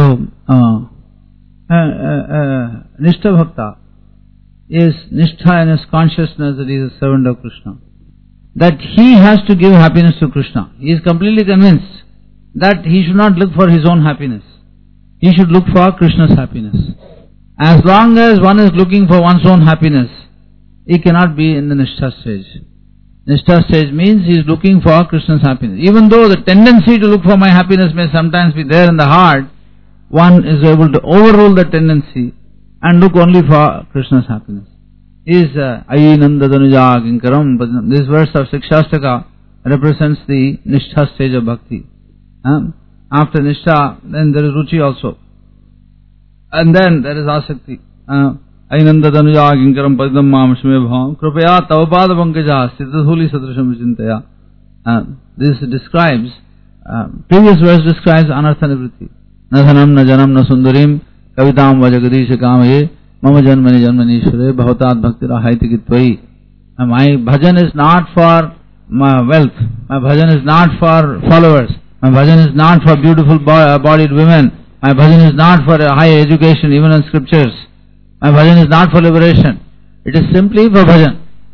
నిష్ఠ భక్త is nishtha in his consciousness that he is a servant of Krishna, that he has to give happiness to Krishna. He is completely convinced that he should not look for his own happiness, he should look for Krishna's happiness. As long as one is looking for one's own happiness, he cannot be in the nishtha stage. Nishtha stage means he is looking for Krishna's happiness. Even though the tendency to look for my happiness may sometimes be there in the heart, one is able to overrule that tendency and look only for Krishna's happiness. Is Ayinanda Danuja Kinkaram. This verse of Sikshastaka represents the Nishtha stage of bhakti. Um, after Nishtha, then there is Ruchi also. And then there is Asakti. Ayinanda Danuja Kinkaram Padam Mam Shme Bhavam Krupaya Tavapada Pankaja Siddhuli Sadrasham Vijintaya. This describes, uh, previous verse describes Anartha Nivritti. Na dhanam na janam na sundarim Kavitam Vajagadish Kamaye Mama Janmani Janmanishware Bhavatat Bhakti Rahaiti Kitvayi. My bhajan is not for my wealth, my bhajan is not for followers, my bhajan is not for beautiful bodied women, my bhajan is not for a high education even in scriptures, my bhajan is not for liberation, it is simply for bhajan.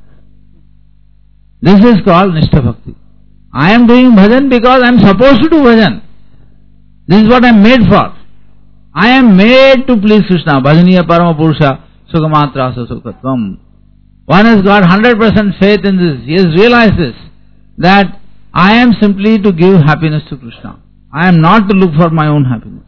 This is called Nishtha Bhakti. I am doing bhajan because I am supposed to do bhajan. This is what I am made for. I am made to please Krishna. Bhajaniya Parama Purusha Sukhamatra Sukhatvam. One has got one hundred percent faith in this. He has realized this, that I am simply to give happiness to Krishna. I am not to look for my own happiness.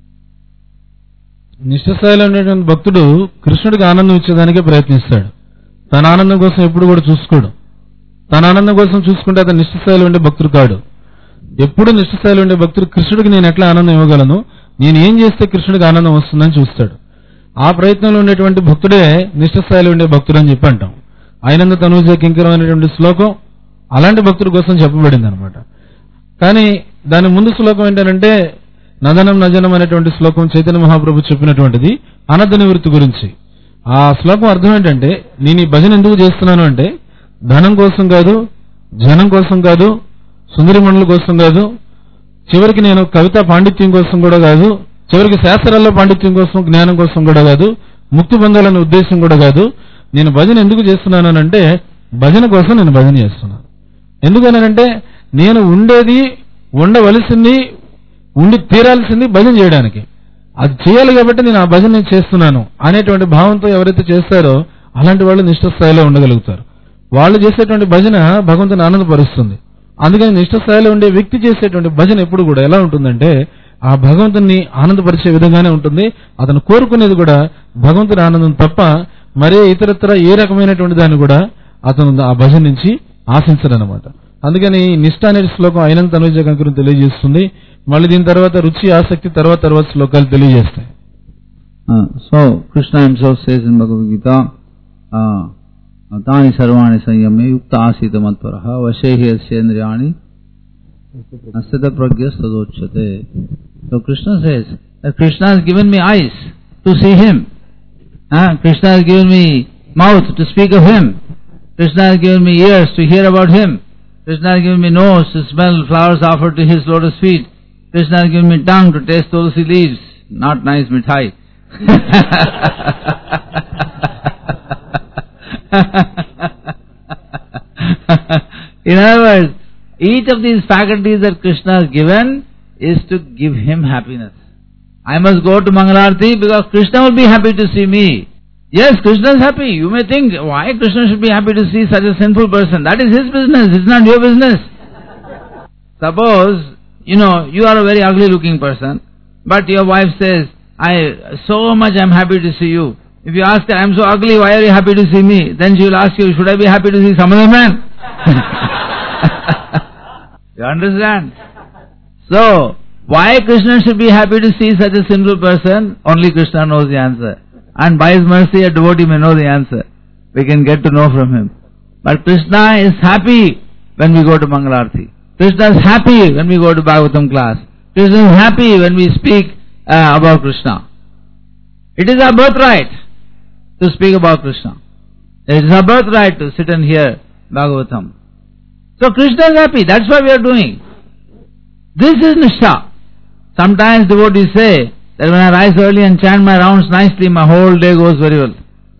నిష్ఠ స్థాయిలో ఉండేటువంటి భక్తుడు కృష్ణుడికి ఆనందం ఇచ్చేదానికే ప్రయత్నిస్తాడు. తన ఆనందం కోసం ఎప్పుడు కూడా చూసుకోడు. తన ఆనందం కోసం చూసుకుంటే అతను నిష్ఠ స్థాయిలో ఉండే భక్తుడు కాడు. ఎప్పుడు నిష్ఠ స్థాయిలో ఉండే భక్తుడు కృష్ణుడికి నేను ఎట్లా ఆనందం ఇవ్వగలను, నేను ఏం చేస్తే కృష్ణుడికి ఆనందం వస్తుందని చూస్తాడు. ఆ ప్రయత్నంలో ఉండేటువంటి భక్తుడే నిష్ఠ స్థాయిలో ఉండే భక్తుడు అని చెప్పి అంటాం. అయినంద తనూజ కింకరం అనేటువంటి శ్లోకం అలాంటి భక్తుడి కోసం చెప్పబడింది అనమాట. కానీ దాని ముందు శ్లోకం ఏంటంటే నదనం నజనం అనేటువంటి శ్లోకం చైతన్య మహాప్రభు చెప్పినటువంటిది అనర్థ నివృత్తి గురించి. ఆ శ్లోకం అర్థం ఏంటంటే నేను ఈ భజన ఎందుకు చేస్తున్నాను అంటే ధనం కోసం కాదు, జనం కోసం కాదు, సుందరి మండల కోసం కాదు, చివరికి నేను కవితా పాండిత్యం కోసం కూడా కాదు, చివరికి శాస్త్రాల్లో పాండిత్యం కోసం, జ్ఞానం కోసం కూడా కాదు, ముక్తి పొందాలనే ఉద్దేశం కూడా కాదు. నేను భజన ఎందుకు చేస్తున్నాను అంటే భజన కోసం నేను భజన చేస్తున్నాను. ఎందుకనంటే నేను ఉండేది, ఉండవలసింది, ఉండి తీరాల్సింది భజన చేయడానికి. అది చేయాలి కాబట్టి నేను ఆ భజన చేస్తున్నాను అనేటువంటి భావంతో ఎవరైతే చేస్తారో అలాంటి వాళ్ళు నిష్ఠ స్థాయిలో ఉండగలుగుతారు. వాళ్ళు చేసేటువంటి భజన భగవంతుని ఆనందపరుస్తుంది. అందుకని నిష్ఠ స్థాయిలో ఉండే వ్యక్తి చేసేటువంటి భజన ఎప్పుడు కూడా ఎలా ఉంటుందంటే ఆ భగవంతుని ఆనందపరిచే విధంగానే ఉంటుంది. అతను కోరుకునేది కూడా భగవంతుని ఆనందం తప్ప మరే ఇతరత్ర ఏ రకమైనటువంటి దాన్ని కూడా అతను ఆ భజన నుంచి ఆశించడనమాట. అందుకని నిష్ఠ అనే శ్లోకం అయినంత అనుజ కంకరం తెలియజేస్తుంది. మళ్ళీ దీని తర్వాత రుచి, ఆసక్తి తర్వాత తర్వాత శ్లోకాలు తెలియజేస్తాయి. So Krishna himself says in Bhagavad Gita, తాని సర్వాణి సంయమే యుక్త ఆసీత మత్పరః వశేహి యస్యేంద్రియాణి అస్థిత ప్రజ్ఞ తదోచ్యతే. So Krishna says that Krishna has given me eyes to see him, uh, Krishna has given me mouth to speak of him, Krishna has given me ears to hear about him, Krishna has given me nose to smell flowers offered to his lotus feet, Krishna has given me tongue to taste tulsi leaves, not nice mithai. In other words, each of these faculties that Krishna has given is to give him happiness. I must go to Mangalarti because Krishna will be happy to see me. Yes, Krishna is happy. You may think, why Krishna should be happy to see such a sinful person? That is his business, it's not your business. Suppose, you know, you are a very ugly looking person, but your wife says, I so much I am happy to see you. If you ask her, I am so ugly, why are you happy to see me? Then she will ask you, should I be happy to see some other man? You understand? So, why Krishna should be happy to see such a sinful person? Only Krishna knows the answer. And by his mercy, a devotee may know the answer. We can get to know from him. But Krishna is happy when we go to Mangalarti. Krishna is happy when we go to Bhagavatam class. Krishna is happy when we speak uh, about Krishna. It is our birthright to speak about Krishna. It is our birthright to sit and hear Bhagavatam. So Krishna is happy. That's what we are doing. This is Nishtha. Sometimes devotees say that when I rise early and chant my rounds nicely, my whole day goes very well.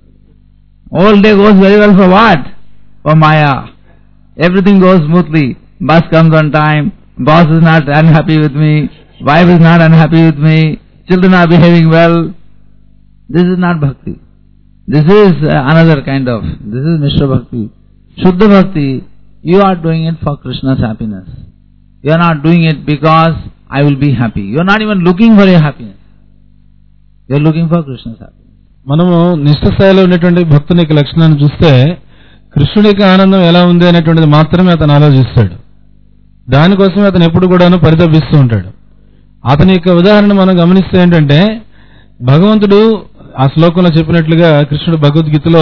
Whole day goes very well for what? For Maya. Everything goes smoothly. Bus comes on time. Boss is not unhappy with me. Wife is not unhappy with me. Children are behaving well. This is not bhakti. This is uh, another kind of, this is Mishra Bhakti. Shuddha Bhakti, you are doing it for Krishna's happiness. You are not doing it because I will be happy. You are not even looking for your happiness. You are looking for Krishna's happiness. మనము నిష్ఠ స్థాయిలో ఉన్నటువంటి భక్తుని యొక్క లక్షణాన్ని చూస్తే కృష్ణుడికి ఆనందం ఎలా ఉంది అనేటువంటిది మాత్రమే అతను ఆలోచిస్తాడు. దానికోసమే అతను ఎప్పుడు కూడాను పరితపిస్తూ ఉంటాడు. అతని యొక్క ఉదాహరణ మనం గమనిస్తే ఏంటంటే, భగవంతుడు ఆ శ్లోకంలో చెప్పినట్లుగా కృష్ణుడు భగవద్గీతలో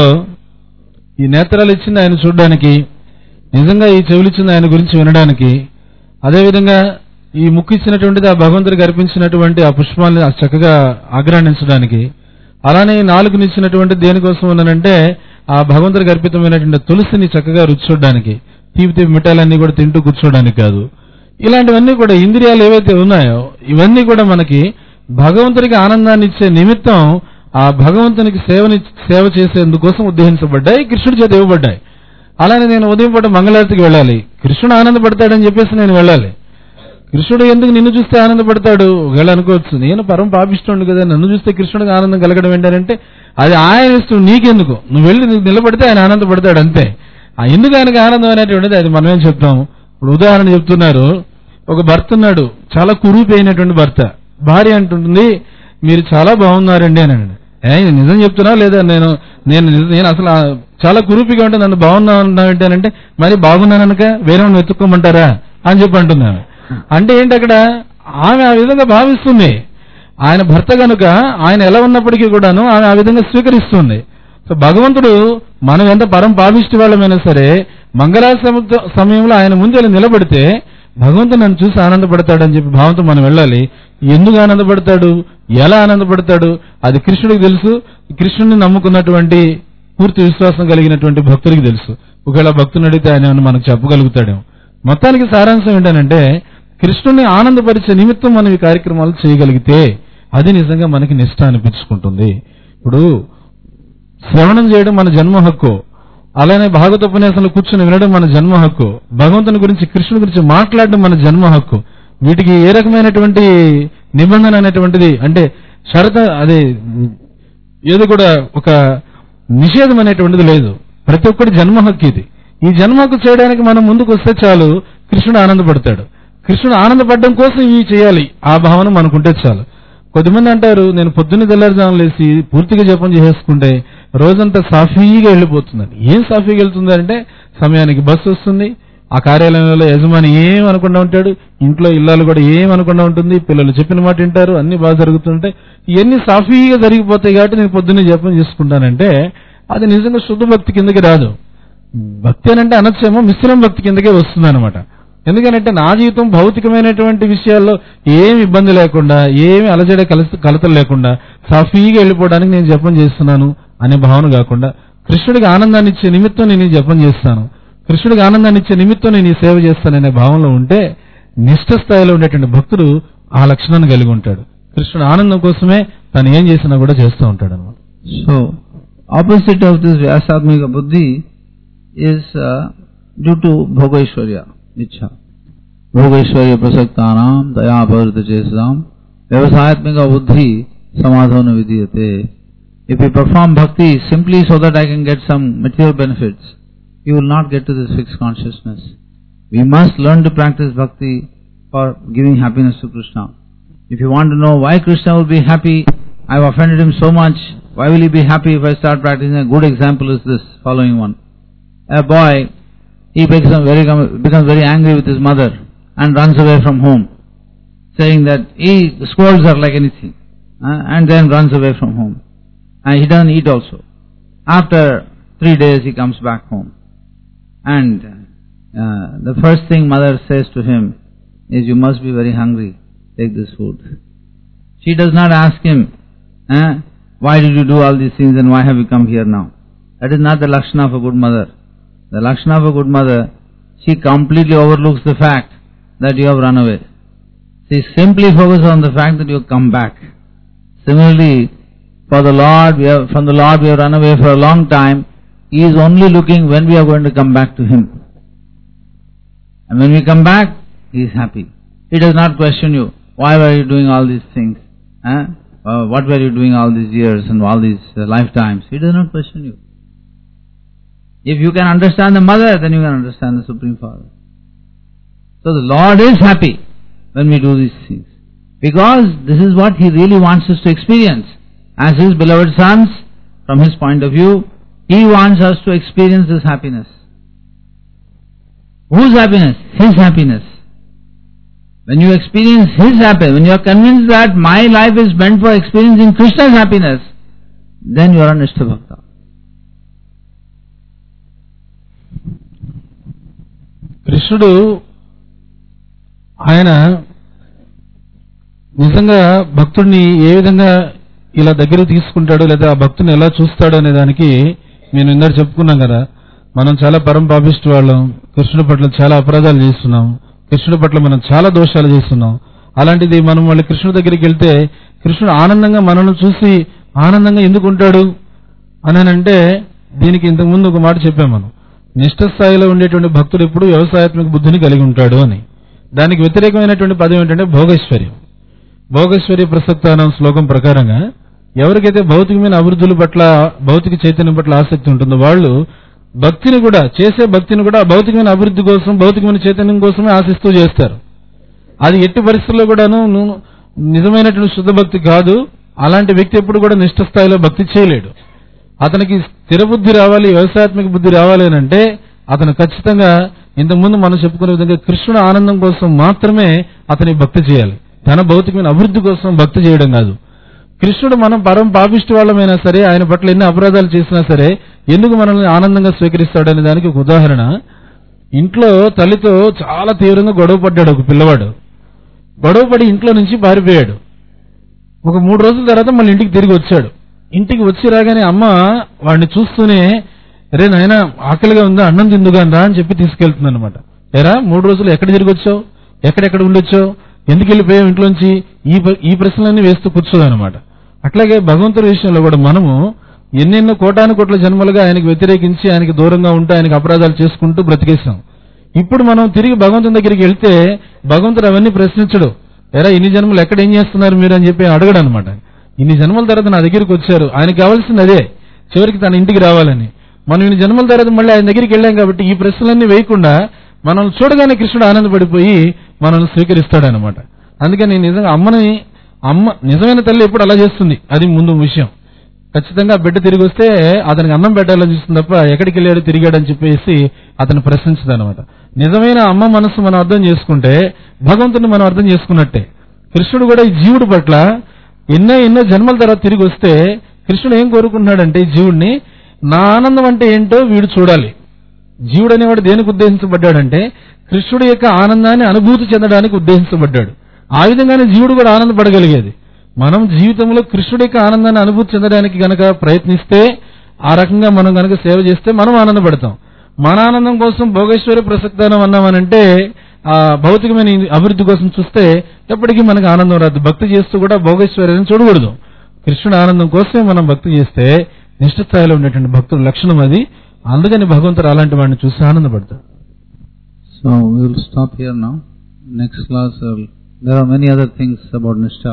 ఈ నేత్రాలు ఇచ్చింది ఆయన చూడడానికి, నిజంగా ఈ చెవులు ఇచ్చింది ఆయన గురించి వినడానికి, అదేవిధంగా ఈ ముక్కు ఇచ్చినటువంటిది ఆ భగవంతుడికి అర్పించినటువంటి ఆ పుష్పాన్ని చక్కగా ఆగ్రాణించడానికి, అలానే నాలుగునిచ్చినటువంటి దేనికోసం ఉన్నానంటే ఆ భగవంతుడికి అర్పితమైనటువంటి తులసిని చక్కగా రుచి చూడడానికి, తీపి తీపి మిఠాయిలన్నీ కూడా తింటూ కూర్చోడానికి కాదు. ఇలాంటివన్నీ కూడా ఇంద్రియాలు ఏవైతే ఉన్నాయో ఇవన్నీ కూడా మనకి భగవంతుడికి ఆనందాన్ని ఇచ్చే నిమిత్తం ఆ భగవంతునికి సేవని సేవ చేసేందుకోసం ఉద్దేశించబడ్డాయి, కృష్ణుడి చేత ఇవ్వబడ్డాయి. అలానే నేను ఉదయం పూట మంగళారతికి వెళ్ళాలి, కృష్ణుడు ఆనందపడతాడని చెప్పేసి నేను వెళ్ళాలి. కృష్ణుడు ఎందుకు నిన్ను చూస్తే ఆనందపడతాడు? ఒకవేళ అనుకోవచ్చు, నేను పరమ పాపిష్టుడు కదా, నన్ను చూస్తే కృష్ణుడికి ఆనందం కలగడం ఏంటంటే అది ఆయన ఇష్టం, నీకెందుకు, నువ్వు వెళ్ళి నీకు నిలబడితే ఆయన ఆనందపడతాడు అంతే. ఎందుకు ఆయనకు ఆనందం అనేటువంటిది అది మనమేం చెప్తాము. ఇప్పుడు ఉదాహరణ చెప్తున్నారు, ఒక భర్త ఉన్నాడు, చాలా కురూపి అయినటువంటి భర్త. భార్య అంటుంటుంది, మీరు చాలా బాగున్నారండి అని. ఏ నిజం చెప్తున్నా లేదా, నేను నేను నేను అసలు చాలా కురూపిగా ఉంటే నన్ను బాగున్నానంటే అంటే మరి బాగున్నానక వేరే వాళ్ళు వెతుక్కోమంటారా అని చెప్పి అంటున్నాను. అంటే ఏంటి, అక్కడ ఆమె ఆ విధంగా భావిస్తుంది. ఆయన భర్త కనుక ఆయన ఎలా ఉన్నప్పటికీ కూడాను ఆమె ఆ విధంగా స్వీకరిస్తుంది. సో భగవంతుడు మనం ఎంత పరం పాపిష్టి వాళ్ళమైనా సరే మంగళార సమయంలో ఆయన ముందు నిలబడితే భగవంతుడు నన్ను చూసి ఆనందపడతాడని చెప్పి భావంతో మనం వెళ్ళాలి. ఎందుకు ఆనందపడతాడు, ఎలా ఆనందపడతాడు అది కృష్ణుడికి తెలుసు. కృష్ణుడిని నమ్ముకున్నటువంటి పూర్తి విశ్వాసం కలిగినటువంటి భక్తుడికి తెలుసు. ఒకవేళ భక్తుని అడిగితే ఆయన మనకు చెప్పగలుగుతాడేమో. మొత్తానికి సారాంశం ఏంటంటే, కృష్ణుడిని ఆనందపరిచే నిమిత్తం మనం ఈ కార్యక్రమాలు చేయగలిగితే అది నిజంగా మనకి నిష్ఠ అనిపించుకుంటుంది. ఇప్పుడు శ్రవణం చేయడం మన జన్మ హక్కు, అలానే భాగవత ఉపన్యాసంలో కూర్చొని వినడం మన జన్మ హక్కు, భగవంతుని గురించి కృష్ణుడి గురించి మాట్లాడడం మన జన్మ హక్కు. వీటికి ఏ రకమైనటువంటి నిబంధన అనేటువంటిది అంటే షరత అదే ఏది కూడా ఒక నిషేధం అనేటువంటిది లేదు. ప్రతి ఒక్కటి జన్మ హక్కు ఇది. ఈ జన్మ హక్కు చేయడానికి మనం ముందుకు వస్తే చాలు, కృష్ణుడు ఆనందపడతాడు. కృష్ణుడు ఆనందపడడం కోసం ఇవి చేయాలి, ఆ భావన మనకుంటే చాలు. కొద్దిమంది అంటారు, నేను పొద్దున్న తెల్లారుజామున లేసి పూర్తిగా జపం చేసేసుకుంటే రోజంతా సాఫీగా వెళ్ళిపోతుందని. ఏం సాఫీగా వెళ్తుంది అంటే, సమయానికి బస్సు వస్తుంది, ఆ కార్యాలయంలో యజమాని ఏం అనకుండా ఉంటాడు, ఇంట్లో ఇల్లాలు కూడా ఏం అనకుండా ఉంటుంది, పిల్లలు చెప్పిన మాట వింటారు, అన్ని బాగా జరుగుతుంటాయి, ఇవన్నీ సాఫీగా జరిగిపోతాయి కాబట్టి నేను పొద్దున్నే జపం చేసుకుంటానంటే అది నిజంగా శుద్ధ భక్తి కిందకి రాదు. భక్తి అని అంటే అనొచ్చేమో మిశ్రమ భక్తి కిందకే వస్తుంది అనమాట. ఎందుకంటే నా జీవితం భౌతికమైనటువంటి విషయాల్లో ఏమి ఇబ్బంది లేకుండా, ఏమి అలజడే కలత కలతలు లేకుండా సాఫీగా వెళ్ళిపోవడానికి నేను జపం చేస్తున్నాను అనే భావన కాకుండా, కృష్ణుడికి ఆనందాన్ని ఇచ్చే నిమిత్తం నేను ఈ జపం చేస్తాను, కృష్ణుడికి ఆనందాన్ని ఇచ్చే నిమిత్తం నేను ఈ సేవ చేస్తాననే భావంలో ఉంటే నిష్ఠ స్థాయిలో ఉండేటువంటి భక్తుడు ఆ లక్షణాన్ని కలిగి ఉంటాడు. కృష్ణుడు ఆనందం కోసమే తను ఏం చేసినా కూడా చేస్తూ ఉంటాడు అనమాట. సో ఆపోజిట్ ఆఫ్ దిస్ వ్యాసాత్మిక బుద్ధి ఈస్ డ్యూ టు భోగైశ్వర్య ఇచ్చా. భోగైశ్వర్య ప్రసక్తానాం దయాపవృత చేసాం వ్యవసాయాత్మిక బుద్ధి సమాధాన విధీయతే. If we perform bhakti simply so that I can get some material benefits, you will not get to this fixed consciousness. We must learn to practice bhakti for giving happiness to Krishna. If you want to know why Krishna will be happy, I have offended him so much, why will he be happy if I start practicing? A good example is this following one. A boy, he becomes very, becomes very angry with his mother and runs away from home, saying that he scolds her like anything, uh, and then runs away from home. And he doesn't eat also. After three days he comes back home. And uh, the first thing mother says to him is, you must be very hungry, take this food. She does not ask him, eh, why did you do all these things and why have you come here now? That is not the Lakshana of a good mother. The Lakshana of a good mother, she completely overlooks the fact that you have run away. She simply focuses on the fact that you have come back. Similarly, for the Lord, we have, from the Lord we have run away for a long time. He is only looking when we are going to come back to Him. And when we come back, He is happy. He does not question you. Why were you doing all these things? Eh? Uh, what were you doing all these years and all these uh, lifetimes? He does not question you. If you can understand the mother, then you can understand the Supreme Father. So the Lord is happy when we do these things. Because this is what He really wants us to experience. As His beloved sons, from His point of view, He wants us to experience this happiness. Whose happiness? His happiness. When you experience His happiness, when you are convinced that my life is meant for experiencing Krishna's happiness, then you are a Nishtha Bhakta. కృష్ణుడు ఆయన నిజంగా భక్తుడిని ఏ విధంగా ఇలా దగ్గర తీసుకుంటాడు లేదా ఆ భక్తుని ఎలా చూస్తాడు అనే దానికి నేను ఇందాక చెప్పుకున్నాం కదా. మనం చాలా పరమ పాపిష్టి వాళ్ళం, కృష్ణుడి పట్ల చాలా అపరాధాలు చేస్తున్నాం, కృష్ణుడి పట్ల మనం చాలా దోషాలు చేస్తున్నాం. అలాంటిది మనం మళ్ళీ కృష్ణుడి దగ్గరికి వెళ్తే కృష్ణుడు ఆనందంగా మనల్ని చూసి ఆనందంగా ఎందుకు ఉంటాడు అని అంటే, దీనికి ఇంతకుముందు ఒక మాట చెప్పాం మనం. నిష్ఠ స్థాయిలో ఉండేటువంటి భక్తుడు ఎప్పుడు వ్యవసాయాత్మక బుద్ధిని కలిగి ఉంటాడు అని. దానికి వ్యతిరేకమైనటువంటి పదం ఏంటంటే భోగైశ్వర్యం. భోగైశ్వర్య ప్రసక్తానం శ్లోకం ప్రకారంగా ఎవరికైతే భౌతికమైన అభివృద్ధుల పట్ల, భౌతిక చైతన్యం పట్ల ఆసక్తి ఉంటుందో వాళ్ళు భక్తిని కూడా, చేసే భక్తిని కూడా భౌతికమైన అభివృద్ధి కోసం, భౌతికమైన చైతన్యం కోసమే ఆశిస్తూ చేస్తారు. అది ఎట్టి పరిస్థితుల్లో కూడాను నిజమైనటువంటి శుద్ధ భక్తి కాదు. అలాంటి వ్యక్తి ఎప్పుడు కూడా నిష్ఠ స్థాయిలో భక్తి చేయలేడు. అతనికి స్థిర బుద్ధి రావాలి, వ్యవసాయాత్మక బుద్ధి రావాలి అని అంటే అతను ఖచ్చితంగా ఇంతకుముందు మనం చెప్పుకునే విధంగా కృష్ణుడు ఆనందం కోసం మాత్రమే అతని భక్తి చేయాలి, తన భౌతికమైన అభివృద్ధి కోసం భక్తి చేయడం కాదు. కృష్ణుడు మనం పరమ పాపిష్టి వాళ్ళమైనా సరే, ఆయన పట్ల ఎన్ని అపరాధాలు చేసినా సరే ఎందుకు మనల్ని ఆనందంగా స్వీకరిస్తాడనే దానికి ఒక ఉదాహరణ. ఇంట్లో తల్లితో చాలా తీవ్రంగా గొడవ పడ్డాడు ఒక పిల్లవాడు. గొడవపడి ఇంట్లో నుంచి పారిపోయాడు. ఒక మూడు రోజుల తర్వాత మళ్ళీ ఇంటికి తిరిగి వచ్చాడు. ఇంటికి వచ్చి రాగానే అమ్మ వాడిని చూస్తూనే, రే నాయనా ఆకలిగా ఉందా, అన్నం తిందుగాని రా అని చెప్పి తీసుకెళ్తుంది అనమాట. ఎరా మూడు రోజులు ఎక్కడ తిరిగి వచ్చావు, ఎక్కడెక్కడ ఉండొచ్చావు, ఎందుకు వెళ్ళిపోయావు ఇంట్లోంచి, ఈ ఈ ప్రశ్నలన్నీ వేస్తూ కూర్చోదనమాట. అట్లాగే భగవంతుడి విషయంలో కూడా మనము ఎన్నెన్నో కోటాను కోట్ల జన్మలుగా ఆయనకు వ్యతిరేకించి, ఆయనకి దూరంగా ఉంటూ, ఆయనకు అపరాధాలు చేసుకుంటూ బ్రతికేశాం. ఇప్పుడు మనం తిరిగి భగవంతుని దగ్గరికి వెళ్తే భగవంతుడు అవన్నీ ప్రశ్నించడు. ఎరా ఇన్ని జన్మలు ఎక్కడ ఏం చేస్తున్నారు మీరు అని చెప్పి అడగడు అనమాట. ఇన్ని జన్మల తర్వాత నా దగ్గరికి వచ్చారు, ఆయనకి కావాల్సింది అదే, చివరికి తన ఇంటికి రావాలని. మనం ఇన్ని జన్మల తర్వాత మళ్ళీ ఆయన దగ్గరికి వెళ్ళాం కాబట్టి ఈ ప్రశ్నలన్నీ వేయకుండా మనల్ని చూడగానే కృష్ణుడు ఆనందపడిపోయి మనల్ని స్వీకరిస్తాడనమాట. అందుకని నిజంగా అమ్మని, అమ్మ నిజమైన తల్లి ఎప్పుడు అలా చేస్తుంది, అది ముందు విషయం. ఖచ్చితంగా బిడ్డ తిరిగి వస్తే అతనికి అన్నం పెట్టాలని చూస్తుంది తప్ప ఎక్కడికి వెళ్ళాడు తిరిగాడు అని చెప్పేసి అతను ప్రశ్నించదు అనమాట. నిజమైన అమ్మ మనసు మనం అర్థం చేసుకుంటే భగవంతుని మనం అర్థం చేసుకున్నట్టే. కృష్ణుడు కూడా ఈ జీవుడి పట్ల ఎన్నో ఎన్నో జన్మల తర్వాత తిరిగి వస్తే కృష్ణుడు ఏం కోరుకుంటున్నాడంటే ఈ జీవుడిని, నా ఆనందం అంటే ఏంటో వీడు చూడాలి. జీవుడు అనేవాడు దేనికి ఉద్దేశించబడ్డాడంటే కృష్ణుడి యొక్క ఆనందాన్ని అనుభూతి చెందడానికి ఉద్దేశించబడ్డాడు. ఆ విధంగానే జీవుడు కూడా ఆనందపడగలిగేది. మనం జీవితంలో కృష్ణుడి యొక్క ఆనందాన్ని అనుభూతి చెందడానికి గనక ప్రయత్నిస్తే, ఆ రకంగా మనం గనక సేవ చేస్తే మనం ఆనందపడతాం. మన ఆనందం కోసం భోగేశ్వర ప్రసక్తానం అన్నామనంటే, ఆ భౌతికమైన అభివృద్ధి కోసం చూస్తే ఎప్పటికీ మనకు ఆనందం రాదు. భక్తి చేస్తూ కూడా భోగేశ్వర్యాన్ని చూడకూడదు. కృష్ణుడి ఆనందం కోసమే మనం భక్తి చేస్తే నిష్ఠ స్థాయిలో ఉండేటువంటి భక్తుల లక్షణం అది. అందుకని భగవంతుడు అలాంటి వాడిని చూసి ఆనందపడతాడు. So we will stop here now. Next class, uh, there are many other things about Nishtha.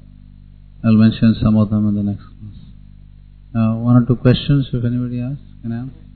I will mention some of them in the next class. Uh, one or two questions, if anybody asks, can I ask?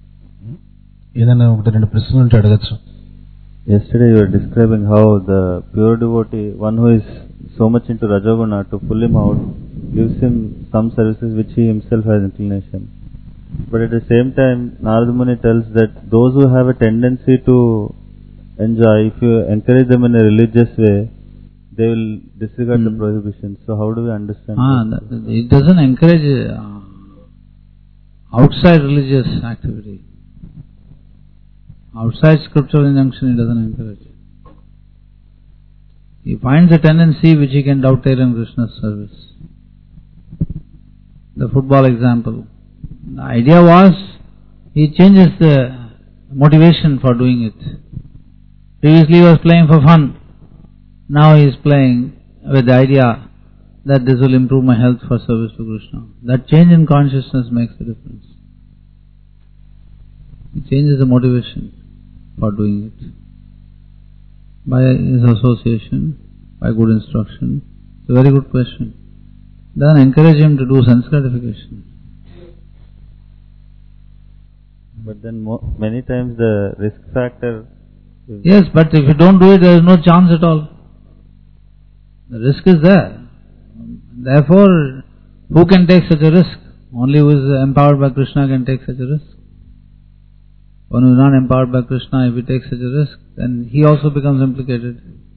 ఏదైనా ఒకటి రెండు ప్రశ్నలు ఉంటే అడగచ్చు. Yesterday you were describing how the pure devotee, one who is so much into Rajoguna, to pull him out, gives him some services which he himself has inclination. But at the same time, Narada Muni tells that those who have a tendency to enjoy, if you encourage them in a religious way, they will disregard Hmm. the prohibitions. So how do we understand Ah, that? that, it doesn't encourage uh, outside religious activity. Outside scriptural injunction, it doesn't encourage. He finds a tendency which he can dovetail in Krishna's service. The football example. The idea was he changes the motivation for doing it. Previously he was playing for fun. Now he is playing with the idea that this will improve my health for service to Krishna. That change in consciousness makes a difference. It changes the motivation for doing it. By his association, by good instruction. It's a very good question. Then encourage him to do sense gratification. But then mo- many times the risk factor is Yes, but if you don't do it, there is no chance at all. The risk is there. Therefore, who can take such a risk? Only who is empowered by Krishna can take such a risk. One who is not empowered by Krishna, if he takes such a risk, then he also becomes implicated.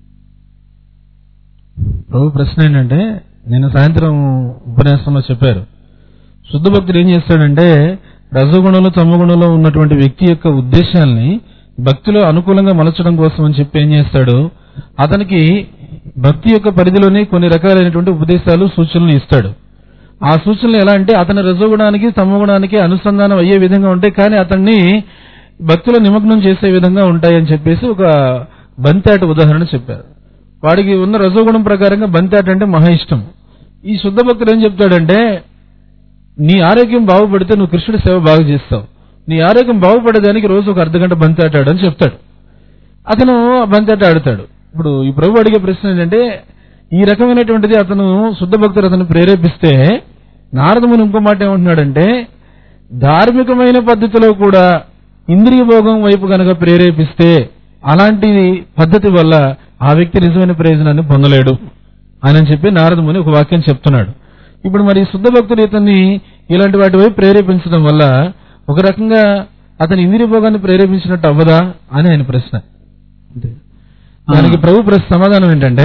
ప్రభు ప్రశ్న ఏంటంటే నేను సాయంత్రం ఉపన్యాసంలో చెప్పారు, శుద్ధ భక్తుడు ఏం చేస్తాడంటే రజోగుణంలో తమగుణంలో ఉన్నటువంటి వ్యక్తి యొక్క ఉద్దేశాల్ని భక్తిలో అనుకూలంగా మలచడం కోసం అని చెప్పి ఏం చేస్తాడు, అతనికి భక్తి యొక్క పరిధిలోనే కొన్ని రకాలైనటువంటి ఉపదేశాలు సూచనలు ఇస్తాడు. ఆ సూచనలు ఎలా అంటే అతని రజోగుణానికి తమగుణానికి అనుసంధానం అయ్యే విధంగా ఉంటాయి, కానీ అతన్ని భక్తిలో నిమగ్నం చేసే విధంగా ఉంటాయని చెప్పేసి ఒక బంతాట ఉదాహరణ చెప్పారు. వాడికి ఉన్న రజోగుణం ప్రకారంగా బంతాట అంటే మహా ఇష్టం. ఈ శుద్ధ భక్తుడు ఏం చెప్తాడంటే, నీ ఆరోగ్యం బాగుపడితే నువ్వు కృష్ణుడి సేవ బాగా చేస్తావు, నీ ఆరోగ్యం బాగుపడేదానికి రోజు ఒక అర్ధ గంట బంతాట ఆడు అని చెప్తాడు. అతను బంతాట ఆడతాడు. ఇప్పుడు ఈ ప్రభు అడిగే ప్రశ్న ఏంటంటే, ఈ రకమైనటువంటిది అతను శుద్ధ భక్తుడు అతను ప్రేరేపిస్తే, నారదముని ఇంకో మాట ఏమంటున్నాడంటే, ధార్మికమైన పద్ధతిలో కూడా ఇంద్రియ భోగం వైపు గనక ప్రేరేపిస్తే అలాంటి పద్ధతి వల్ల ఆ వ్యక్తి నిజమైన ప్రయోజనాన్ని పొందలేడు అని చెప్పి నారదముని ఒక వాక్యం చెప్తున్నాడు. ఇప్పుడు మరి శుద్ధ భక్తుడు ఇతన్ని ఇలాంటి వాటి వైపు ప్రేరేపించడం వల్ల ఒక రకంగా అతని ఇంద్రియ భోగాన్ని ప్రేరేపించినట్టు అవ్వదా అని ఆయన ప్రశ్న. దానికి ప్రభు ప్రశ్న సమాధానం ఏంటంటే,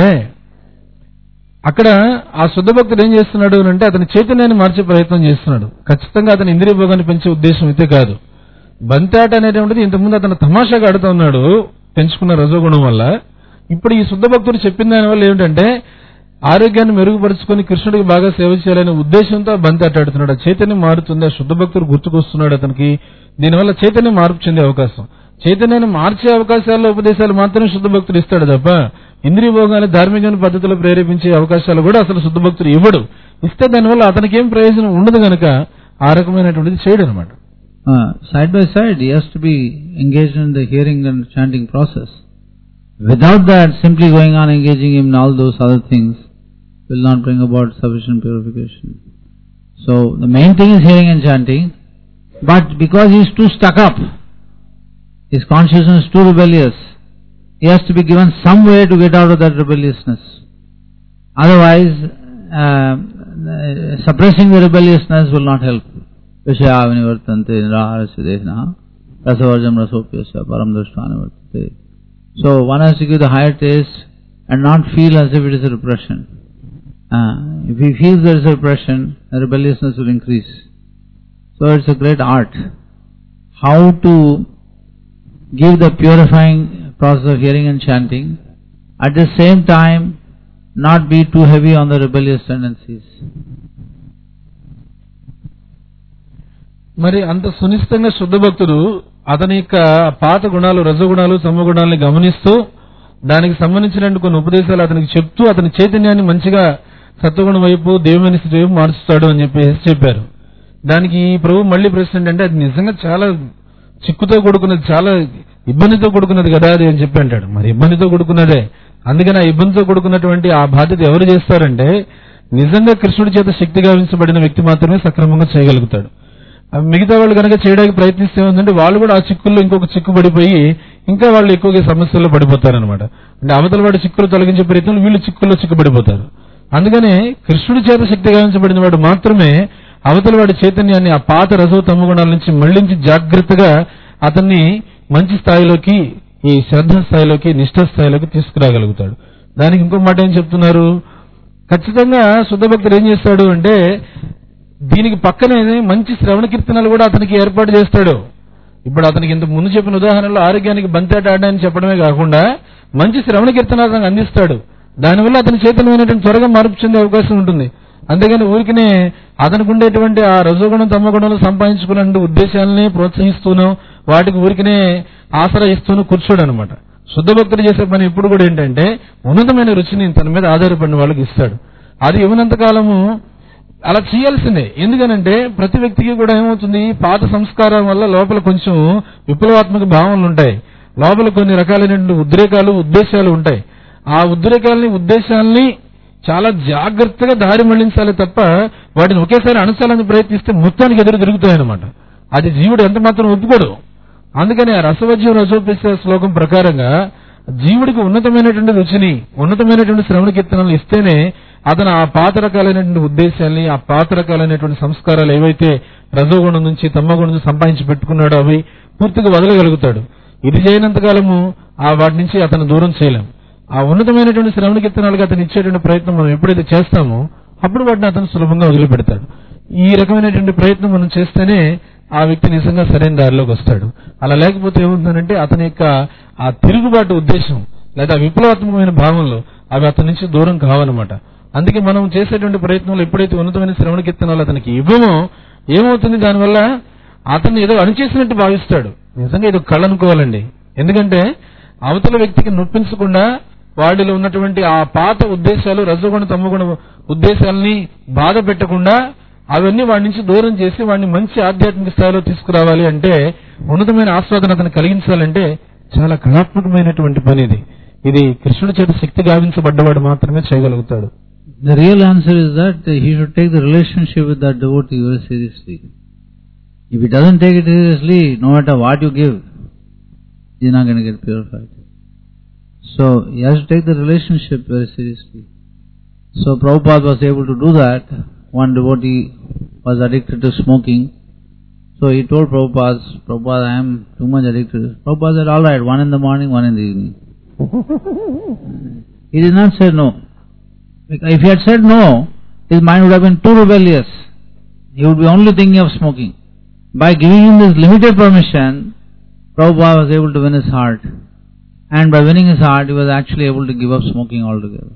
అక్కడ ఆ శుద్ధ భక్తుడు ఏం చేస్తున్నాడు అంటే అతని చైతన్యాన్ని మార్చే ప్రయత్నం చేస్తున్నాడు. ఖచ్చితంగా అతని ఇంద్రియ భోగాన్ని పెంచే ఉద్దేశం అయితే కాదు. బంతాట అనేటువంటిది ఇంతకుముందు అతను తమాషాగా ఆడుతూ ఉన్నాడు పెంచుకున్న రజోగుణం వల్ల. ఇప్పుడు ఈ శుద్ధ భక్తుడు చెప్పిన దాని వల్ల ఏమిటంటే ఆరోగ్యాన్ని మెరుగుపరుచుకొని కృష్ణుడికి బాగా సేవ చేయాలనే ఉద్దేశంతో బంతాట ఆడుతున్నాడు. ఆ చైతన్యం మారుతుంది, ఆ శుద్ధ భక్తుడు గుర్తుకొస్తున్నాడు అతనికి. దీనివల్ల చైతన్యం మార్పు చెందే అవకాశం, చైతన్యాన్ని మార్చే అవకాశాల్లో ఉపదేశాలు మాత్రమే శుద్ధ భక్తుడు ఇస్తాడు తప్ప ఇంద్రియ భోగాన్ని ధార్మికమైన పద్ధతిలో ప్రేరేపించే అవకాశాలు కూడా అసలు శుద్ధ భక్తుడు ఇవ్వడు. ఇస్తే దానివల్ల అతనికి ఏం ప్రయోజనం ఉండదు కనుక ఆ రకమైనటువంటిది చేయడు అనమాట. Uh, side by side, he has to be engaged in the hearing and chanting process. Without that, simply going on engaging him in all those other things will not bring about sufficient purification. So, the main thing is hearing and chanting, but because he is too stuck up, his consciousness is too rebellious, he has to be given some way to get out of that rebelliousness. Otherwise, uh, suppressing the rebelliousness will not help. Vishaya vinivartante nirahara dehna rasavarjam rasopyasya param drishtana vartate. So one has to give the higher taste and not feel as if it is a repression. Uh, if he feels there is a repression, the rebelliousness will increase. So it's a great art how to give the purifying process of hearing and chanting, at the same time not be too heavy on the rebellious tendencies. మరి అంత సునిశ్చితంగా శుద్ధ భక్తుడు అతని యొక్క పాత గుణాలు రజగుణాలు తమ గుణాలని గమనిస్తూ దానికి సంబంధించిన కొన్ని ఉపదేశాలు అతనికి చెప్తూ అతని చైతన్యాన్ని మంచిగా సత్వగుణం వైపు దేవమైన స్థితి వైపు మార్చుతాడు అని చెప్పేసి చెప్పారు. దానికి ప్రభు మళ్లీ ప్రశ్న ఏంటంటే, అది నిజంగా చాలా చిక్కుతో కూడుకున్నది, చాలా ఇబ్బందితో కూడుకున్నది కదా అది అని చెప్పి అంటాడు. మరి ఇబ్బందితో కూడుకున్నదే, అందుకని ఆ ఇబ్బందితో కూడుకున్నటువంటి ఆ బాధ్యత ఎవరు చేస్తారంటే నిజంగా కృష్ణుడి చేత శక్తి గావించబడిన వ్యక్తి మాత్రమే సక్రమంగా చేయగలుగుతాడు. మిగతా వాళ్ళు కనుక చేయడానికి ప్రయత్నిస్తే ఏంటంటే వాళ్ళు కూడా ఆ చిక్కుల్లో ఇంకొక చిక్కు పడిపోయి ఇంకా వాళ్ళు ఎక్కువగా సమస్యల్లో పడిపోతారనమాట. అంటే అవతల వాడి చిక్కులు తొలగించే ప్రయత్నం వీళ్ళు చిక్కుల్లో చిక్కుపడిపోతారు. అందుకనే కృష్ణుడి చేత శక్తి గావించబడిన వాడు మాత్రమే అవతల వాడి చైతన్యాన్ని ఆ పాత రజో తమ గుణాల నుంచి మళ్లించి జాగ్రత్తగా అతన్ని మంచి స్థాయిలోకి, ఈ శ్రద్ధ స్థాయిలోకి, నిష్ఠ స్థాయిలోకి తీసుకురాగలుగుతాడు. దానికి ఇంకో మాట ఏం చెప్తున్నారు, ఖచ్చితంగా శుద్ధ భక్తుడు ఏం చేస్తాడు అంటే దీనికి పక్కనే మంచి శ్రవణ కీర్తనలు కూడా అతనికి ఏర్పాటు చేస్తాడు. ఇప్పుడు అతనికి ఇంత ముందు చెప్పిన ఉదాహరణలో ఆరోగ్యానికి బంతేట ఆడని చెప్పడమే కాకుండా మంచి శ్రవణ కీర్తన అతనికి అందిస్తాడు. దానివల్ల అతని చైతన్యమైనటువంటి త్వరగా మార్పు చెందే అవకాశం ఉంటుంది. అంతేగాని ఊరికినే అతనికి ఉండేటువంటి ఆ రజోగుణం తమగుణంలో సంపాదించుకునే ఉద్దేశాలని ప్రోత్సహిస్తూనో వాటికి ఊరికినే ఆసరా ఇస్తూనూ కూర్చోడు అనమాట. శుద్ధ భక్తుడు చేసే పని ఇప్పుడు కూడా ఏంటంటే ఉన్నతమైన రుచిని తన మీద ఆధారపడిన వాళ్ళకి ఇస్తాడు. అది ఇవ్వనంత కాలము అలా చేయాల్సిందే. ఎందుకనంటే ప్రతి వ్యక్తికి కూడా ఏమవుతుంది, పాత సంస్కారం వల్ల లోపల కొంచెం విప్లవాత్మక భావనలు ఉంటాయి, లోపల కొన్ని రకాలైనటువంటి ఉద్రేకాలు ఉద్దేశాలు ఉంటాయి. ఆ ఉద్రేకాలని ఉద్దేశాలని చాలా జాగ్రత్తగా దారి మళ్లించాలి తప్ప వాటిని ఒకేసారి అణచాలని ప్రయత్నిస్తే మొత్తానికి ఎదురు తిరుగుతాయన్నమాట. అది జీవుడు ఎంత మాత్రం ఒప్పుకోడు. అందుకని ఆ రసవజ్యం రసోపేస శ్లోకం ప్రకారంగా జీవుడికి ఉన్నతమైనటువంటి రుచిని, ఉన్నతమైనటువంటి శ్రవణ కీర్తనలు ఇస్తేనే అతను ఆ పాత రకాలైనటువంటి ఉద్దేశాన్ని, ఆ పాత రకాలైనటువంటి సంస్కారాలు ఏవైతే రజోగుణం నుంచి తమ్మగుణం నుంచి సంపాదించి పెట్టుకున్నాడో అవి పూర్తిగా వదలగలుగుతాడు. ఇది చేయనంత కాలము ఆ వాటి నుంచి అతను దూరం చేయలేం. ఆ ఉన్నతమైనటువంటి శ్రవణ కీర్తనాలకు అతను ఇచ్చేటువంటి ప్రయత్నం మనం ఎప్పుడైతే చేస్తామో అప్పుడు వాటిని అతను సులభంగా వదిలిపెడతాడు. ఈ రకమైనటువంటి ప్రయత్నం మనం చేస్తేనే ఆ వ్యక్తి నిజంగా సరైన దారిలోకి వస్తాడు. అలా లేకపోతే ఏమవుతుందంటే అతని యొక్క ఆ తిరుగుబాటు ఉద్దేశం లేదా విప్లవాత్మకమైన భావంలో అవి అతని నుంచి దూరం కావన్నమాట. అందుకే మనం చేసేటువంటి ప్రయత్నంలో ఎప్పుడైతే ఉన్నతమైన శ్రవణ కీర్తనాలు అతనికి ఇవ్వమో ఏమవుతుంది, దానివల్ల అతన్ని ఏదో అణిచేసినట్టు భావిస్తాడు. నిజంగా ఇది కళ అనుకోవాలండి. ఎందుకంటే అవతల వ్యక్తికి నొప్పించకుండా వాడిలో ఉన్నటువంటి ఆ పాత ఉద్దేశాలు, రజోగుణ తమగుణ ఉద్దేశాలని బాధ పెట్టకుండా అవన్నీ వాడి నుంచి దూరం చేసి వాడిని మంచి ఆధ్యాత్మిక స్థాయిలో తీసుకురావాలి అంటే, ఉన్నతమైన ఆస్వాదన అతను కలిగించాలంటే చాలా కళాత్మకమైనటువంటి పని ఇది. ఇది కృష్ణుడి చేత శక్తి గావించబడ్డవాడు మాత్రమే చేయగలుగుతాడు. The real answer is that he should take the relationship with that devotee very seriously. If he doesn't take it seriously, no matter what you give, he is not going to get purified. So he has to take the relationship very seriously. So Prabhupada was able to do that. One devotee was addicted to smoking. So he told Prabhupada, Prabhupada, I am too much addicted. Prabhupada said, all right, one in the morning, one in the evening. He did not say no. If he had said no, his mind would have been too rebellious. He would be only thinking of smoking. By giving him this limited permission, Prabhupada was able to win his heart. And by winning his heart, he was actually able to give up smoking altogether.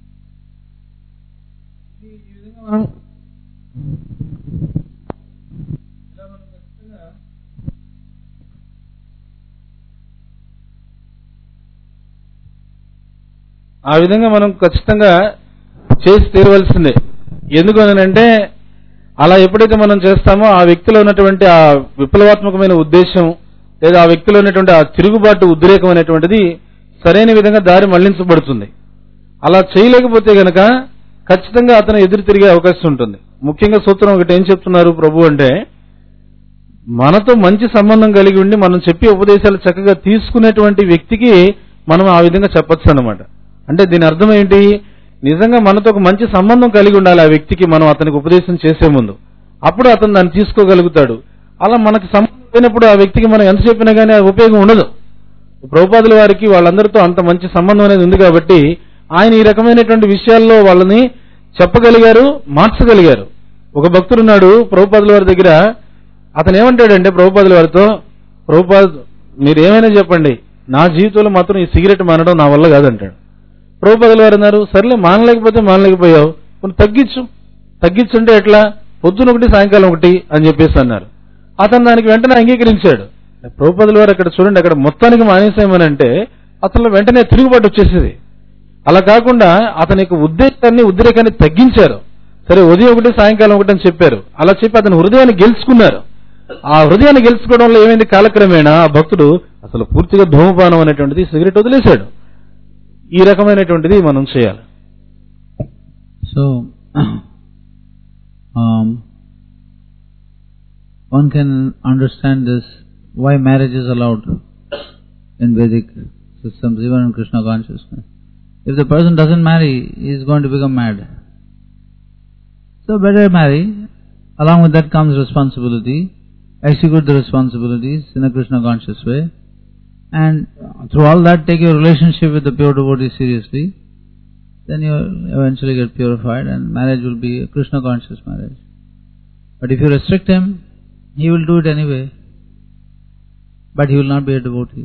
ఆ విధంగా మనం ఖచ్చితంగా చేసి తీరవలసిందే. ఎందుకు అనంటే అలా ఎప్పుడైతే మనం చేస్తామో ఆ వ్యక్తిలో ఉన్నటువంటి ఆ విప్లవాత్మకమైన ఉద్దేశం లేదా ఆ వ్యక్తిలో ఉన్నటువంటి ఆ తిరుగుబాటు ఉద్రేకం అనేటువంటిది సరైన విధంగా దారి మళ్లించబడుతుంది. అలా చేయలేకపోతే గనక ఖచ్చితంగా అతను ఎదురు తిరిగే అవకాశం ఉంటుంది. ముఖ్యంగా సూత్రం ఒకటి ఏం చెప్తున్నారు ప్రభు అంటే, మనతో మంచి సంబంధం కలిగి ఉండి మనం చెప్పే ఉపదేశాలు చక్కగా తీసుకునేటువంటి వ్యక్తికి మనం ఆ విధంగా చెప్పొచ్చు అన్నమాట. అంటే దీని అర్థం ఏంటి, నిజంగా మనతో ఒక మంచి సంబంధం కలిగి ఉండాలి ఆ వ్యక్తికి, మనం అతనికి ఉపదేశం చేసే ముందు. అప్పుడు అతను దాన్ని తీసుకోగలుగుతాడు. అలా మనకు సంబంధం లేనప్పుడు ఆ వ్యక్తికి మనం ఎంత చెప్పినా కానీ ఉపయోగం ఉండదు. ప్రభుపాదుల వారికి వాళ్ళందరితో అంత మంచి సంబంధం అనేది ఉంది కాబట్టి ఆయన ఈ రకమైనటువంటి విషయాల్లో వాళ్ళని చెప్పగలిగారు, మార్చగలిగారు. ఒక భక్తుడున్నాడు ప్రభుపాదుల వారి దగ్గర. అతను ఏమంటాడంటే ప్రభుపాదుల వారితో, ప్రభుపాద్ మీరు ఏమైనా చెప్పండి, నా జీవితంలో మాత్రం ఈ సిగరెట్ మానడం నా వల్ల కాదంటాడు. ప్రభుపాదుల వారు అన్నారు, సర్లే మానలేకపోతే మానలేకపోయావు, కొన్ని తగ్గించు. తగ్గించుంటే ఎట్లా, పొద్దున ఒకటి సాయంకాలం ఒకటి అని చెప్పేసి అన్నారు. అతను దానికి వెంటనే అంగీకరించాడు. ప్రభుపాదుల వారు అక్కడ చూడండి, అక్కడ మొత్తానికి మానేసామనంటే అతను వెంటనే తిరుగుబాటు వచ్చేసేది. అలా కాకుండా అతని యొక్క ఉద్దేశాన్ని ఉద్రేకాన్ని తగ్గించారు. సరే ఉదయం ఒకటి సాయంకాలం ఒకటి అని చెప్పారు. అలా చెప్పి అతని హృదయాన్ని గెలుచుకున్నారు. ఆ హృదయాన్ని గెలుచుకోవడం వల్ల ఏమైంది, కాలక్రమేణా ఆ భక్తుడు అసలు పూర్తిగా ధూమపానం అనేటువంటిది, సిగరెట్ వదిలేశాడు. ఈ రకమైనటువంటిది మనం చేయాలి. So um, one can understand this, why marriage is allowed in Vedic systems, even in Krishna consciousness. If the person doesn't marry, he is going to become mad. So better marry. Along with that comes responsibility. Execute the responsibilities in a Krishna conscious way. And through all that, take your relationship with the pure devotee seriously. Then you will eventually get purified and marriage will be a Krishna conscious marriage. But if you restrict him, he will do it anyway. But he will not be a devotee.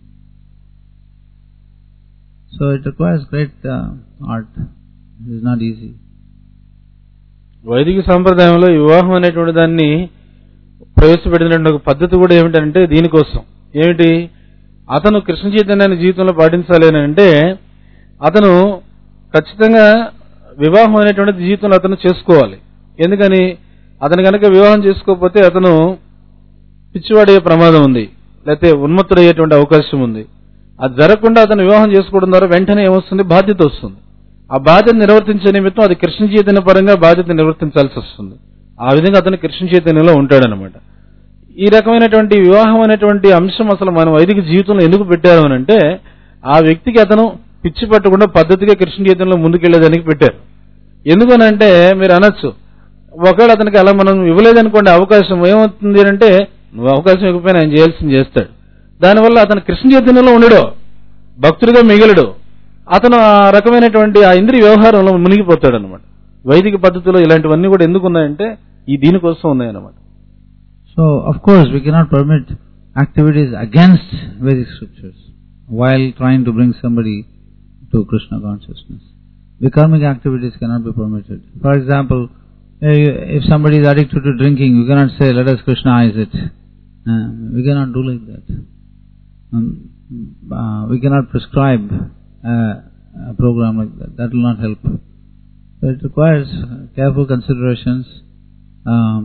So it requires great uh, art. It is not easy. వైదిక సాంప్రదాయంలో వివాహం అనేటువంటి దాన్ని ప్రవేశపెట్టినటువంటి ఒక పద్ధతి కూడా ఏమిటంటే దీనికోసం. ఏమిటి? అతను కృష్ణ చైతన్యాన్ని జీవితంలో పాటించాలి అని అంటే అతను ఖచ్చితంగా వివాహం అనేటువంటి జీవితంలో అతను చేసుకోవాలి. ఎందుకని? అతను కనుక వివాహం చేసుకోకపోతే అతను పిచ్చివాడయ్యే ప్రమాదం ఉంది, లేకపోతే ఉన్మత్తుడయ్యేటువంటి అవకాశం ఉంది. అది జరగకుండా అతను వివాహం చేసుకోవడం ద్వారా వెంటనే ఏమొస్తుంది? బాధ్యత వస్తుంది. ఆ బాధ్యత నిర్వర్తించే నిమిత్తం అది కృష్ణ చైతన్య పరంగా బాధ్యత నిర్వర్తించాల్సి వస్తుంది. ఆ విధంగా అతను కృష్ణ చైతన్యంలో ఉంటాడనమాట. ఈ రకమైనటువంటి వివాహం అనేటువంటి అంశం అసలు మన వైదిక జీవితంలో ఎందుకు పెట్టారు అని అంటే ఆ వ్యక్తికి అతను పిచ్చి పట్టకుండా పద్ధతిగా కృష్ణ చైతన్యంలో ముందుకెళ్లేదానికి పెట్టారు. ఎందుకనంటే మీరు అనొచ్చు, ఒకవేళ అతనికి అలా మనం ఇవ్వలేదనుకోండి అవకాశం, ఏమవుతుంది అంటే నువ్వు అవకాశం ఇవ్వకపోయినా ఆయన చేయాల్సింది చేస్తాడు. దానివల్ల అతను కృష్ణ చైతన్యంలో ఉండడు, భక్తుడిగా మిగలడు, అతను ఆ రకమైనటువంటి ఆ ఇంద్రియ వ్యవహారంలో మునిగిపోతాడు అనమాట. వైదిక పద్ధతిలో ఇలాంటివన్నీ కూడా ఎందుకు ఉన్నాయంటే ఈ దీనికోసం ఉన్నాయన్నమాట. So of course we cannot permit activities against Vedic scriptures while trying to bring somebody to Krishna consciousness. Karmic activities cannot be permitted. For example, if somebody is addicted to drinking, you cannot say, let us Krishnaize it. Uh, we cannot do like that. Um, uh, we cannot prescribe uh, a program like that. That will not help. So it requires careful considerations. Um,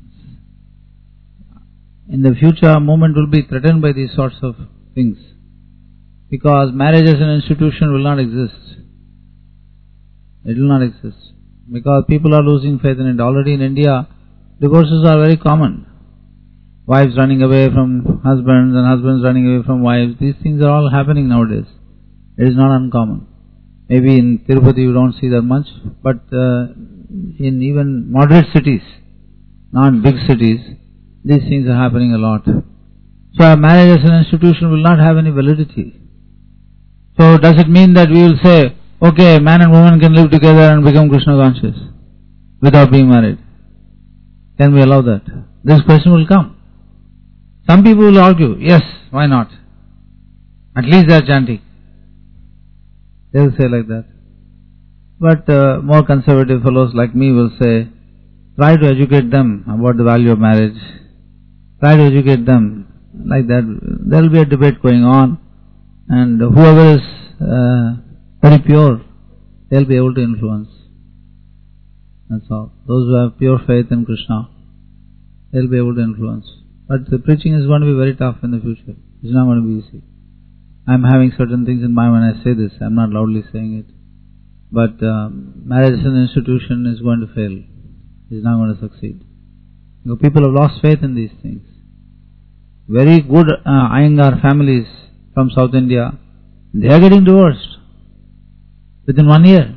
in the future, movement will be threatened by these sorts of things. Because marriage as an institution will not exist. It will not exist. Because people are losing faith in it. Already in India, divorces are very common. Wives running away from husbands and husbands running away from wives. These things are all happening nowadays. It is not uncommon. Maybe in Tirupati you don't see that much, but uh, in even moderate cities, not big cities, these things are happening a lot. So our marriage as an institution will not have any validity. So does it mean that we will say, okay, man and woman can live together and become Krishna conscious without being married? Can we allow that? This question will come. Some people will argue, yes, why not? At least they are chanting. They will say like that. But uh, more conservative fellows like me will say, try to educate them about the value of marriage. Try to educate them like that. There will be a debate going on, and whoever is uh, very pure, they will be able to influence. That's all. Those who have pure faith in Krishna, they will be able to influence. But the preaching is going to be very tough in the future. It's not going to be easy. I'm having certain things in mind when I say this. I'm not loudly saying it. But um, marriage as an institution is going to fail. It's not going to succeed. You know, people have lost faith in these things. Very good uh, Iyengar families from South India, they are getting divorced within one year.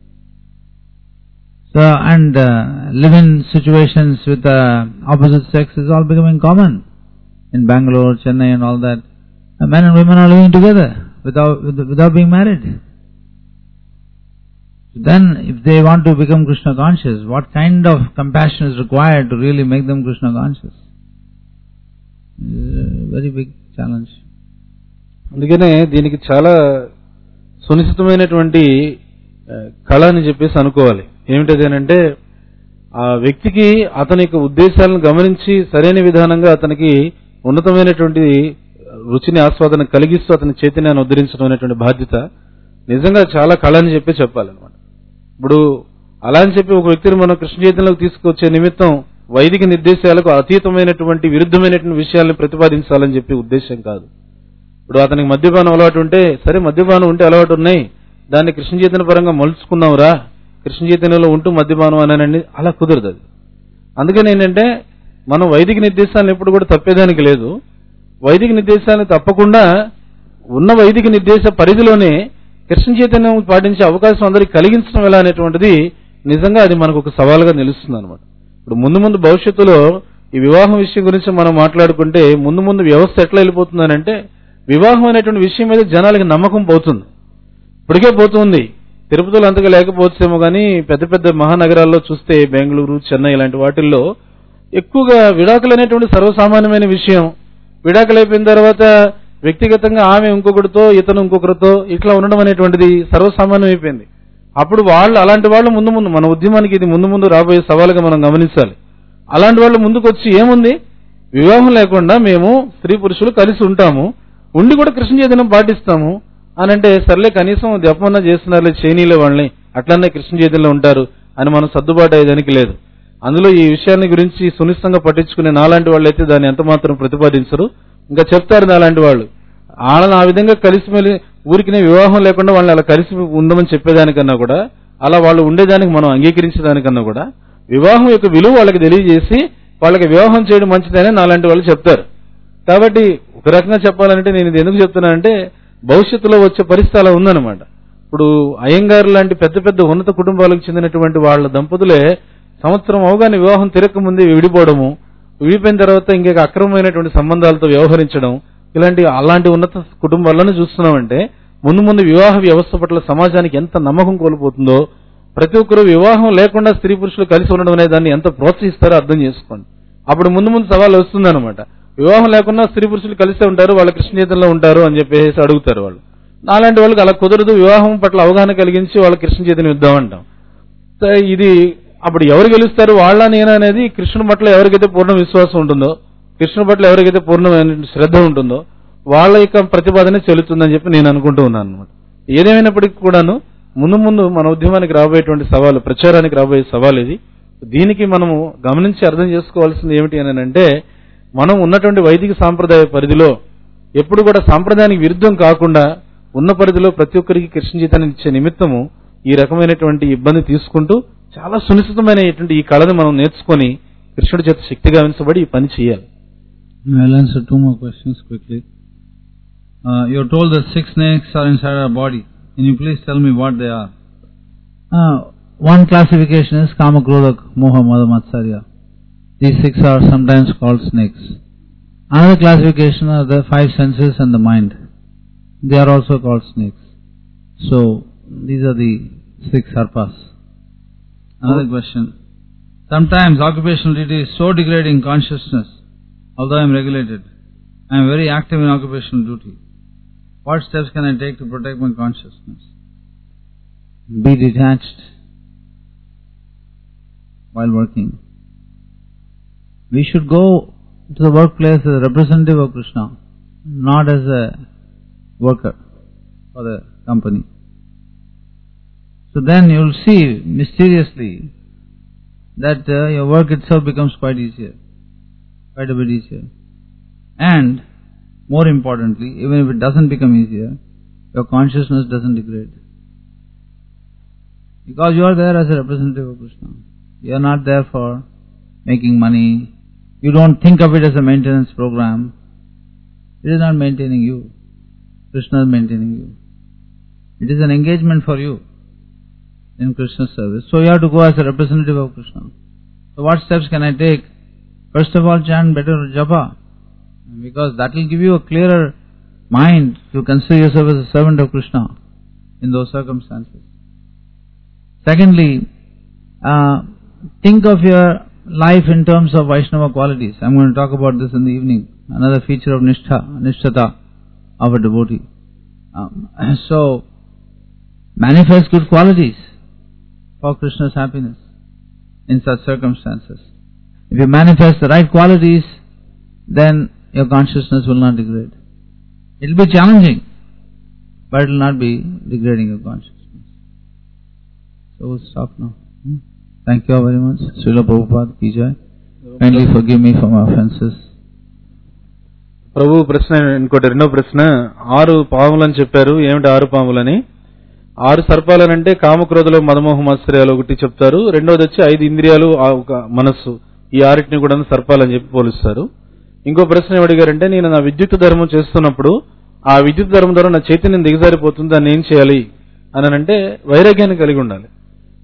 So, and uh, live-in situations with the uh, opposite sex is all becoming common in Bangalore, Chennai and all that. Uh, men and women are living together without without being married. So then, if they want to become Krishna conscious, what kind of compassion is required to really make them Krishna conscious? It's a very big challenge. అందుకనే దీనికి చాలా సునిశ్చితమైనటువంటి కళ అని చెప్పేసి అనుకోవాలి. ఏమిటది అంటే ఆ వ్యక్తికి అతని యొక్క ఉద్దేశాలను గమనించి సరైన విధానంగా అతనికి ఉన్నతమైనటువంటి రుచిని ఆస్వాదన కలిగిస్తూ అతని చైతన్యాన్ని ఉద్ధరించడం అనేటువంటి బాధ్యత నిజంగా చాలా కళ అని చెప్పి చెప్పాలన్నమాట. ఇప్పుడు అలా అని చెప్పి ఒక వ్యక్తిని మనం కృష్ణ చైతన్యంలోకి తీసుకొచ్చే నిమిత్తం వైదిక నిర్దేశాలకు అతీతమైనటువంటి విరుద్ధమైనటువంటి విషయాలను ప్రతిపాదించాలని చెప్పి ఉద్దేశం కాదు. ఇప్పుడు అతనికి మద్యపానం అలవాటు ఉంటే సరే, మద్యపానం ఉంటే అలవాటు ఉన్నాయి, దాన్ని కృష్ణ చైతన్య పరంగా మలుచుకుందాంరా, కృష్ణ చైతన్యంలో ఉంటూ మద్యపానం అనండి, అలా కుదరదు అది. అందుకని ఏంటంటే మనం వైదిక నిర్దేశాలను ఎప్పుడు కూడా తప్పేదానికి లేదు. వైదిక నిర్దేశాలను తప్పకుండా ఉన్న వైదిక నిర్దేశ పరిధిలోనే కృష్ణ చైతన్యం పాటించే అవకాశం అందరికి కలిగించడం ఎలా అనేటువంటిది నిజంగా అది మనకు ఒక సవాలుగా నిలుస్తుంది అనమాట. ఇప్పుడు ముందు ముందు భవిష్యత్తులో ఈ వివాహం విషయం గురించి మనం మాట్లాడుకుంటే ముందు ముందు వ్యవస్థ ఎట్లా వెళ్ళిపోతుందనంటే వివాహం అనేటువంటి విషయం మీద జనాలకి నమ్మకం పోతుంది. ఇప్పటికే పోతుంది. తిరుపతిలో అంతగా లేకపోవచ్చేమో కానీ పెద్ద పెద్ద మహానగరాల్లో చూస్తే బెంగళూరు, చెన్నై ఇలాంటి వాటిల్లో ఎక్కువగా విడాకులు అనేటువంటి సర్వసామాన్యమైన విషయం. విడాకులు అయిపోయిన తర్వాత వ్యక్తిగతంగా ఆమె ఇంకొకరితో ఇతను ఇంకొకరితో ఇట్లా ఉండడం అనేటువంటిది సర్వసామాన్యం అయిపోయింది. అప్పుడు వాళ్ళు అలాంటి వాళ్ళు ముందు ముందు మన ఉద్యమానికి ఇది ముందు ముందు రాబోయే సవాలుగా మనం గమనించాలి. అలాంటి వాళ్ళు ముందుకు వచ్చి ఏముంది, వివాహం లేకుండా మేము స్త్రీ పురుషులు కలిసి ఉంటాము, ఉండి కూడా కృష్ణ చైతన్యం పాటిస్తాము అని అంటే సర్లే కనీసం జపమన్నా చేస్తున్నారులే చైనీలే వాళ్ళని అట్లనే కృష్ణ చైతన్యంలో ఉంటారు అని మనం సర్దుబాటు అయ్యేదానికి లేదు. అందులో ఈ విషయాన్ని గురించి సునిశ్చితంగా పట్టించుకునే నాలాంటి వాళ్ళు అయితే దాన్ని ఎంత మాత్రం ప్రతిపాదించరు. ఇంకా చెప్తారు నాలాంటి వాళ్ళు వాళ్ళని ఆ విధంగా కలిసి మళ్ళీ ఊరికినే వివాహం లేకుండా వాళ్ళని అలా కలిసి ఉందామని చెప్పేదానికన్నా కూడా, అలా వాళ్ళు ఉండేదానికి మనం అంగీకరించేదానికన్నా కూడా వివాహం యొక్క విలువ వాళ్ళకి తెలియజేసి వాళ్ళకి వివాహం చేయడం మంచిదని నాలాంటి వాళ్ళు చెప్తారు. కాబట్టి ఒక రకంగా చెప్పాలంటే నేను ఇది ఎందుకు చెప్తున్నానంటే భవిష్యత్తులో వచ్చే పరిస్థితి అలా ఉందన్నమాట. ఇప్పుడు అయ్యంగారు లాంటి పెద్ద పెద్ద ఉన్నత కుటుంబాలకు చెందినటువంటి వాళ్ళ దంపతులే సంవత్సరం అవగానే వివాహం తిరగకముందే విడిపోవడము, విడిపోయిన తర్వాత ఇంకొక అక్రమమైనటువంటి సంబంధాలతో వ్యవహరించడం, ఇలాంటి అలాంటి ఉన్నత కుటుంబాలను చూస్తున్నామంటే ముందు ముందు వివాహ వ్యవస్థ పట్ల సమాజానికి ఎంత నమ్మకం కోల్పోతుందో, ప్రతి ఒక్కరూ వివాహం లేకుండా స్త్రీ పురుషులు కలిసి ఉండడం అనే దాన్ని ఎంత ప్రోత్సహిస్తారో అర్థం చేసుకోండి. అప్పుడు ముందు ముందు సవాలు వస్తుందన్నమాట. వివాహం లేకుండా స్త్రీ పురుషులు కలిసే ఉంటారు, వాళ్ళ కృష్ణ చైతన్యంలో ఉంటారు అని చెప్పేసి అడుగుతారు వాళ్ళు. అలాంటి వాళ్ళకి అలా కుదరదు, వివాహం పట్ల అవగాహన కలిగించి వాళ్ళ కృష్ణ చైతన్యం ఇద్దామంటాం. ఇది అప్పుడు ఎవరు గెలుస్తారు, వాళ్ళ నేన అనేది కృష్ణుని పట్ల ఎవరికైతే పూర్ణ విశ్వాసం ఉంటుందో, కృష్ణుని పట్ల ఎవరికైతే పూర్ణమైన శ్రద్ధ ఉంటుందో వాళ్ళ యొక్క ప్రతిపాదన చెల్లుతుందని చెప్పి నేను అనుకుంటూ ఉన్నాను అనమాట. ఏదేమైనప్పటికీ కూడాను ముందు ముందు మన ఉద్యమానికి రాబోయేటువంటి సవాలు, ప్రచారానికి రాబోయే సవాలు ఇది. దీనికి మనము గమనించి అర్థం చేసుకోవాల్సింది ఏమిటి అని అంటే మనం ఉన్నటువంటి వైదిక సాంప్రదాయ పరిధిలో ఎప్పుడు కూడా సాంప్రదాయానికి విరుద్ధం కాకుండా ఉన్న పరిధిలో ప్రతి ఒక్కరికి కృష్ణ చైతన్యం ఇచ్చే నిమిత్తము ఈ రకమైనటువంటి ఇబ్బంది తీసుకుంటూ చాలా సునిశ్చితమైనటువంటి ఈ కళను మనం నేర్చుకొని కృష్ణుడి చేత శక్తిగా వించబడి ఈ పని చేయాలి. I'll answer two more questions quickly. Uh, you're told that six snakes are inside our body. Can you please tell me what they are? Uh, one classification is Kama, Krodha, Moha, Mada, Matsarya. These six are sometimes called snakes. Another classification are the five senses and the mind. They are also called snakes. So, these are the six sarpas. Another question. Sometimes occupational duty is so degrading consciousness. Although I am regulated, I am very active in occupational duty. What steps can I take to protect my consciousness? Be detached while working. We should go to the workplace as a representative of Krishna, not as a worker for the company. So then you will see mysteriously that uh, your work itself becomes quite easier, quite a bit easier. And more importantly, even if it doesn't become easier, your consciousness doesn't degrade. Because you are there as a representative of Krishna. You are not there for making money. You don't think of it as a maintenance program. It is not maintaining you. Krishna is maintaining you. It is an engagement for you in Krishna's service. So you have to go as a representative of Krishna. So what steps can I take? First of all, chant better japa, because that will give you a clearer mind to consider yourself as a servant of Krishna in those circumstances. Secondly, uh, think of your life in terms of Vaishnava qualities. I am going to talk about this in the evening. Another feature of Nishtha, Nishtata of a devotee. Um, so, manifest good qualities for Krishna's happiness in such circumstances. If you manifest the right qualities, then your consciousness will not degrade. It will be challenging, but it will not be degrading your consciousness. So we'll stop now. Hmm? Thank you all very much. Srila Prabhupada ki jai. Kindly forgive me for my offenses. ప్రభు ప్రశ్న ఇంకోటి రెండో ప్రశ్న, ఆరు పాములని చెప్పారు, ఏమిటి ఆరు పాములని? ఆరు సర్పాలనంటే కామక్రోధలో మదమోహ మాత్సర్యాలు ఒకటి చెప్తారు, రెండోది వచ్చి ఐదు ఇంద్రియాలు, ఒక మనస్సు, ఈ ఆరిటిని కూడా సర్పాలని చెప్పి పోలుస్తారు. ఇంకో ప్రశ్న ఏమడిగారంటే, నేను నా విద్యుత్ ధర్మం చేస్తున్నప్పుడు ఆ విద్యుత్ ధర్మం ద్వారా నా చైతన్యం దిగజారిపోతుంది, దాన్ని ఏం చేయాలి అని అంటే వైరాగ్యాన్ని కలిగి ఉండాలి.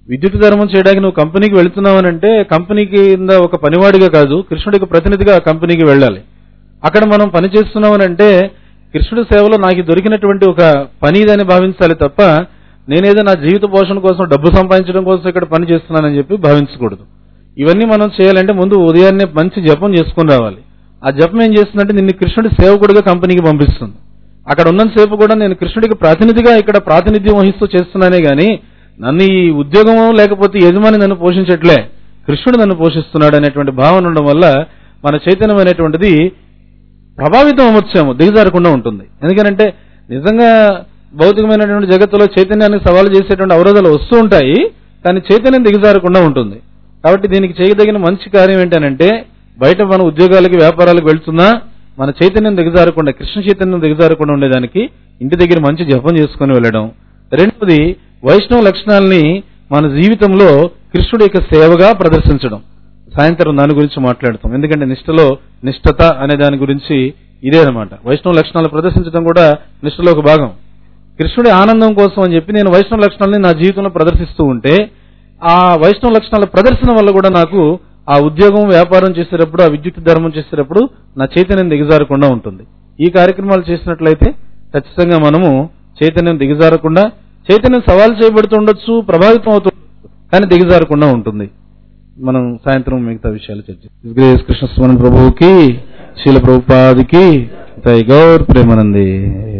విద్యుత్ ధర్మం చేయడానికి నువ్వు కంపెనీకి వెళుతున్నావనంటే కంపెనీ కింద ఒక పనివాడిగా కాదు, కృష్ణుడికి ప్రతినిధిగా ఆ కంపెనీకి వెళ్ళాలి. అక్కడ మనం పని చేస్తున్నామనంటే కృష్ణుడి సేవలో నాకు దొరికినటువంటి ఒక పని ఇదని భావించాలి తప్ప నేనేదో నా జీవిత పోషణ కోసం డబ్బు సంపాదించడం కోసం ఇక్కడ పని చేస్తున్నానని చెప్పి భావించకూడదు. ఇవన్నీ మనం చేయాలంటే ముందు ఉదయాన్నే మంచి జపం చేసుకుని రావాలి. ఆ జపం ఏం చేస్తుందంటే నిన్ను కృష్ణుడి సేవకుడిగా కంపెనీకి పంపిస్తుంది. అక్కడ ఉన్నంతసేపు కూడా నేను కృష్ణుడికి ప్రాతినిధిగా ఇక్కడ ప్రాతినిధ్యం వహిస్తూ చేస్తున్నానే గానీ నన్ను ఈ ఉద్యోగం లేకపోతే యజమాని నన్ను పోషించట్లే, కృష్ణుడు నన్ను పోషిస్తున్నాడు అనేటువంటి భావన ఉండడం వల్ల మన చైతన్యం అనేటువంటిది ప్రభావితం అవ్వచ్చేమో, దిగజారకుండా ఉంటుంది. ఎందుకంటే నిజంగా భౌతికమైనటువంటి జగత్తులో చైతన్యాన్ని సవాలు చేసేటువంటి అవరోధాలు వస్తూ ఉంటాయి, కానీ చైతన్యం దిగజారకుండా ఉంటుంది. కాబట్టి దీనికి చేయదగిన మంచి కార్యం ఏంటంటే బయట మన ఉద్యోగాలకి వ్యాపారాలకు వెళ్తున్నా మన చైతన్యం దిగజారకుండా, కృష్ణ చైతన్యం దిగజారకుండా ఉండేదానికి ఇంటి దగ్గర మంచి జపం చేసుకుని వెళ్ళడం. రెండవది వైష్ణవ లక్షణాలని మన జీవితంలో కృష్ణుడి యొక్క సేవగా ప్రదర్శించడం. సాయంత్రం దాని గురించి మాట్లాడతాం. ఎందుకంటే నిష్ఠలో నిష్ఠత అనే దాని గురించి ఇదే అనమాట. వైష్ణవ లక్షణాలు ప్రదర్శించడం కూడా నిష్ఠలో ఒక భాగం. కృష్ణుడి ఆనందం కోసం అని చెప్పి నేను వైష్ణవ లక్షణాలని నా జీవితంలో ప్రదర్శిస్తూ ఉంటే ఆ వైష్ణవ లక్షణాల ప్రదర్శన వల్ల కూడా నాకు ఆ ఉద్యోగం వ్యాపారం చేసేటప్పుడు ఆ విద్యుత్ ధర్మం చేసేటప్పుడు నా చైతన్యం దిగజారకుండా ఉంటుంది. ఈ కార్యక్రమాలు చేసినట్లయితే ఖచ్చితంగా మనము చైతన్యం దిగజారకుండా, చైతన్యం సవాల్ చేయబడుతూ ఉండొచ్చు, ప్రభావితం అవుతుంది, కానీ దిగజారకుండా ఉంటుంది. మనం సాయంత్రం మిగతా విషయాలు చర్చిస్తాం. కృష్ణ స్మరణ ప్రభువుకి, శీల ప్రభుపాదికి, జై గౌర్ ప్రేమానందే.